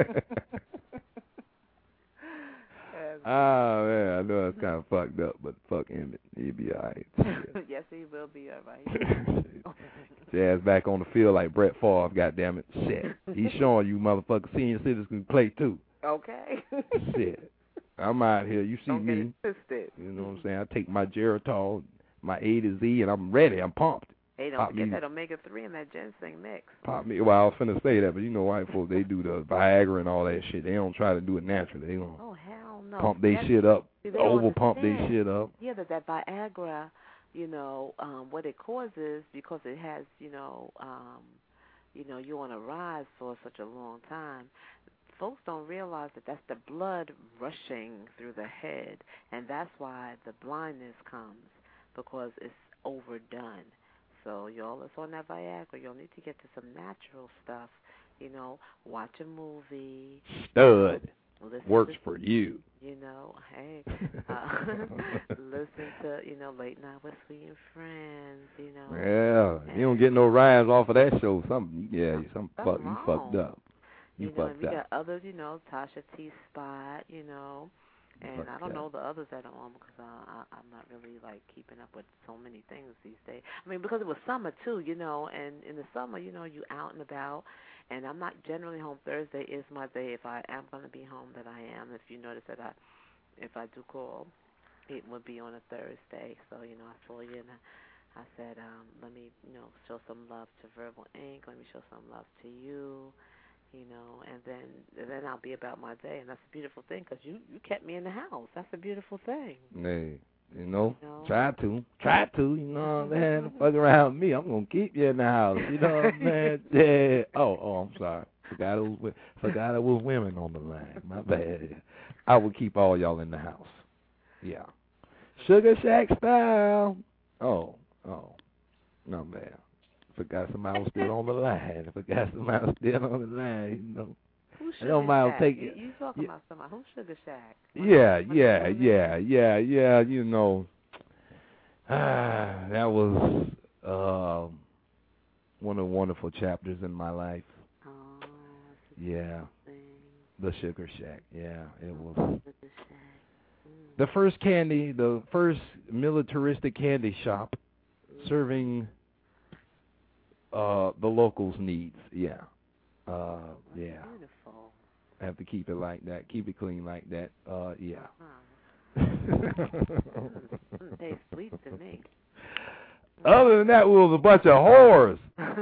Oh, man, I know that's kind of fucked up, but fuck Emmett. He'll be all right. Yes, he will be all right. Jazz back on the field like Brett Favre, goddammit. Shit. He's showing you motherfuckers senior citizens can play, too. Okay. Shit. I'm out here. You see me. You know what I'm saying? I take my Geritol, my A to Z, and I'm ready. I'm pumped. Hey, don't forget that omega-3 in that ginseng mix. Pop me. Well, I was finna say that, but you know white folks, they do the Viagra and all that shit. They don't try to do it naturally. They gonna hell no. Pump they shit up, over-pump they shit up. Yeah, that Viagra, you know, what it causes, because it has, you're on a rise for such a long time. Folks don't realize that that's the blood rushing through the head, and that's why the blindness comes, because it's overdone. So y'all that's on that Viagra, you'll need to get to some natural stuff. You know, watch a movie. Stud. Works for you. You know, hey, listen to, Late Night with Sweet and Friends, Yeah, you don't get no rhymes off of that show. Something fucked up. You know, fucked and we up. got others, you know, Tasha T. Spot, you know, and I don't know the others that are on because I'm not really, like, keeping up with so many things these days. I mean, because it was summer, too, you know, and in the summer, you know, you out and about, and I'm not generally home. Thursday is my day. If I am going to be home, that I am. If you notice that if I do call, it would be on a Thursday. So, you know, I saw you and I said, let me, you know, show some love to Verbal Ink. Let me show some love to you. You know, and then I'll be about my day, and that's a beautiful thing because you kept me in the house. That's a beautiful thing. Hey, you know, try to, you know what I'm saying? Fuck around with me, I'm gonna keep you in the house. You know what I'm saying? Yeah. Oh, I'm sorry. Forgot it was women on the line. My bad. I will keep all y'all in the house. Yeah. Sugar Shack style. Oh, no bad. Forgot somebody was still on the line. You know. Who's I don't mind taking. You talking about somebody? Who's Sugar Shack? Yeah. You know, that was one of the wonderful chapters in my life. Oh, yeah, the Sugar Shack. Yeah, it was. The first militaristic candy shop serving the locals' needs. Yeah. Beautiful. I have to keep it like that. Keep it clean like that. Yeah. Tastes sweet to me. Other than that, we was a bunch of whores.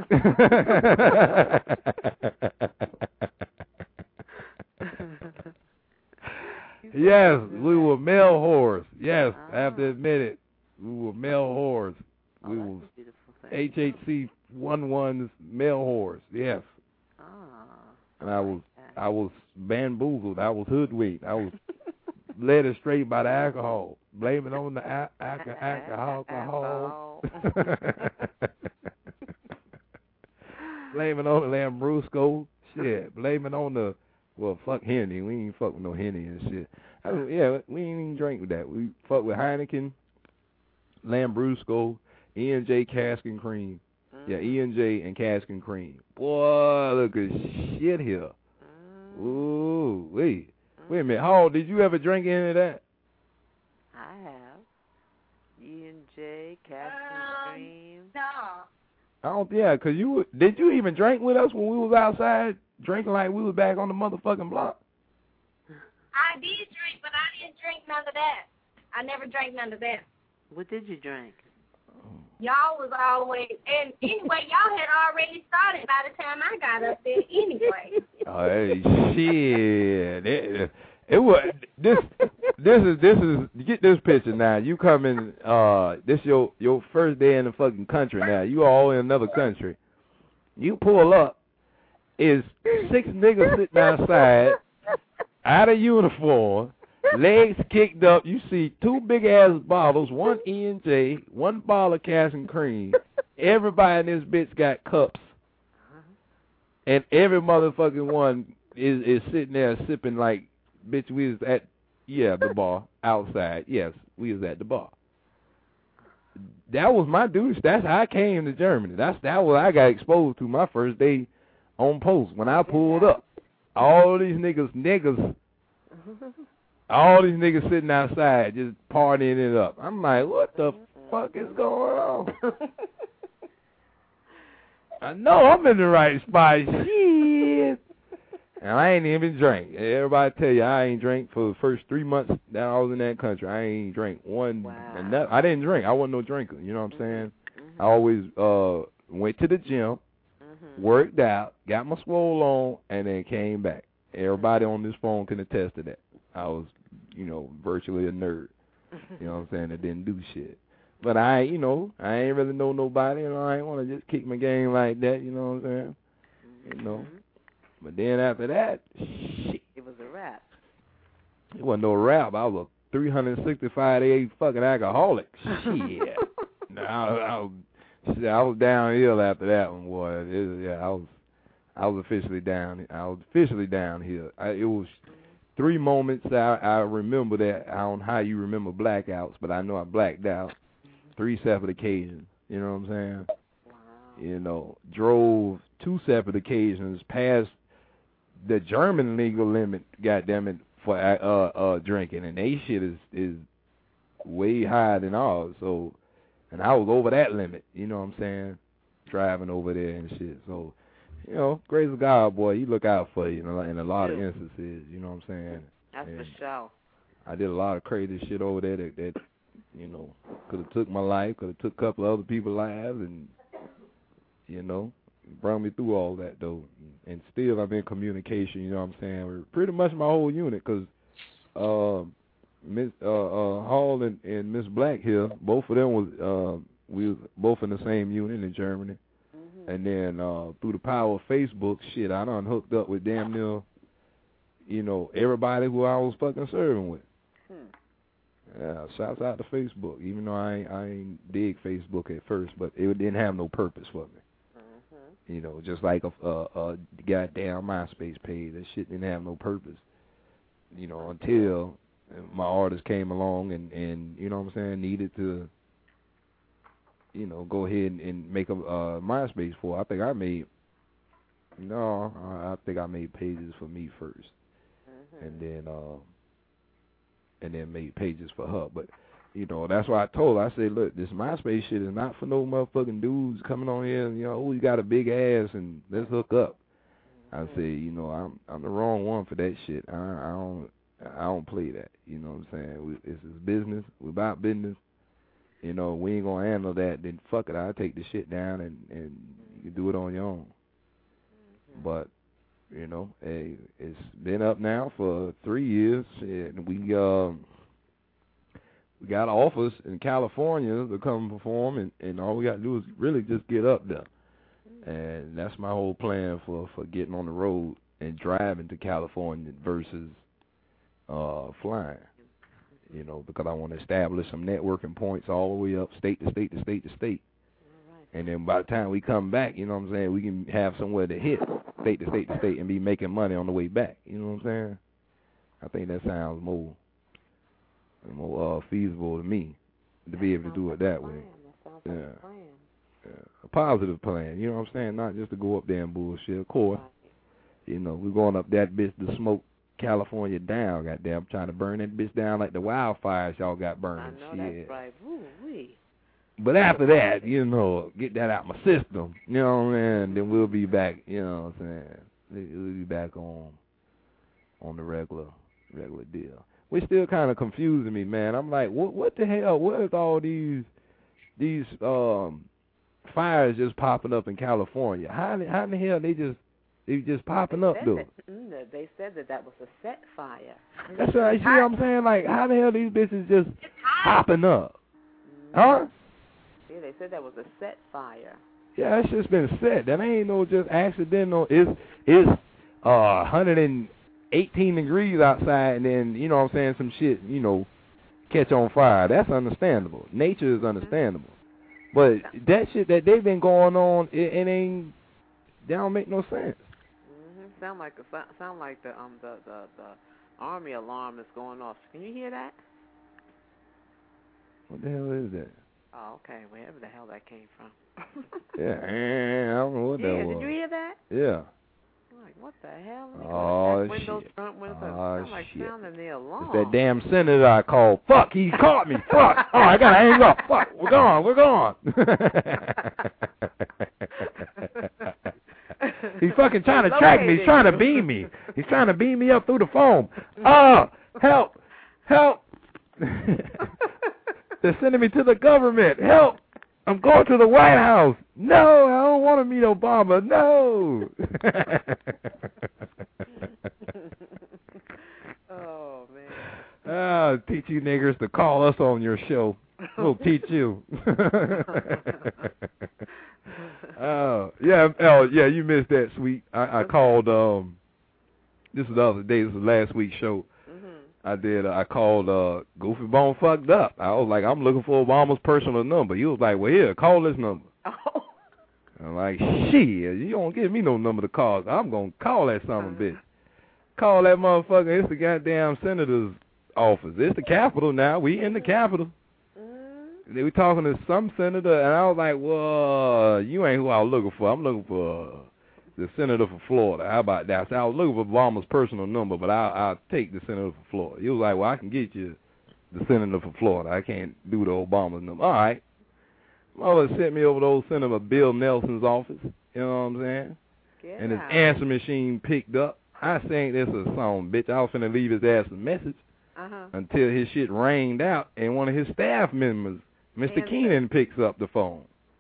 Yes, we were male whores. Yes, I have to admit it. We were male whores. We were HHC 11's male whores. Yes. And I was bamboozled. I was hoodwinked. I was led astray by the alcohol. Blame it on the alcohol. Blame it on the Lambrusco. Shit. Blame it on the, well, fuck Henny. We ain't fuck with no Henny and shit. We ain't even drink with that. We fuck with Heineken, Lambrusco, E&J Cask and Cream. Yeah, E&J and Cask and Cream. Boy, look at shit here. Ooh, wait a minute. Hall, did you ever drink any of that? I have. E&J, Cask and Cream. No. Cause did you even drink with us when we was outside drinking like we was back on the motherfucking block? I did drink, but I didn't drink none of that. I never drank none of that. What did you drink? Y'all was always, and anyway, y'all had already started by the time I got up there anyway. Oh, hey, shit. It was, this is, get this picture now. You come in, this your first day in the fucking country now. You all in another country. You pull up, is 6 niggas sitting outside, out of uniform, legs kicked up. You see 2 big-ass bottles, 1 E&J, 1 bottle of Cask and Cream. Everybody in this bitch got cups. And every motherfucking one is sitting there sipping like, bitch, we was at, the bar, outside. Yes, we was at the bar. That was my douche. That's how I came to Germany. That was I got exposed to my first day on post when I pulled up. All these niggas, all these niggas sitting outside just partying it up. I'm like, what the fuck is going on? I know I'm in the right spot. Shit. And I ain't even drink. Everybody tell you I ain't drink for the first 3 months that I was in that country. I ain't drink one. Wow. I didn't drink. I wasn't no drinker. You know what I'm saying? I always went to the gym, worked out, got my swole on, and then came back. Everybody on this phone can attest to that. I was, virtually a nerd. You know what I'm saying? That didn't do shit. But I ain't really know nobody, and I ain't want to just kick my game like that. You know what I'm saying? But then after that, shit. It was a rap. It wasn't no rap. I was a 365-day fucking alcoholic. Shit. I was downhill after that one, boy. I was officially down. I was officially downhill. It was 3 moments I remember that. I don't know how you remember blackouts, but I know I blacked out 3 separate occasions. You know what I'm saying? Wow. you know, drove 2 separate occasions past the German legal limit, goddammit, for drinking, and they shit is way higher than ours. So, and I was over that limit, you know what I'm saying, driving over there and shit. So, you know, grace of God, boy, he look out for you, in a lot of instances, you know what I'm saying. That's and for sure. I did a lot of crazy shit over there that you know, could have took my life, could have took a couple of other people's lives, and, you know, brought me through all that, though. And still I'm in communication, you know what I'm saying, with pretty much my whole unit, because Miss Hall and Miss Black here, both of them was, we was both in the same unit in Germany. And then through the power of Facebook, shit, I done hooked up with damn near, you know, everybody who I was fucking serving with. Yeah, shouts out to Facebook, even though I ain't dig Facebook at first, but it didn't have no purpose for me. You know, just like a goddamn MySpace page, that shit didn't have no purpose. You know, until my artist came along and you know what I'm saying, needed to, you know, go ahead and make a MySpace for. I think I made pages for me first, and then made pages for her. But, you know, that's why I told her, I said, look, this MySpace shit is not for no motherfucking dudes coming on here and, you know, you got a big ass and let's hook up. I said, you know, I'm the wrong one for that shit. I don't play that. You know what I'm saying? It's business. We're about business. You know, we ain't gonna handle that. Then fuck it. I'll take the shit down and you do it on your own. But, you know, hey, it's been up now for 3 years, and we got offers in California to come perform, and all we got to do is really just get up there. And that's my whole plan for getting on the road and driving to California versus flying. You know, because I want to establish some networking points all the way up, state to state to state to state. And then by the time we come back, you know what I'm saying, we can have somewhere to hit state to state to state and be making money on the way back. You know what I'm saying? I think that sounds more feasible to me, to be able to do it that way. Yeah. A positive plan, you know what I'm saying? Not just to go up there and bullshit. Of course, you know, we're going up that bitch to smoke California down, goddamn, trying to burn that bitch down like the wildfires y'all got burning. I know that's right. Woo-wee. But after that, you know, get that out my system, you know what I mean? Then we'll be back, you know what I'm saying? We'll be back on the regular deal. Which still kind of confusing me, man. I'm like, what the hell? What is all these fires just popping up in California? How in the hell they just popping up, though? They said that was a set fire. That's right. See what I'm saying? Like, how the hell these bitches just popping up? Huh? Yeah, they said that was a set fire. Yeah, it's just been set. That ain't no just accidental. It's 118 degrees outside, and then, you know what I'm saying, some shit, you know, catch on fire. That's understandable. Nature is understandable. But that shit that they've been going on, it ain't, that don't make no sense. Sound like the army alarm is going off. Can you hear that? What the hell is that? Oh, okay. Wherever the hell that came from. Yeah, I don't know what that was. Did you hear that? Yeah. I'm like, what the hell? Oh, windows, front windows. Oh, like shit. Sounding the alarm. It's that damn senator I called. Fuck, he caught me. Fuck. Oh, I gotta hang up. Fuck, we're gone. He's fucking trying to track me. He's trying to beam me. He's trying to beam me up through the phone. Help. They're sending me to the government. Help. I'm going to the White House. No, I don't want to meet Obama. No. Oh, man. I'll teach you niggers to call us on your show. We'll teach you. Yeah, you missed that, sweet. I called, this was the other day, this was last week's show. I called Goofy Bone Fucked Up. I was like, I'm looking for Obama's personal number. He was like, well, here, call this number. I'm like, shit, you don't give me no number to call. I'm going to call that son of a bitch. Call that motherfucker. It's the goddamn senator's office. It's the Capitol now. We in the Capitol. they were talking to some senator, and I was like, well, you ain't who I was looking for. I'm looking for the senator for Florida. How about that? So I was looking for Obama's personal number, but I'll take the senator for Florida. He was like, well, I can get you the senator for Florida. I can't do the Obama's number. All right. Mother sent me over to old Senator Bill Nelson's office. You know what I'm saying? Get and his out. answer machine picked up. I sang this a song, bitch. I was finna leave his ass a message until his shit rained out, and one of his staff members, Mr. Keenan, picks up the phone.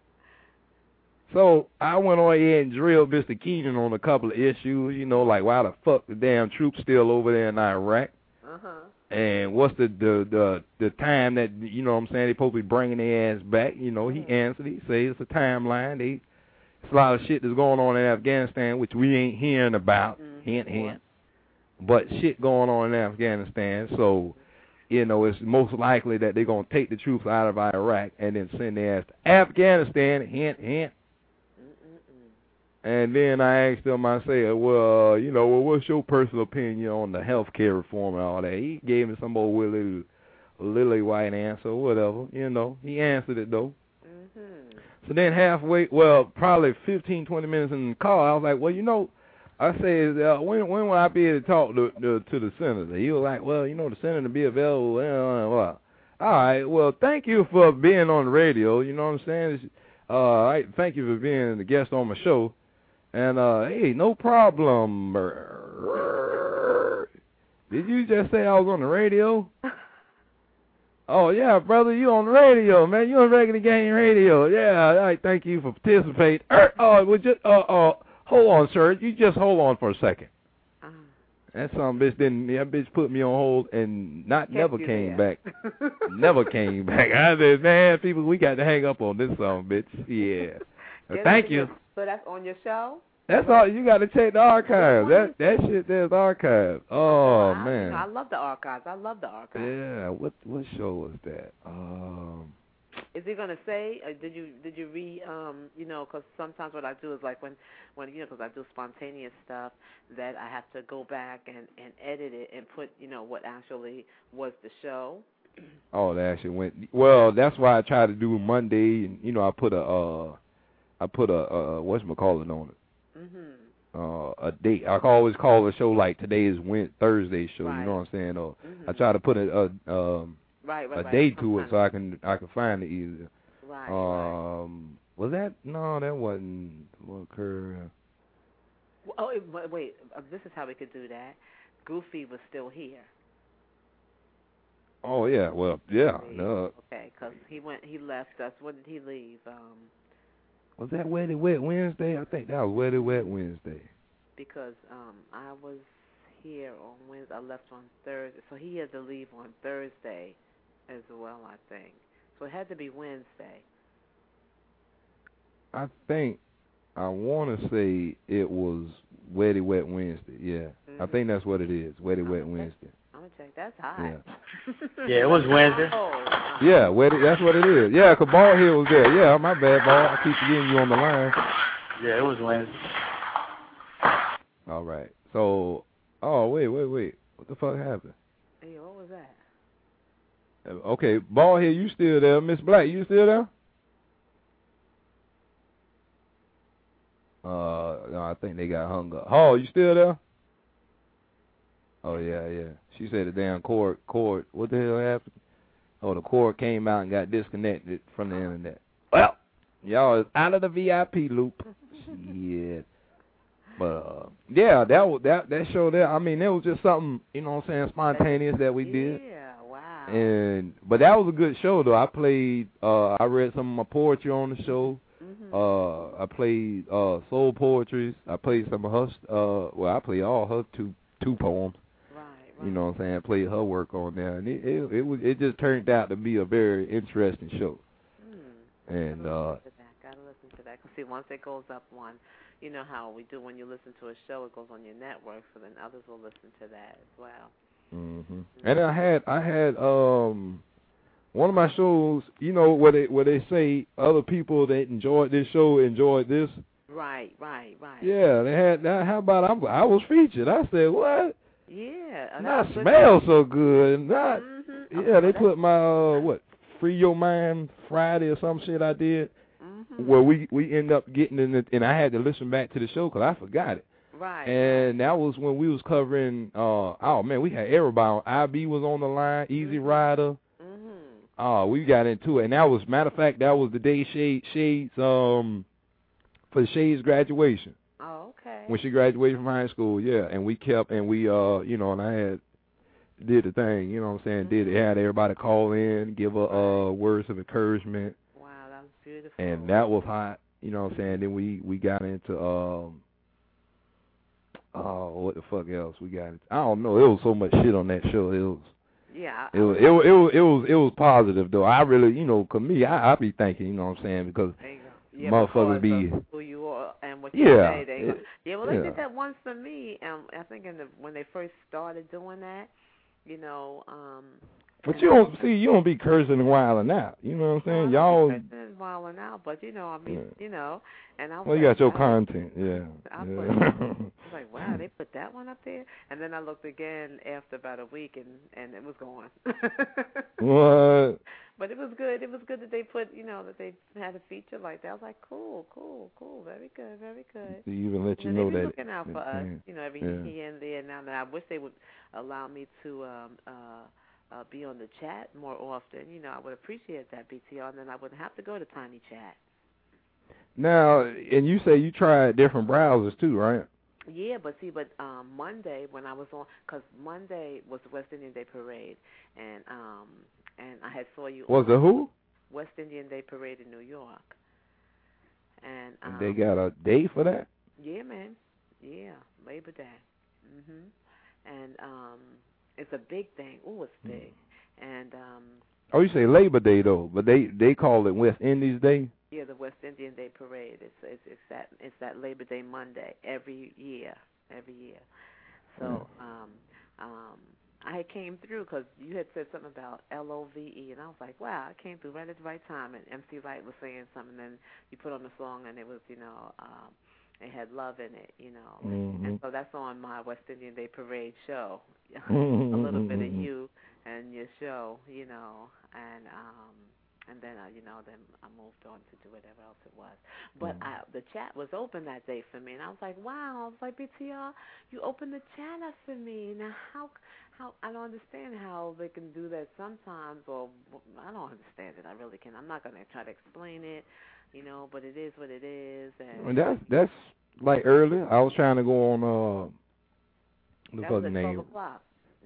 So I went on ahead and drilled Mr. Keenan on a couple of issues, you know, like why the fuck the damn troops still over there in Iraq, and what's the time that, you know what I'm saying, they supposed to be bringing their ass back. You know, he answered. He said it's a timeline. It's a lot of shit that's going on in Afghanistan which we ain't hearing about. Hint, hint. But shit going on in Afghanistan, so, you know, it's most likely that they're going to take the troops out of Iraq and then send their ass to Afghanistan, hint, hint. And then I asked him, I said, well, you know, well, what's your personal opinion on the health care reform and all that? He gave me some old lily white answer or whatever, you know. He answered it, though. So then halfway, well, probably 15, 20 minutes in the car, I was like, well, you know, I said, when will I be able to talk to the senator? He was like, well, you know, the senator be available. Well, all right, well, thank you for being on the radio. You know what I'm saying? All right, thank you for being the guest on my show. And, hey, no problem. Did you just say I was on the radio? Oh, yeah, brother, you on the radio, man. You on Regular Gang Radio. Yeah, all right, thank you for participating. Hold on, sir. You just hold on for a second. That some bitch that bitch put me on hold and never came back. Never came back. I said, man, people, we got to hang up on this song, bitch. Yeah. Thank you. So that's on your show? That's all. You got to check the archives. That shit there's archives. Oh, man. I love the archives. Yeah. What show was that? Is he gonna say? Did you read? You know, because sometimes what I do is like when you know, because I do spontaneous stuff, that I have to go back and edit it and put, you know, what actually was the show. Oh, that actually went. Well, that's why I try to do Monday, and you know, I put a whatchamacallit on it. A date. I can always call a show like today is Thursday show. Right. You know what I'm saying? Or I try to put a date to it so I can find it easier. Right. Was that? No, that wasn't what occurred. Oh, wait. This is how we could do that. Goofy was still here. Oh yeah. Well, yeah. No. Okay, because he left us. When did he leave? Was that Wet It Wet Wednesday? I think that was Wet It Wet Wednesday. Because I was here on Wednesday. I left on Thursday, so he had to leave on Thursday as well, I think. So it had to be Wednesday. I want to say it was Wet It Wet Wednesday. Yeah, I think that's what it is. Wet It Wet Wednesday. I'm gonna check. That's high. Yeah, it was Wednesday. Yeah, that's what it is. Yeah, because Ball here was there. Yeah, my bad, Ball. I keep getting you on the line. Yeah, it was Wednesday. All right. So, wait. What the fuck happened? Hey, what was that? Okay, Ball here, you still there? Miss Black, you still there? No, I think they got hung up. Hall, you still there? Oh, yeah. She said the damn cord, what the hell happened? Oh, the cord came out and got disconnected from the internet. Well, y'all is out of the VIP loop. Shit. But, yeah, that show there, I mean, it was just something, you know what I'm saying, spontaneous that we did. Yeah, wow. But that was a good show, though. I played, I read some of my poetry on the show. I played soul poetries. I played some of her, I played all her two poems. You know what I'm saying? I played her work on there, and it just turned out to be a very interesting show. And gotta listen to that. Cause see, once it goes up one, you know how we do when you listen to a show, it goes on your network, so then others will listen to that as well. And I had one of my shows, you know, where they say other people that enjoyed this show enjoyed this. Right. Yeah, they had that. How about I was featured? I said what? Yeah. Not smell so good. Not. Yeah, they put my Free Your Mind Friday or some shit I did, where we end up getting in it, and I had to listen back to the show because I forgot it. Right. And that was when we was covering, oh, man, we had everybody. IB was on the line, Easy Rider. We got into it. And that was, matter of fact, that was the day Shades, for Shades' graduation. Oh, okay. When she graduated from high school, yeah. And we kept, and we, you know, and I did the thing, you know what I'm saying, had everybody call in, give her words of encouragement. Wow, that was beautiful. And that was hot, you know what I'm saying. Then we got into, what the fuck else we got into? I don't know. It was so much shit on that show. It was. Yeah. It was positive though. I really, you know, 'cause me, I be thinking, you know what I'm saying, because motherfuckers be who you are and what you say. Well, they yeah. did that once for me. I think when they first started doing that, you know. But you don't be cursing and wilding out. You know what I'm saying? Y'all wilding out, but you know, I mean, you know, and I was well, you got your content, yeah. I was like, wow, they put that one up there, and then I looked again after about a week, and it was gone. What? But it was good. It was good that they put, you know, that they had a feature like that. I was like, cool, very good, very good. They even let you and know they be that. looking out for us, you know, every here and there. Now, I wish they would allow me to be on the chat more often. You know, I would appreciate that, BTR, and then I wouldn't have to go to Tiny Chat. Now, and you say you tried different browsers too, right? Yeah, but Monday when I was on, because Monday was the West Indian Day Parade, and I had saw you. Was it who? West Indian Day Parade in New York, and they got a day for that? Yeah, man. Yeah, Labor Day. And it's a big thing. Ooh, it's big. And oh, you say Labor Day though, but they call it West Indies Day. Yeah, the West Indian Day Parade. It's that Labor Day Monday every year. So I came through because you had said something about LOVE, and I was like, wow, I came through right at the right time. And MC Light was saying something, and then you put on the song, and it was, you know, it had love in it, you know. And so that's on my West Indian Day Parade show. A little bit of you and your show, you know, and then you know, then I moved on to do whatever else it was. But the chat was open that day for me, and I was like, wow. I was like, BTR, you opened the chat up for me. Now how I don't understand how they can do that sometimes, or I don't understand it. I really can't. I'm not going to try to explain it, you know, but it is what it is. And that's like earlier. I was trying to go on the fucking name. 12 o'clock.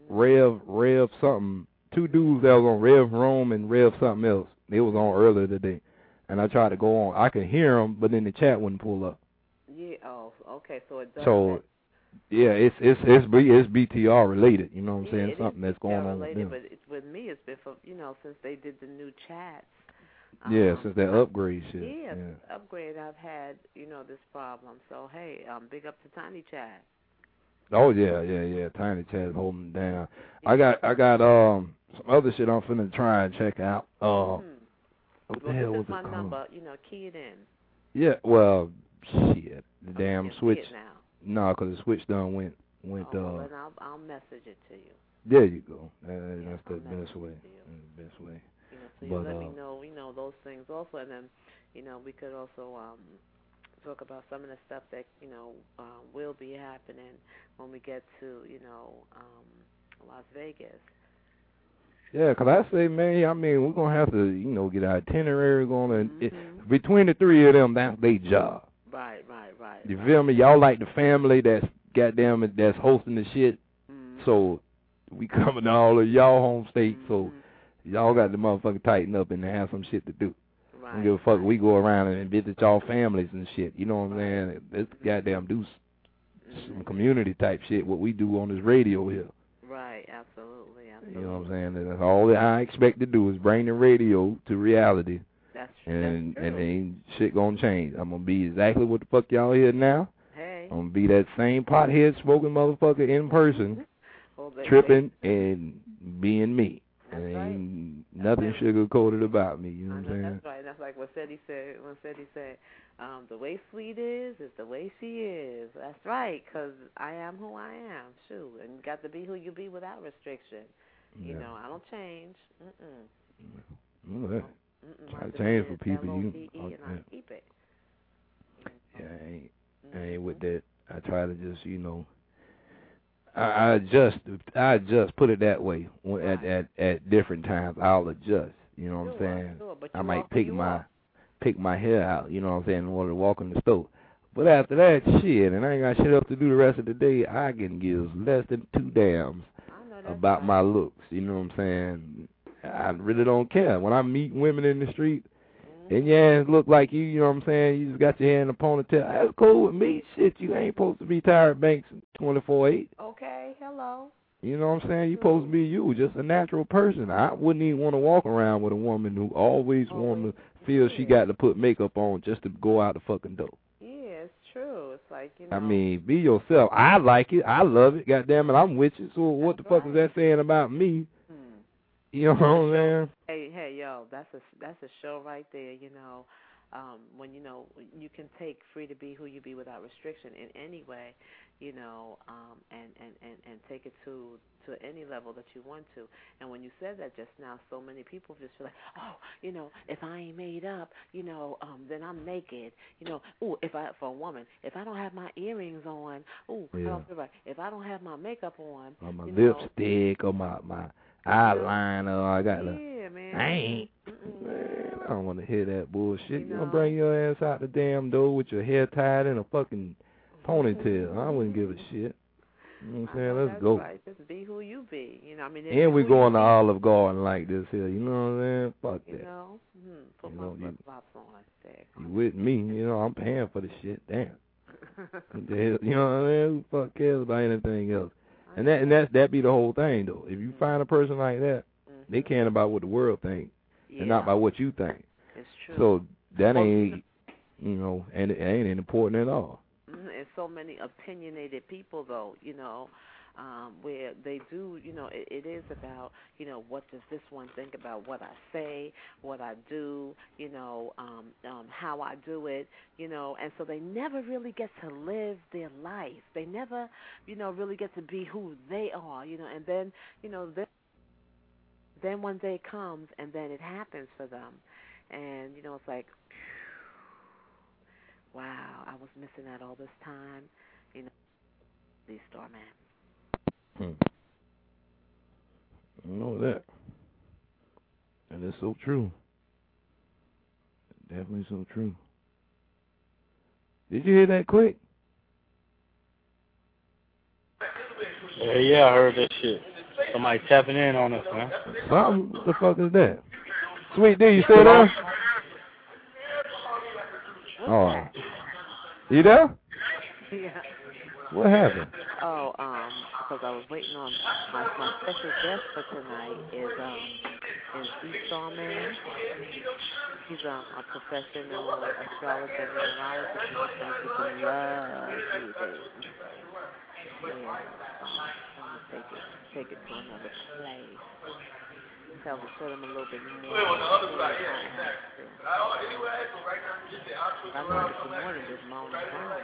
Rev something. Two dudes that was on Rev Rome and Rev something else. They was on earlier today, and I tried to go on. I could hear them, but then the chat wouldn't pull up. Yeah. Oh, okay. So it does. So, yeah, it's BTR related. You know what I'm saying? Something that's going on with them. But with me, it's been for, you know, since they did the new chats. Yeah, since that upgrade shit. Yeah, upgrade. I've had, you know, this problem. So hey, big up to Tiny Chat. Oh yeah. Tiny Chat's holding it down. I got some other shit I'm finna try and check out. What the hell was it my called? number, you know, key it in. Yeah, well, shit, the damn switch. See it now. No, 'cause the switch done went. Then I'll message it to you. There you go. That's the best way. Best way. You know, so you let me know, you know, those things also, and then, you know, we could also talk about some of the stuff that, you know, will be happening when we get to, you know, Las Vegas. Yeah, 'cause I say, man, I mean, we're going to have to, you know, get our itinerary going. And between the three of them, that's their job. Right. You feel me? Y'all like the family that's goddamn that's hosting the shit. So we coming to all of y'all home state, so y'all got to motherfucker tighten up and have some shit to do. Right. Don't give a fuck. We go around and visit y'all families and shit. You know what I'm saying? Let's goddamn do some community type shit, what we do on this radio here. Right, absolutely. You know what I'm saying? That's all that I expect to do is bring the radio to reality. That's true. And ain't shit gonna change. I'm gonna be exactly what the fuck y'all hear now. Hey. I'm gonna be that same pothead smoking motherfucker in person, tripping and being me. That's ain't nothing sugar-coated about me, you know what I'm saying? That's right. That's like what Seti said. The way Sweet is the way she is. That's right, 'cause I am who I am. Shoot, and you got to be who you be without restriction. You know, I don't change. Try to change for people. You and I keep it. Yeah, I ain't with that. I try to just, I adjust, put it that way. At different times, I'll adjust. You know what I'm saying? Sure, I might pick my hair out. You know what I'm saying? In order to walk in the store. But after that, shit, and I ain't got shit else to do the rest of the day. I can give less than 2 damns about my looks. You know what I'm saying? I really don't care. When I meet women in the street, and your ass look like you know what I'm saying? You just got your hair in a ponytail. That's cool with me. Shit, you ain't supposed to be Tyra Banks 24/8. Okay, hello. You know what I'm saying? You supposed to be you, just a natural person. I wouldn't even want to walk around with a woman who always want to feel she got to put makeup on just to go out the fucking door. Yeah, it's true. It's like, you know. I mean, be yourself. I like it. I love it. Goddamn it, I'm with you. So what the fuck is that saying about me? You know what I'm saying? Hey, yo, that's a show right there. When you can take free to be who you be without restriction in any way, and take it to any level that you want to. And when you said that just now, so many people just feel like, oh, if I ain't made up, then I'm naked. For a woman, if I don't have my earrings on, if I don't have my makeup on, or my lipstick, or my eyeliner, I got man. I ain't. Man, I don't want to hear that bullshit. You gonna bring your ass out the damn door with your hair tied in a fucking ponytail. I wouldn't give a shit. You know what I'm saying? Let's go. Right. Just be who you be. And we going to Olive Garden like this here. You know what I'm saying? Fuck that. Put my flip-flops on. You with me? I'm paying for the shit. Damn. You know what I mean? Who fuck cares about anything else? And that be the whole thing, though. If you find a person like that, they care about what the world thinks and not about what you think. It's true. So that ain't, and it ain't important at all. And so many opinionated people, though, where they do, it is about, what does this one think about what I say, what I do, how I do it, and so they never really get to live their life. They never, really get to be who they are, and then, then one day comes and then it happens for them. And, it's like, wow, I was missing out all this time, these Starman. I know that. And it's so true. Definitely so true. Did you hear that quick? Yeah, I heard that shit. Somebody tapping in on us, man. Something? What the fuck is that? Sweet D, you still there? Oh. You there? Yeah. What happened? Oh, because I was waiting on my special guest for tonight is E. Starman. He's a professional astrologer and numerologist. He's going to love you, baby. Yeah, I'm going to take it to another place. Tell him a little bit more. I'm going to get some more than this morning.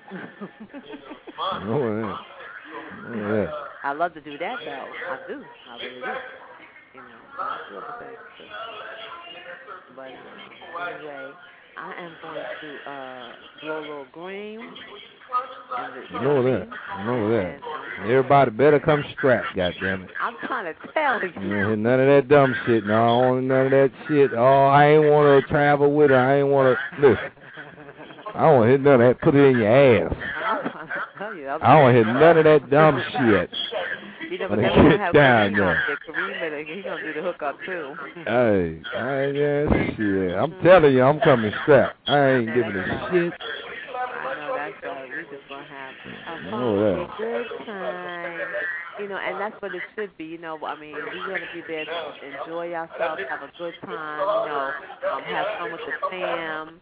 I love to do that, though. I do. I really do. I feel the thing. But anyway, I am going to blow a little green. I know that. Everybody better come strapped, goddammit. I'm trying to tell you. None of that dumb shit. No, I don't want none of that shit. Oh, I ain't want to travel with her. I ain't want to. Listen. I don't want to hit none of that. Put it in your ass. I don't want to hit none of that dumb shit. But then we're going to have Kareem out there. Kareem, he's going to do the hookup, too. Hey, shit. I'm telling you, I'm coming strapped. I ain't giving a shit. I know that's right. We're just going to have a good time. And that's what it should be. We're going to be there to enjoy ourselves, have a good time, have fun with the fam,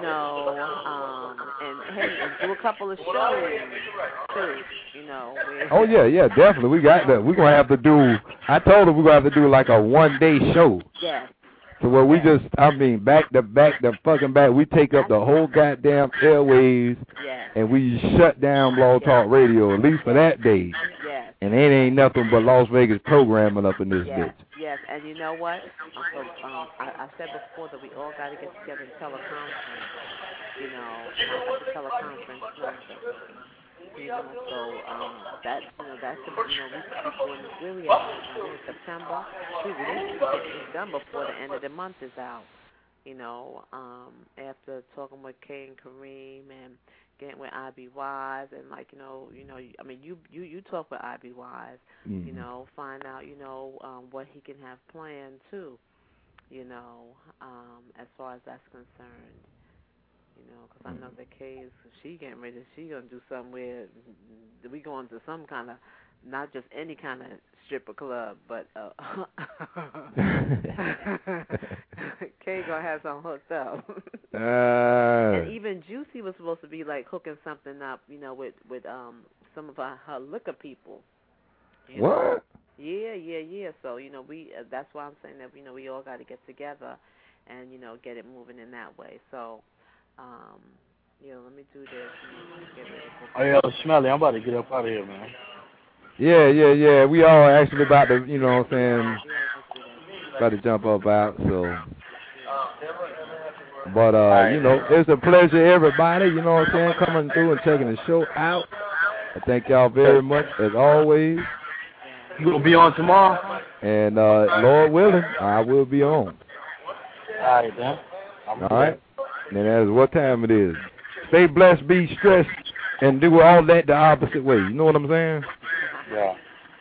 and hey, and do a couple of shows too, Oh yeah, definitely. We got that. We're gonna have to do. I told her we're gonna have to do like a 1-day show. Yes. So where we just, back to back. We take up the whole goddamn airways, and we shut down Blog Talk Radio, at least for that day. Yes. And it ain't nothing but Las Vegas programming up in this bitch. Yes. Yes, and you know what? I said before that we all got to get together and teleconference. You know, at the teleconference. You know, so that's we should be doing this really in September. We need to get this done before the end of the month is out. You know, after talking with Kay and Kareem and getting with I.B. Wise and I mean, you talk with I.B. Wise, you know, find out, you know, what he can have planned too, you know, as far as that's concerned, you know, because I know that Kay she getting ready, she gonna do something where we going to some kind of, not just any kind of stripper club, but Kay gonna have something hooked up. And even Juicy was supposed to be like hooking something up, you know, with some of her liquor people. You what? Know? Yeah. So, you know, that's why I'm saying that, you know, we all got to get together and, you know, get it moving in that way. So, you know, let me do this. Get ready Oh, yeah, Smelly, I'm about to get up out of here, man. Yeah. We all actually about to, you know what I'm saying, about to jump up out, so. But, you know, it's a pleasure, everybody, you know what I'm saying, coming through and checking the show out. I thank y'all very much, as always. You going to be on tomorrow? And, Lord willing, I will be on. All right, then. All right? And that is what time it is. Stay blessed, be stressed, and do all that the opposite way. You know what I'm saying? Yeah.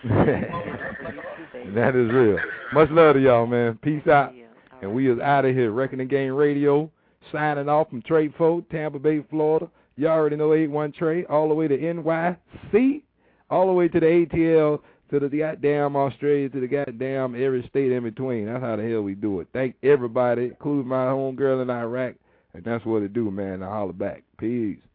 That is real. Much love to y'all, man. Peace out. And we is out of here. Wrecking the Game Radio, signing off from Trey Folk, Tampa Bay, Florida. You already know 81 Trey, all the way to NYC, all the way to the ATL, to the goddamn Australia, to the goddamn every state in between. That's how the hell we do it. Thank everybody, including my homegirl in Iraq. And that's what it do, man. I holler back. Peace.